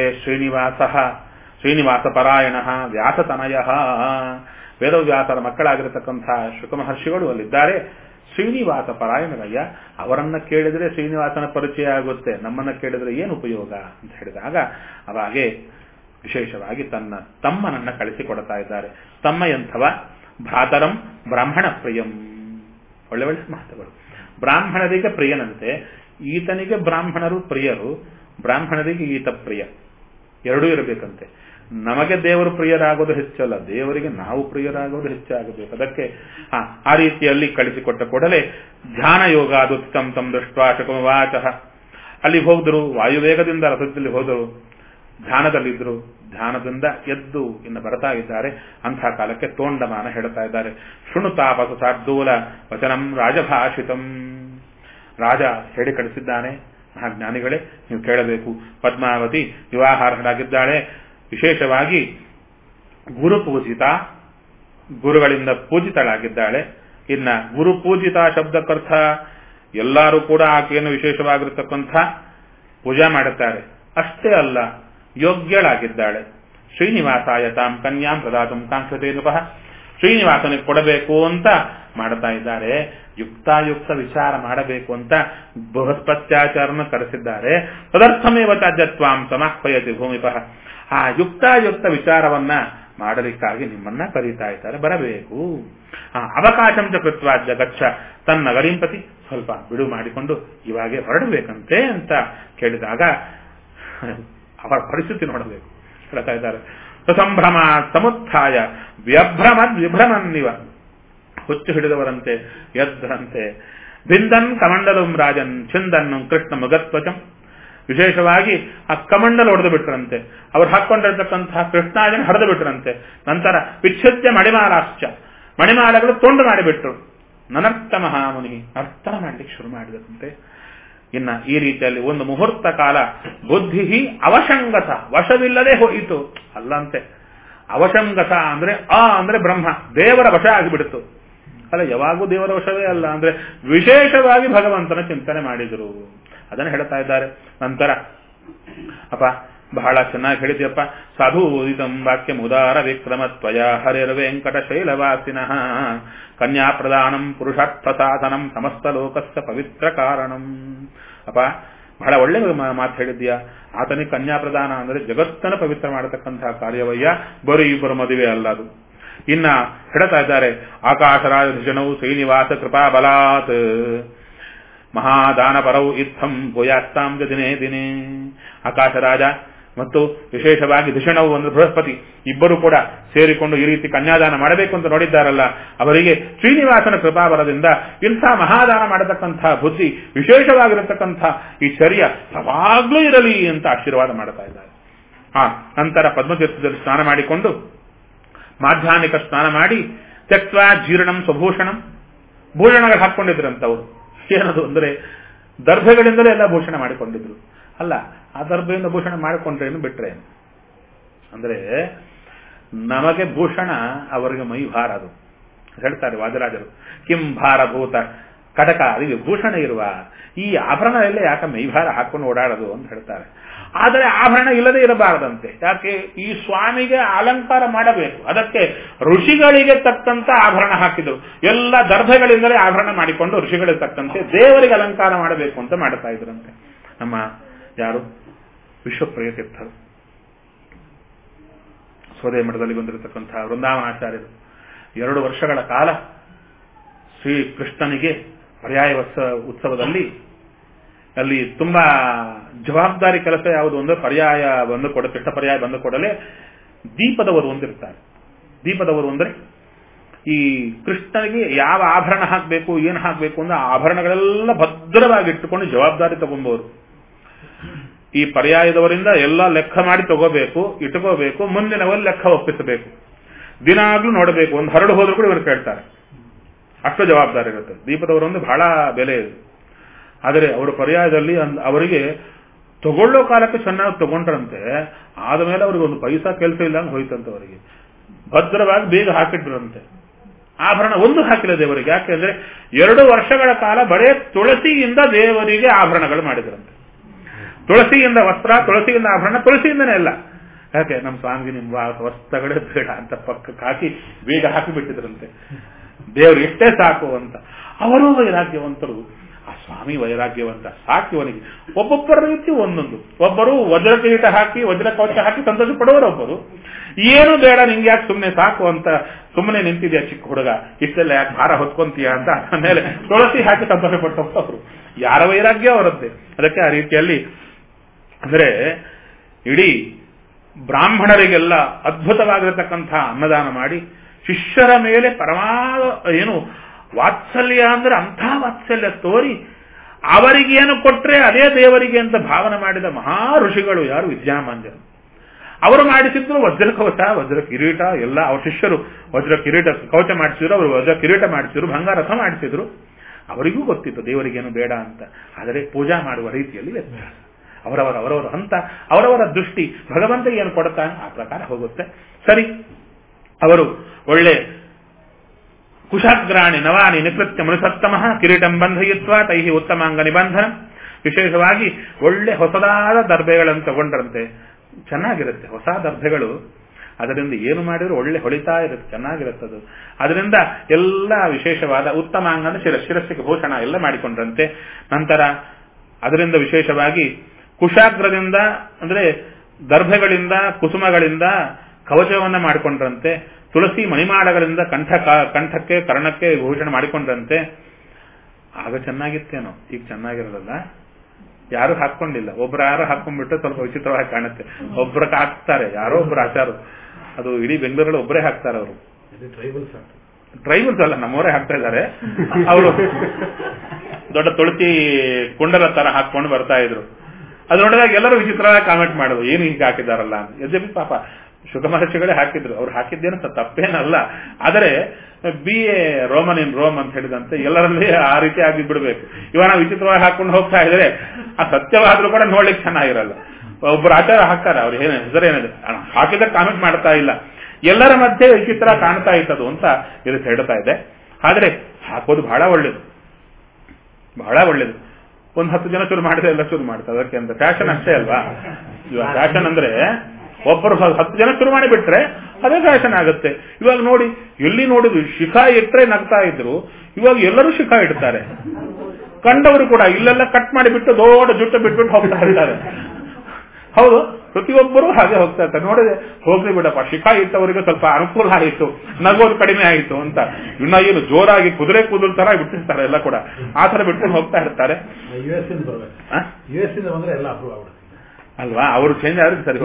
ಶ್ರೀನಿವಾಸ ಪರಾಯಣ ವ್ಯಾಸತನಯ, ವೇದವ್ಯಾಸರ ಮಕ್ಕಳಾಗಿರತಕ್ಕಂಥ ಶುಕ ಮಹರ್ಷಿಗಳು ಅಲ್ಲಿದ್ದಾರೆ. ಶ್ರೀನಿವಾಸ ಪರಾಯಣರಯ್ಯ, ಅವರನ್ನ ಕೇಳಿದರೆ ಶ್ರೀನಿವಾಸನ ಪರಿಚಯ ಆಗುತ್ತೆ, ನಮ್ಮನ್ನ ಕೇಳಿದರೆ ಏನು ಉಪಯೋಗ ಅಂತ ಹೇಳಿದಾಗ ಅವಾಗೆ ವಿಶೇಷವಾಗಿ ತನ್ನ ತಮ್ಮನನ್ನ ಕಳಿಸಿಕೊಡ್ತಾ ಇದ್ದಾರೆ. ತಮ್ಮ ಎಂಥವ? ಭ್ರಾತರಂ ಬ್ರಾಹ್ಮಣ ಪ್ರಿಯಂ. ಒಳ್ಳೆ ಒಳ್ಳೆ ಮಾತುಗಳು. ಬ್ರಾಹ್ಮಣರಿಗೆ ಪ್ರಿಯನಂತೆ, ಈತನಿಗೆ ಬ್ರಾಹ್ಮಣರು ಪ್ರಿಯರು, ಬ್ರಾಹ್ಮಣರಿಗೆ ಈತ ಪ್ರಿಯ, ಎರಡೂ ಇರಬೇಕಂತೆ. ನಮಗೆ ದೇವರು ಪ್ರಿಯರಾಗೋದು ಹೆಚ್ಚಲ್ಲ, ದೇವರಿಗೆ ನಾವು ಪ್ರಿಯರಾಗೋದು ಹೆಚ್ಚಾಗಬೇಕು. ಅದಕ್ಕೆ ಆ ರೀತಿಯಲ್ಲಿ ಕಳಿಸಿಕೊಟ್ಟ ಕೂಡಲೇ ಧ್ಯಾನ ಯೋಗ ಅದು ತಂ ತಂ ದೃಷ್ಟ ಶುಕಮವಾಚ, ಅಲ್ಲಿ ಹೋದ್ರು, ವಾಯುವೇಗದಿಂದ ರಥದಲ್ಲಿ ಹೋದರು, ಧ್ಯಾನದಲ್ಲಿದ್ರು, ಧ್ಯಾನದಿಂದ ಎದ್ದು ಇನ್ನು ಬರ್ತಾ ಇದ್ದಾರೆ. ಅಂಥ ಕಾಲಕ್ಕೆ ತೋಂಡಮಾನ ಹೇಳ್ತಾ ಇದ್ದಾರೆ, ಶೃಣುತಾಪಸು ಶಾರ್ದೂಲ ವಚನಂ ರಾಜಭಾಷಿತಂ. ರಾಜ ಹೇಳಿ ಕಳಿಸಿದ್ದಾನೆ, ಮಹಾಜ್ಞಾನಿಗಳೇ ನೀವು ಕೇಳಬೇಕು. ಪದ್ಮಾವತಿ ವಿವಾಹಾರ್ಹರಾಗಿದ್ದಾಳೆ, ವಿಶೇಷವಾಗಿ ಗುರುಪೂಜಿತ, ಗುರುಗಳಿಂದ ಪೂಜಿತಳಾಗಿದ್ದಾಳೆ. ಇನ್ನ ಗುರುಪೂಜಿತ ಶಬ್ದಕ್ಕರ್ಥ ಎಲ್ಲರೂ ಕೂಡ ಆಕೆಯನ್ನು ವಿಶೇಷವಾಗಿರತಕ್ಕಂಥ ಪೂಜಾ ಮಾಡುತ್ತಾರೆ. ಅಷ್ಟೇ ಅಲ್ಲ, ಯೋಗ್ಯಳಾಗಿದ್ದಾಳೆ. ಶ್ರೀನಿವಾಸಾಯ ತಾಂ ಕನ್ಯಾಂ ಪ್ರದಾತುಂ ಕಾಂಕ್ಷತೆ ನೃಪಃ, ಶ್ರೀನಿವಾಸನಿಗೆ ಕೊಡಬೇಕು ಅಂತ ಮಾಡ್ತಾ ಇದ್ದಾರೆ. ಯುಕ್ತಾಯುಕ್ತ ವಿಚಾರ ಮಾಡಬೇಕು ಅಂತ ಬೃಹಸ್ಪತ್ಯಾಚಾರನ ಕರೆಸಿದ್ದಾರೆ. ತದರ್ಥಮೇವ ತ್ಯಾಜ್ಯತ್ವಾಂ ಸಮಾಹ್ವಯತಿ ಭೂಮಿಪಃ, ಆ ಯುಕ್ತಾಯುಕ್ತ ವಿಚಾರವನ್ನ ಮಾಡಲಿಕ್ಕಾಗಿ ನಿಮ್ಮನ್ನ ಕರೀತಾ ಇದ್ದಾರೆ, ಬರಬೇಕು. ಅವಕಾಶಂಚ ಕೃತ್ವಾದ್ಯ ಗಚ್ಚ ತನ್ನ ನಗರಿಂಪತಿ, ಸ್ವಲ್ಪ ಬಿಡು ಮಾಡಿಕೊಂಡು ಇವಾಗೆ ಹೊರಡಬೇಕಂತೆ ಅಂತ ಕೇಳಿದಾಗ ಅವರ ಪರಿಸ್ಥಿತಿ ನೋಡಬೇಕು. ಹೇಳ್ತಾ ಇದ್ದಾರೆ, ಸಂಭ್ರಮ ಸಮುತ್ಥಾಯ ವಿಭ್ರಮನ್ನಿವ, ಹುಚ್ಚು ಹಿಡಿದವರಂತೆ ಎದ್ದರಂತೆ. ಬಿಂದನ್ ಕಮಂಡಲಂ ರಾಜನ್ ಛಿಂದನ್ ಕೃಷ್ಣ ಮೃಗತ್ವಚಂ, ವಿಶೇಷವಾಗಿ ಆ ಕಮಂಡಲ ಹೊಡೆದು ಬಿಟ್ರಂತೆ, ಅವ್ರು ಹಾಕೊಂಡಿರ್ತಕ್ಕಂತಹ ಕೃಷ್ಣಾಜನ ಹರಿದು ಬಿಟ್ರಂತೆ. ನಂತರ ವಿಚ್ಛೇದ್ಯ ಮಣಿಮಾಲಾಶ್ಚ, ಮಣಿಮಾಲಗಳು ತುಂಡು ಮಾಡಿಬಿಟ್ರು. ನನರ್ಥ ಮಹಾಮುನಿ ನರ್ತನ ಮಾಡ್ಲಿಕ್ಕೆ ಶುರು ಮಾಡಿದಂತೆ. ಇನ್ನ ಈ ರೀತಿಯಲ್ಲಿ ಒಂದು ಮುಹೂರ್ತ ಕಾಲ ಬುದ್ಧಿ ಅವಶಂಗತ, ವಶವಿಲ್ಲದೆ ಹೋಯಿತು. ಅಲ್ಲಂತೆ ಅವಶಂಗತ ಅಂದ್ರೆ ಅಂದ್ರೆ ಬ್ರಹ್ಮ ದೇವರ ವಶ ಆಗಿಬಿಡ್ತು. ಅಲ್ಲ, ಯಾವಾಗೂ ದೇವರ ವಶವೇ ಅಲ್ಲ, ಅಂದ್ರೆ ವಿಶೇಷವಾಗಿ ಭಗವಂತನ ಚಿಂತನೆ ಮಾಡಿದರು. ಅದನ್ನು ಹೇಳ್ತಾ ಇದ್ದಾರೆ. ನಂತರ ಅಪ್ಪ ಬಹಳ ಚೆನ್ನಾಗಿ ಹೇಳಿದ್ಯಪ್ಪ. ಸಾಧೂದಿತಂ ವಾಕ್ಯಂ ಉದಾರ ವಿಕ್ರಮತ್ವಯ ಹರಿರ್ವೆಂಕಟ ಶೈಲವಾಸಿನಃ ಕನ್ಯಾ ಪ್ರದಾನಂ ಪುರುಷಾರ್ಥ ಸಾಧನಂ ಸಮಸ್ತ ಲೋಕಸ್ಯ ಪವಿತ್ರ ಕಾರಣಂ. ಅಪ್ಪ ಬಹಳ ಒಳ್ಳೆ ಮಾತು ಹೇಳಿದ್ಯಾ. ಆತನಿಗೆ ಕನ್ಯಾ ಪ್ರದಾನ ಅಂದರೆ ಜಗತ್ತನ್ನು ಪವಿತ್ರ ಮಾಡತಕ್ಕಂತಹ ಕಾರ್ಯವಯ್ಯ, ಬರೀ ಇಬ್ಬರು ಮದುವೆ ಅಲ್ಲ ಅದು. ಇನ್ನ ಹೇಳ್ತಾ ಇದ್ದಾರೆ, ಆಕಾಶರಾಜನವು ಶ್ರೀನಿವಾಸ ಕೃಪಾ ಬಲಾತ್ ಮಹಾದಾನ ಪರವು ಇತ್ತಂ ಭೂಯಾಸ್ತಾಂ ದಿನೇ ದಿನೇ. ಆಕಾಶರಾಜ ಮತ್ತು ವಿಶೇಷವಾಗಿ ಧಿಷಣವು ಅಂದ್ರೆ ಬೃಹಸ್ಪತಿ ಇಬ್ಬರು ಕೂಡ ಸೇರಿಕೊಂಡು ಈ ರೀತಿ ಕನ್ಯಾದಾನ ಮಾಡಬೇಕು ಅಂತ ನೋಡಿದ್ದಾರಲ್ಲ, ಅವರಿಗೆ ಶ್ರೀನಿವಾಸನ ಕೃಪಾಬಲದಿಂದ ಇಂಥ ಮಹಾದಾನ ಮಾಡತಕ್ಕಂಥ ಬುದ್ಧಿ, ವಿಶೇಷವಾಗಿರತಕ್ಕಂಥ ಈ ಚರ್ಯ ಯಾವಾಗ್ಲೂ ಇರಲಿ ಅಂತ ಆಶೀರ್ವಾದ ಮಾಡ್ತಾ ಇದ್ದಾರೆ. ನಂತರ ಪದ್ಮತೀರ್ಥದಲ್ಲಿ ಸ್ನಾನ ಮಾಡಿಕೊಂಡು ಮಾಧ್ಯಾಹ್ನಿಕ ಸ್ನಾನ ಮಾಡಿ ತ್ಯಕ್ವಾ ಜೀರ್ಣಂ ಸ್ವಭೂಷಣಂ, ಭೂಷಣಗಳು ಹಾಕೊಂಡಿದ್ರಂತವರು. ಏನದು ಅಂದ್ರೆ ದರ್ಭೆಗಳಿಂದಲೇ ಎಲ್ಲ ಭೂಷಣ ಮಾಡಿಕೊಂಡಿದ್ರು. ಅಲ್ಲ, ಆ ದರ್ಭೆಯಿಂದ ಭೂಷಣ ಮಾಡಿಕೊಂಡ್ರೇನು ಬಿಟ್ರೇನು ಅಂದ್ರೆ ನಮಗೆ ಭೂಷಣ, ಅವರಿಗೆ ಮೈ ಭಾರ. ಅದು ಹೇಳ್ತಾರೆ ವಾದರಾಜರು, ಕಿಂ ಭಾರಭೂತ ಕಟಕ ಅದು ಭೂಷಣ ಇರುವ ಈ ಆಭರಣ ಎಲ್ಲ ಯಾಕೆ ಮೈಭಾರ ಹಾಕೊಂಡು ಓಡಾಡೋದು ಅಂತ ಹೇಳ್ತಾರೆ. ಆದರೆ ಆಭರಣ ಇಲ್ಲದೆ ಇರಬಾರದಂತೆ. ಯಾಕೆ? ಈ ಸ್ವಾಮಿಗೆ ಅಲಂಕಾರ ಮಾಡಬೇಕು, ಅದಕ್ಕೆ ಋಷಿಗಳಿಗೆ ತಕ್ಕಂತ ಆಭರಣ ಹಾಕಿದ್ರು. ಎಲ್ಲ ದರ್ಭೆಗಳಿಂದಲೇ ಆಭರಣ ಮಾಡಿಕೊಂಡು ಋಷಿಗಳಿಗೆ ತಕ್ಕಂತೆ ದೇವರಿಗೆ ಅಲಂಕಾರ ಮಾಡಬೇಕು ಅಂತ ಮಾಡ್ತಾ ಇದ್ರಂತೆ. ನಮ್ಮ ಯಾರು ವಿಶ್ವಪ್ರಿಯ ತೀರ್ಥರು ಸ್ವದೇ ಮಠದಲ್ಲಿ ಬಂದಿರತಕ್ಕಂತಹ ವೃಂದಾವನಾಚಾರ್ಯರು 2 ವರ್ಷಗಳ ಕಾಲ ಶ್ರೀಕೃಷ್ಣನಿಗೆ ಪರ್ಯಾಯ ಉತ್ಸವದಲ್ಲಿ ಅಲ್ಲಿ ತುಂಬಾ ಜವಾಬ್ದಾರಿ ಕೆಲಸ ಯಾವುದು ಅಂದ್ರೆ ಪರ್ಯಾಯ ಬಂದು ಕೃಷ್ಣ ಪರ್ಯಾಯ ಬಂದು ಕೊಡಲೇ ದೀಪದವರು ಒಂದಿರ್ತಾರೆ. ದೀಪದವರು ಅಂದ್ರೆ ಈ ಕೃಷ್ಣನಿಗೆ ಯಾವ ಆಭರಣ ಹಾಕಬೇಕು, ಏನು ಹಾಕಬೇಕು ಅಂದ್ರೆ ಆಭರಣಗಳೆಲ್ಲ ಭದ್ರವಾಗಿ ಇಟ್ಟುಕೊಂಡು ಜವಾಬ್ದಾರಿ ತಗೊಂಡವರು. ಈ ಪರ್ಯಾಯದವರಿಂದ ಎಲ್ಲ ಲೆಕ್ಕ ಮಾಡಿ ತಗೋಬೇಕು, ಇಟ್ಕೋಬೇಕು, ಮುಂದಿನವರು ಲೆಕ್ಕ ಒಪ್ಪಿಸಬೇಕು. ದಿನಾಗ್ಲೂ ನೋಡಬೇಕು. ಒಂದು ಹರಡು ಹೋದ್ರು ಕೂಡ ಇವರು ಕೇಳ್ತಾರೆ. ಅಷ್ಟು ಜವಾಬ್ದಾರಿ ಇರುತ್ತೆ. ದೀಪದವರೊಂದು ಬಹಳ ಬೆಲೆ ಇದೆ. ಆದರೆ ಅವರ ಪರ್ಯಾಯದಲ್ಲಿ ಅವರಿಗೆ ತಗೊಳ್ಳೋ ಕಾಲಕ್ಕೆ ಚೆನ್ನಾಗಿ ತಗೊಂಡ್ರಂತೆ, ಆದಮೇಲೆ ಅವ್ರಿಗೆ ಒಂದು ಪೈಸಾ ಕೆಲಸ ಇಲ್ಲ ಅಂತ ಹೋಯ್ತಂತೆ. ಅವರಿಗೆ ಭದ್ರವಾಗಿ ಬೇಗ ಹಾಕಿಟ್ರಂತೆ. ಆಭರಣ ಒಂದು ಹಾಕಿಲ್ಲ ದೇವರಿಗೆ. ಯಾಕೆಂದ್ರೆ 2 ವರ್ಷಗಳ ಕಾಲ ಬರೇ ತುಳಸಿಯಿಂದ ದೇವರಿಗೆ ಆಭರಣಗಳು ಮಾಡಿದ್ರಂತೆ. ತುಳಸಿಯಿಂದ ವಸ್ತ್ರ, ತುಳಸಿಯಿಂದ ಆಭರಣ, ತುಳಸಿಯಿಂದನೇ ಎಲ್ಲ. ಯಾಕೆ ನಮ್ಮ ಸ್ವಾಮಿಗೆ ನಿಮ್ಮ ವಸ್ತ್ರಗಳೇ ಬೇಡ ಅಂತ ಪಕ್ಕಕ್ಕೆ ಹಾಕಿ ಬೇಗ ಹಾಕಿಬಿಟ್ಟಿದ್ರಂತೆ. ದೇವರು ಎಷ್ಟೇ ಸಾಕು ಅಂತ. ಅವರು ವೈರಾಗ್ಯವಂತರು. ಆ ಸ್ವಾಮಿ ವೈರಾಗ್ಯವಂತ. ಸಾಕಿವನಿಗೆ ಒಬ್ಬೊಬ್ಬರ ರೀತಿ ಒಂದೊಂದು. ಒಬ್ಬರು ವಜ್ರ ಕಿರೀಟ ಹಾಕಿ ವಜ್ರ ಕವಚ ಹಾಕಿ ಸಂತೋಷ ಪಡುವರು. ಒಬ್ಬರು ಏನು ಬೇಡ ನಿಂಗೆ ಯಾಕೆ ಸುಮ್ಮನೆ ಸಾಕು ಅಂತ ಸುಮ್ಮನೆ ನಿಂತಿದ್ಯಾ ಚಿಕ್ಕ ಹುಡುಗ, ಇಷ್ಟೆಲ್ಲ ಯಾಕೆ ಭಾರ ಹೊತ್ಕೊಂತೀಯ ಅಂತ ಆಮೇಲೆ ತುಳಸಿ ಹಾಕಿ ಸಂತೋಷ ಪಟ್ಟವರು. ಯಾರ ವೈರಾಗ್ಯ ಅವರದ್ದೇ. ಅದಕ್ಕೆ ಆ ರೀತಿಯಲ್ಲಿ ಅಂದ್ರೆ ಇಡೀ ಬ್ರಾಹ್ಮಣರಿಗೆಲ್ಲ ಅದ್ಭುತವಾಗಿರತಕ್ಕಂಥ ಅನ್ನದಾನ ಮಾಡಿ ಶಿಷ್ಯರ ಮೇಲೆ ವಾತ್ಸಲ್ಯ ಅಂದ್ರೆ ಅಂಥ ವಾತ್ಸಲ್ಯ ತೋರಿ ಅವರಿಗೇನು ಕೊಟ್ರೆ ಅದೇ ದೇವರಿಗೆ ಅಂತ ಭಾವನೆ ಮಾಡಿದ ಮಹಾ ಋಷಿಗಳು ಯಾರು? ವಿದ್ಯಾಮಾನ್ಯರು. ಅವರು ಮಾಡಿಸಿದ್ರು ವಜ್ರ ಕವಚ, ವಜ್ರ ಕಿರೀಟ ಎಲ್ಲ. ಅವ್ರ ಶಿಷ್ಯರು ವಜ್ರ ಕಿರೀಟ ಕವಚ ಮಾಡಿಸಿದ್ರು, ಅವರು ವಜ್ರ ಕಿರೀಟ ಮಾಡಿಸಿದ್ರು, ಭಂಗಾರಥ ಮಾಡಿಸಿದ್ರು. ಅವರಿಗೂ ಗೊತ್ತಿತ್ತು ದೇವರಿಗೇನು ಬೇಡ ಅಂತ. ಆದರೆ ಪೂಜಾ ಮಾಡುವ ರೀತಿಯಲ್ಲಿ ವ್ಯತ್ಯಾಸ. ಅವರವರ ಹಂತ, ಅವರವರ ದೃಷ್ಟಿ, ಭಗವಂತ ಏನು ಕೊಡ್ತಾನೆ ಆ ಪ್ರಕಾರ ಹೋಗುತ್ತೆ. ಸರಿ, ಅವರು ಒಳ್ಳೆ ಕುಶಾಗ್ರಾಣಿ ನವಾನಿ ನಿಕೃತ್ಯ ಮನುಸತ್ತಮಃ ಕಿರೀಟಂ ಬಂಧಯಿತ್ವ ತೈಹಿ ಉತ್ತಮಾಂಗ ನಿಬಂಧನ. ವಿಶೇಷವಾಗಿ ಒಳ್ಳೆ ಹೊಸದಾದ ದರ್ಬೆಗಳನ್ನು ತಗೊಂಡ್ರಂತೆ. ಚೆನ್ನಾಗಿರುತ್ತೆ ಹೊಸ ದರ್ಬೆಗಳು. ಅದರಿಂದ ಏನು ಮಾಡಿದ್ರು ಒಳ್ಳೆ ಹೊಳಿತಾ ಇರುತ್ತೆ, ಚೆನ್ನಾಗಿರುತ್ತದು. ಅದರಿಂದ ಎಲ್ಲ ವಿಶೇಷವಾದ ಉತ್ತಮಾಂಗನ ಶಿರಸ್ಸಿಗೆ ಭೂಷಣ ಎಲ್ಲ ಮಾಡಿಕೊಂಡ್ರಂತೆ. ನಂತರ ಅದರಿಂದ ವಿಶೇಷವಾಗಿ ಕುಶಾಗ್ರದಿಂದ ಅಂದ್ರೆ ದರ್ಭೆಗಳಿಂದ ಕುಸುಮಗಳಿಂದ ಕವಚವನ್ನ ಮಾಡಿಕೊಂಡ್ರಂತೆ. ತುಳಸಿ ಮಣಿಮಾಳಗಳಿಂದ ಕಂಠಕ್ಕೆ ಕರ್ಣಕ್ಕೆ ಭೂಷಣ ಮಾಡಿಕೊಂಡ್ರಂತೆ. ಆಗ ಚೆನ್ನಾಗಿತ್ತೇನೋ, ಈಗ ಚೆನ್ನಾಗಿರಲ್ಲ. ಯಾರು ಹಾಕೊಂಡಿಲ್ಲ. ಒಬ್ರು ಯಾರು ಹಾಕೊಂಡ್ಬಿಟ್ರೆ ಸ್ವಲ್ಪ ವಿಚಿತ್ರವಾಗಿ ಕಾಣುತ್ತೆ. ಒಬ್ರಕ್ಕೆ ಹಾಕ್ತಾರೆ, ಯಾರೋ ಒಬ್ರು ಆಚಾರು. ಅದು ಇಡೀ ಬೆಂಗಳೂರಲ್ಲಿ ಒಬ್ಬರೇ ಹಾಕ್ತಾರೆ. ಅವರು ಟ್ರೈಬಲ್ಸ್ ಅಲ್ಲ, ನಮ್ಮವರೇ ಹಾಕ್ತಾ ಇದ್ದಾರೆ. ಅವರು ದೊಡ್ಡ ತುಳಸಿ ಕುಂಡಲ ತರ ಹಾಕೊಂಡು ಬರ್ತಾ ಇದ್ರು. ಅದು ನೋಡಿದಾಗ ಎಲ್ಲರೂ ವಿಚಿತ್ರವಾಗಿ ಕಾಮೆಂಟ್ ಮಾಡೋದು, ಏನು ಹೀಗೆ ಹಾಕಿದಾರಲ್ಲ ಅಂತ. ಯದ್ಯಪಿ ಪಾಪ ಶುಕ ಮಹರ್ಷಿಗಳೇ ಹಾಕಿದ್ರು. ಅವ್ರು ಹಾಕಿದ್ದೇನು ತಪ್ಪೇನಲ್ಲ. ಆದರೆ BA ರೋಮನ್ ಇನ್ ರೋಮ್ ಅಂತ ಹೇಳಿದಂತೆ ಎಲ್ಲರಲ್ಲಿ ಆ ರೀತಿ ಆಗಿ ಬಿಡಬೇಕು. ಇವಾಗ ವಿಚಿತ್ರವಾಗಿ ಹಾಕೊಂಡು ಹೋಗ್ತಾ ಇದ್ರೆ ಆ ಸತ್ಯವಾದ್ರೂ ಕೂಡ ನೋಡ್ಲಿಕ್ಕೆ ಚೆನ್ನಾಗಿರಲ್ಲ. ಒಬ್ಬರು ಆಚಾರ ಹಾಕ್ತಾರೆ, ಅವ್ರು ಏನು ಹೆಸರೇನಿದೆ ಹಾಕಿದ ಕಾಮೆಂಟ್ ಮಾಡ್ತಾ ಇಲ್ಲ. ಎಲ್ಲರ ಮಧ್ಯೆ ವಿಚಿತ್ರ ಕಾಣ್ತಾ ಇತ್ತದು ಅಂತ ಇದಕ್ಕೆ ಹೇಳ್ತಾ ಇದೆ. ಆದ್ರೆ ಹಾಕೋದು ಬಹಳ ಒಳ್ಳೇದು, ಬಹಳ ಒಳ್ಳೇದು. ಒಂದು 10 ಜನ ಶುರು ಮಾಡಿದ್ರೆ ಎಲ್ಲ ಶುರು ಮಾಡ್ತಾರೆ. ಅದಕ್ಕೆ ಅಂತ ಫ್ಯಾಷನ್ ಅಷ್ಟೇ ಅಲ್ವಾ. ಇವಾಗ ಫ್ಯಾಷನ್ ಅಂದ್ರೆ ಒಬ್ಬರು 10 ಜನ ಶುರು ಮಾಡಿಬಿಟ್ರೆ ಅದೇ ಫ್ಯಾಷನ್ ಆಗುತ್ತೆ. ಇವಾಗ ನೋಡಿ, ಎಲ್ಲಿ ನೋಡಿದ್ರು ಶಿಖಾ ಇಟ್ಟರೆ ನಗ್ತಾ ಇದ್ರು, ಇವಾಗ ಎಲ್ಲರೂ ಶಿಖಾ ಇಡ್ತಾರೆ. ಕಂಡವರು ಕೂಡ ಇಲ್ಲೆಲ್ಲ ಕಟ್ ಮಾಡಿಬಿಟ್ಟು ದೊಡ್ಡ ಜುಟ್ಟು ಬಿಟ್ಬಿಟ್ಟು ಹೋಗ್ತಾ ಇರ್ತಾರೆ. ಹೌದು, ಪ್ರತಿಯೊಬ್ಬರು ಹಾಗೆ ಹೋಗ್ತಾ ಇರ್ತಾರೆ. ನೋಡಿದ್ರೆ ಹೋಗ್ಲಿ ಬಿಡಪ್ಪ, ಶಿಖಾ ಇಟ್ಟವರಿಗೆ ಸ್ವಲ್ಪ ಅನುಕೂಲ ಆಯಿತು, ನಗೋದು ಕಡಿಮೆ ಆಯಿತು ಅಂತ. ಇನ್ನ ಏನು ಜೋರಾಗಿ ಕುದುರೆ ಕೂದಲು ತರ ಬಿಟ್ಟಿರ್ತಾರೆ ಎಲ್ಲ ಕೂಡ. ಆ ತರ ಬಿಟ್ಕೊಂಡು ಹೋಗ್ತಾ ಇರ್ತಾರೆ ಅಲ್ವಾ. ಅವರು ಚೇಂಜ್ ಆದ್ರೆ ಸರಿ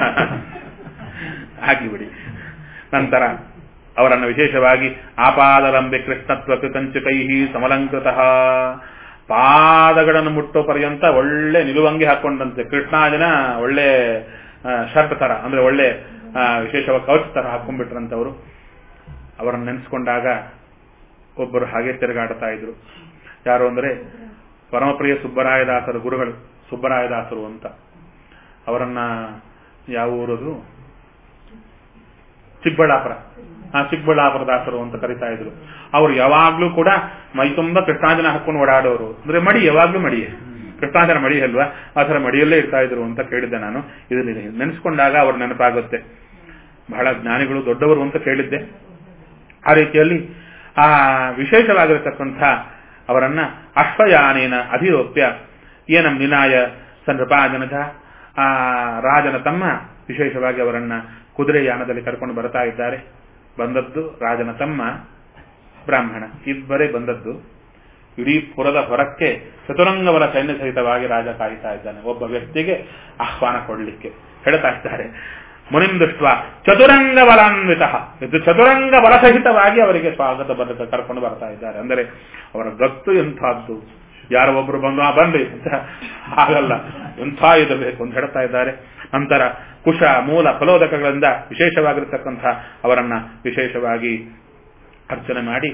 ಹಾಕಿಬಿಡಿ. ನಂತರ ಅವರನ್ನು ವಿಶೇಷವಾಗಿ ಆಪಾದಲಂಬೆ ಕೃಷ್ಣತ್ವ ಕೃತಂಚಕೈಹಿ ಸಮಲಂಕೃತ, ಪಾದಗಳನ್ನು ಮುಟ್ಟೋ ಪರ್ಯಂತ ಒಳ್ಳೆ ನಿಲುವಂಗಿ ಹಾಕೊಂಡಂತೆ ಕೃಷ್ಣಾಜನ ಒಳ್ಳೆ ಶರ್ಟ್ ತರ ಅಂದ್ರೆ ಒಳ್ಳೆ ವಿಶೇಷವಾಗಿ ಕವಚ ತರ ಹಾಕೊಂಡ್ಬಿಟ್ರಂತವರು. ಅವರನ್ನು ನೆನೆಸ್ಕೊಂಡಾಗ ಒಬ್ಬರು ಹಾಗೆ ತಿರುಗಾಡ್ತಾ ಇದ್ರು. ಯಾರು ಅಂದ್ರೆ ಪರಮಪ್ರಿಯ ಸುಬ್ಬರಾಯದಾಸರ ಗುರುಗಳು, ಸುಬ್ಬರಾಯದಾಸರು ಅಂತ. ಅವರನ್ನ ಯಾವ ಊರದು? ಚಿಕ್ಕಬಳ್ಳಾಪುರ. ಚಿಕ್ಕಬಳ್ಳಾಪುರ ದಾಸರು ಅಂತ ಕರಿತಾ ಇದ್ರು. ಅವರು ಯಾವಾಗ್ಲೂ ಕೂಡ ಮೈ ತುಂಬ ಕೃಷ್ಣಾಂಜನ ಹಾಕೊಂಡು ಓಡಾಡೋರು. ಅಂದ್ರೆ ಮಡಿ, ಯಾವಾಗ್ಲೂ ಮಡಿಯೇ, ಕೃಷ್ಣಾಂಜನ ಮಡಿ ಅಲ್ವಾ, ಆ ಥರ ಮಡಿಯಲ್ಲೇ ಇರ್ತಾ ಇದ್ರು ಅಂತ ಕೇಳಿದ್ದೆ ನಾನು. ಇದನ್ನ ನೆನೆಸ್ಕೊಂಡಾಗ ಅವ್ರ ನೆನಪಾಗುತ್ತೆ. ಬಹಳ ಜ್ಞಾನಿಗಳು, ದೊಡ್ಡವರು ಅಂತ ಕೇಳಿದ್ದೆ. ಆ ರೀತಿಯಲ್ಲಿ ಆ ವಿಶೇಷವಾಗಿರತಕ್ಕಂಥ ಅವರನ್ನ ಅಶ್ವಯಾನೇನ ಅಧಿರೋಪ್ಯ ಏನಂ ನಿನಾಯ ಸನ್ರಪಾಜನಜ, ಆ ರಾಜನ ತಮ್ಮ ವಿಶೇಷವಾಗಿ ಅವರನ್ನ ಕುದುರೆ ಯಾನದಲ್ಲಿ ಕರ್ಕೊಂಡು ಬರ್ತಾ ಇದ್ದಾರೆ. ಬಂದದ್ದು ರಾಜನ ತಮ್ಮ ಬ್ರಾಹ್ಮಣ, ಇಬ್ಬರೇ ಬಂದದ್ದು. ಇಡೀ ಪುರದ ಹೊರಕ್ಕೆ ಚತುರಂಗಬಲ ಸೈನ್ಯ ಸಹಿತವಾಗಿ ರಾಜ ಕಾಯ್ತಾ ಇದ್ದಾನೆ. ಒಬ್ಬ ವ್ಯಕ್ತಿಗೆ ಆಹ್ವಾನ ಕೊಡಲಿಕ್ಕೆ ಹೇಳ್ತಾ ಇದ್ದಾರೆ. ಮುನಿಂ ದೃಷ್ಟ ಚತುರಂಗ ಬಲಾನ್ವಿತ, ಇದು ಚತುರಂಗ ಬಲಸಹಿತವಾಗಿ ಅವರಿಗೆ ಸ್ವಾಗತ ಕರ್ಕೊಂಡು ಬರ್ತಾ ಇದ್ದಾರೆ. ಅಂದರೆ ಅವರ ಗತ್ತು ಎಂಥದ್ದು, ಯಾರೋ ಒಬ್ರು ಬಂದು ಬನ್ರಿ ಅಂತ ಆಗಲ್ಲ, ಎಂಥ ಇರಬೇಕು ಅಂತ ಹೇಳ್ತಾ ಇದ್ದಾರೆ. ನಂತರ ಕುಶ ಮೂಲ ಫಲೋದಕಗಳಿಂದ ವಿಶೇಷವಾಗಿರತಕ್ಕಂಥ ಅವರನ್ನ ವಿಶೇಷವಾಗಿ ಅರ್ಚನೆ ಮಾಡಿ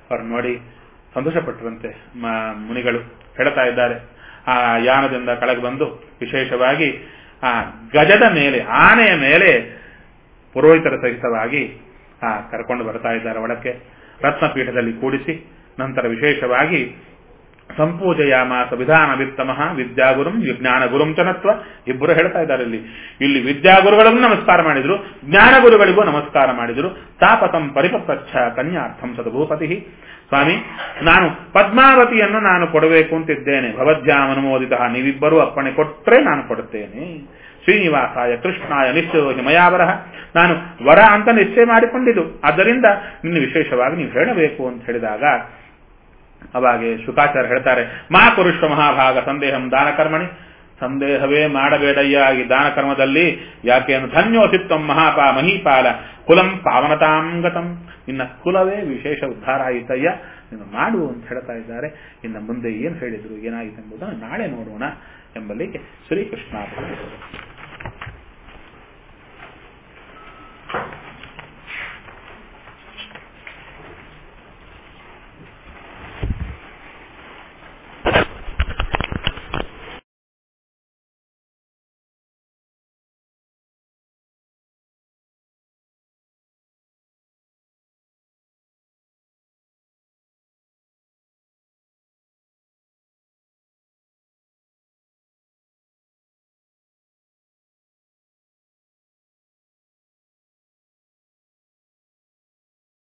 ಅವ್ರು ನೋಡಿ ಸಂತೋಷಪಟ್ಟರಂತೆ ಮುನಿಗಳು ಹೇಳ್ತಾ ಇದ್ದಾರೆ. ಆ ಯಾನದಿಂದ ಕೆಳಗೆ ಬಂದು ವಿಶೇಷವಾಗಿ ಆ ಗಜದ ಮೇಲೆ, ಆನೆಯ ಮೇಲೆ ಪುರೋಹಿತರ ಸಹಿತವಾಗಿ ಕರ್ಕೊಂಡು ಬರ್ತಾ ಇದ್ದಾರೆ ಒಳಕ್ಕೆ. ರತ್ನಪೀಠದಲ್ಲಿ ಕೂಡಿಸಿ ನಂತರ ವಿಶೇಷವಾಗಿ ಸಂಪೂಜಯಾಮಾಸ ವಿಧಾನವಿತ್ತಮಃ ವಿದ್ಯಾಗುರುಂ ವಿಜ್ಞಾನಗುರುಂ ಚನತ್ವ. ಇಬ್ಬರು ಹೇಳ್ತಾ ಇದ್ದಾರೆ ಇಲ್ಲಿ ವಿದ್ಯಾಗುರುಗಳಿಗೂ ನಮಸ್ಕಾರ ಮಾಡಿದ್ರು, ಜ್ಞಾನಗುರುಗಳಿಗೂ ನಮಸ್ಕಾರ ಮಾಡಿದ್ರು. ತಾಪತಂ ಪರಿಪತ್ರಚ್ಛ ಕನ್ಯಾರ್ಥಂ ಸದ್ಭೂಪತಿ. ಸ್ವಾಮಿ, ನಾನು ಪದ್ಮಾವತಿಯನ್ನು ನಾನು ಕೊಡಬೇಕು ಅಂತಿದ್ದೇನೆ, ಭವದ್ಯಾಮನುಮೋದಿತ, ನೀವಿಬ್ಬರೂ ಅಪ್ಪಣೆ ಕೊಟ್ಟರೆ ನಾನು ಕೊಡುತ್ತೇನೆ. ಶ್ರೀನಿವಾಸಾಯ ಕೃಷ್ಣಾಯ ನಿಶ್ಚಯ ಮಯಾವರಹ, ನಾನು ವರ ಅಂತ ನಿಶ್ಚಯ ಮಾಡಿಕೊಂಡಿದ್ದು, ಆದ್ದರಿಂದ ನಿನ್ನ ವಿಶೇಷವಾಗಿ ನೀವು ಹೇಳಬೇಕು ಅಂತ ಹೇಳಿದಾಗ ಅವಾಗೆ ಶುಕಾಚಾರ್ಯ ಹೇಳ್ತಾರೆ, ಮಾ ಕುರುಷ್ವ ಮಹಾಭಾಗ ಸಂದೇಹಂ ದಾನಕರ್ಮಣಿ, ಸಂದೇಹವೇ ಮಾಡಬೇಡಯ್ಯ ಈ ದಾನ ಕರ್ಮದಲ್ಲಿ. ಯಾಕೆ ಅಂದ್ರೆ ಧನ್ಯೋಸಿತ್ವಂ ಮಹೀಪಾಲ ಕುಲಂ ಪಾವನತಾಂಗತಂ, ನಿನ್ನ ಕುಲವೇ ವಿಶೇಷ ಉದ್ಧಾರ ಆಯಿತಯ್ಯ, ನೀನು ಮಾಡು ಅಂತ ಹೇಳ್ತಾ ಇದ್ದಾರೆ. ಇನ್ನು ಮುಂದೆ ಏನು ಹೇಳಿದ್ರು, ಏನಾಯಿತು ಎಂಬುದನ್ನು ನಾಳೆ ನೋಡೋಣ ಎಂಬಲ್ಲಿಗೆ ಶ್ರೀಕೃಷ್ಣ.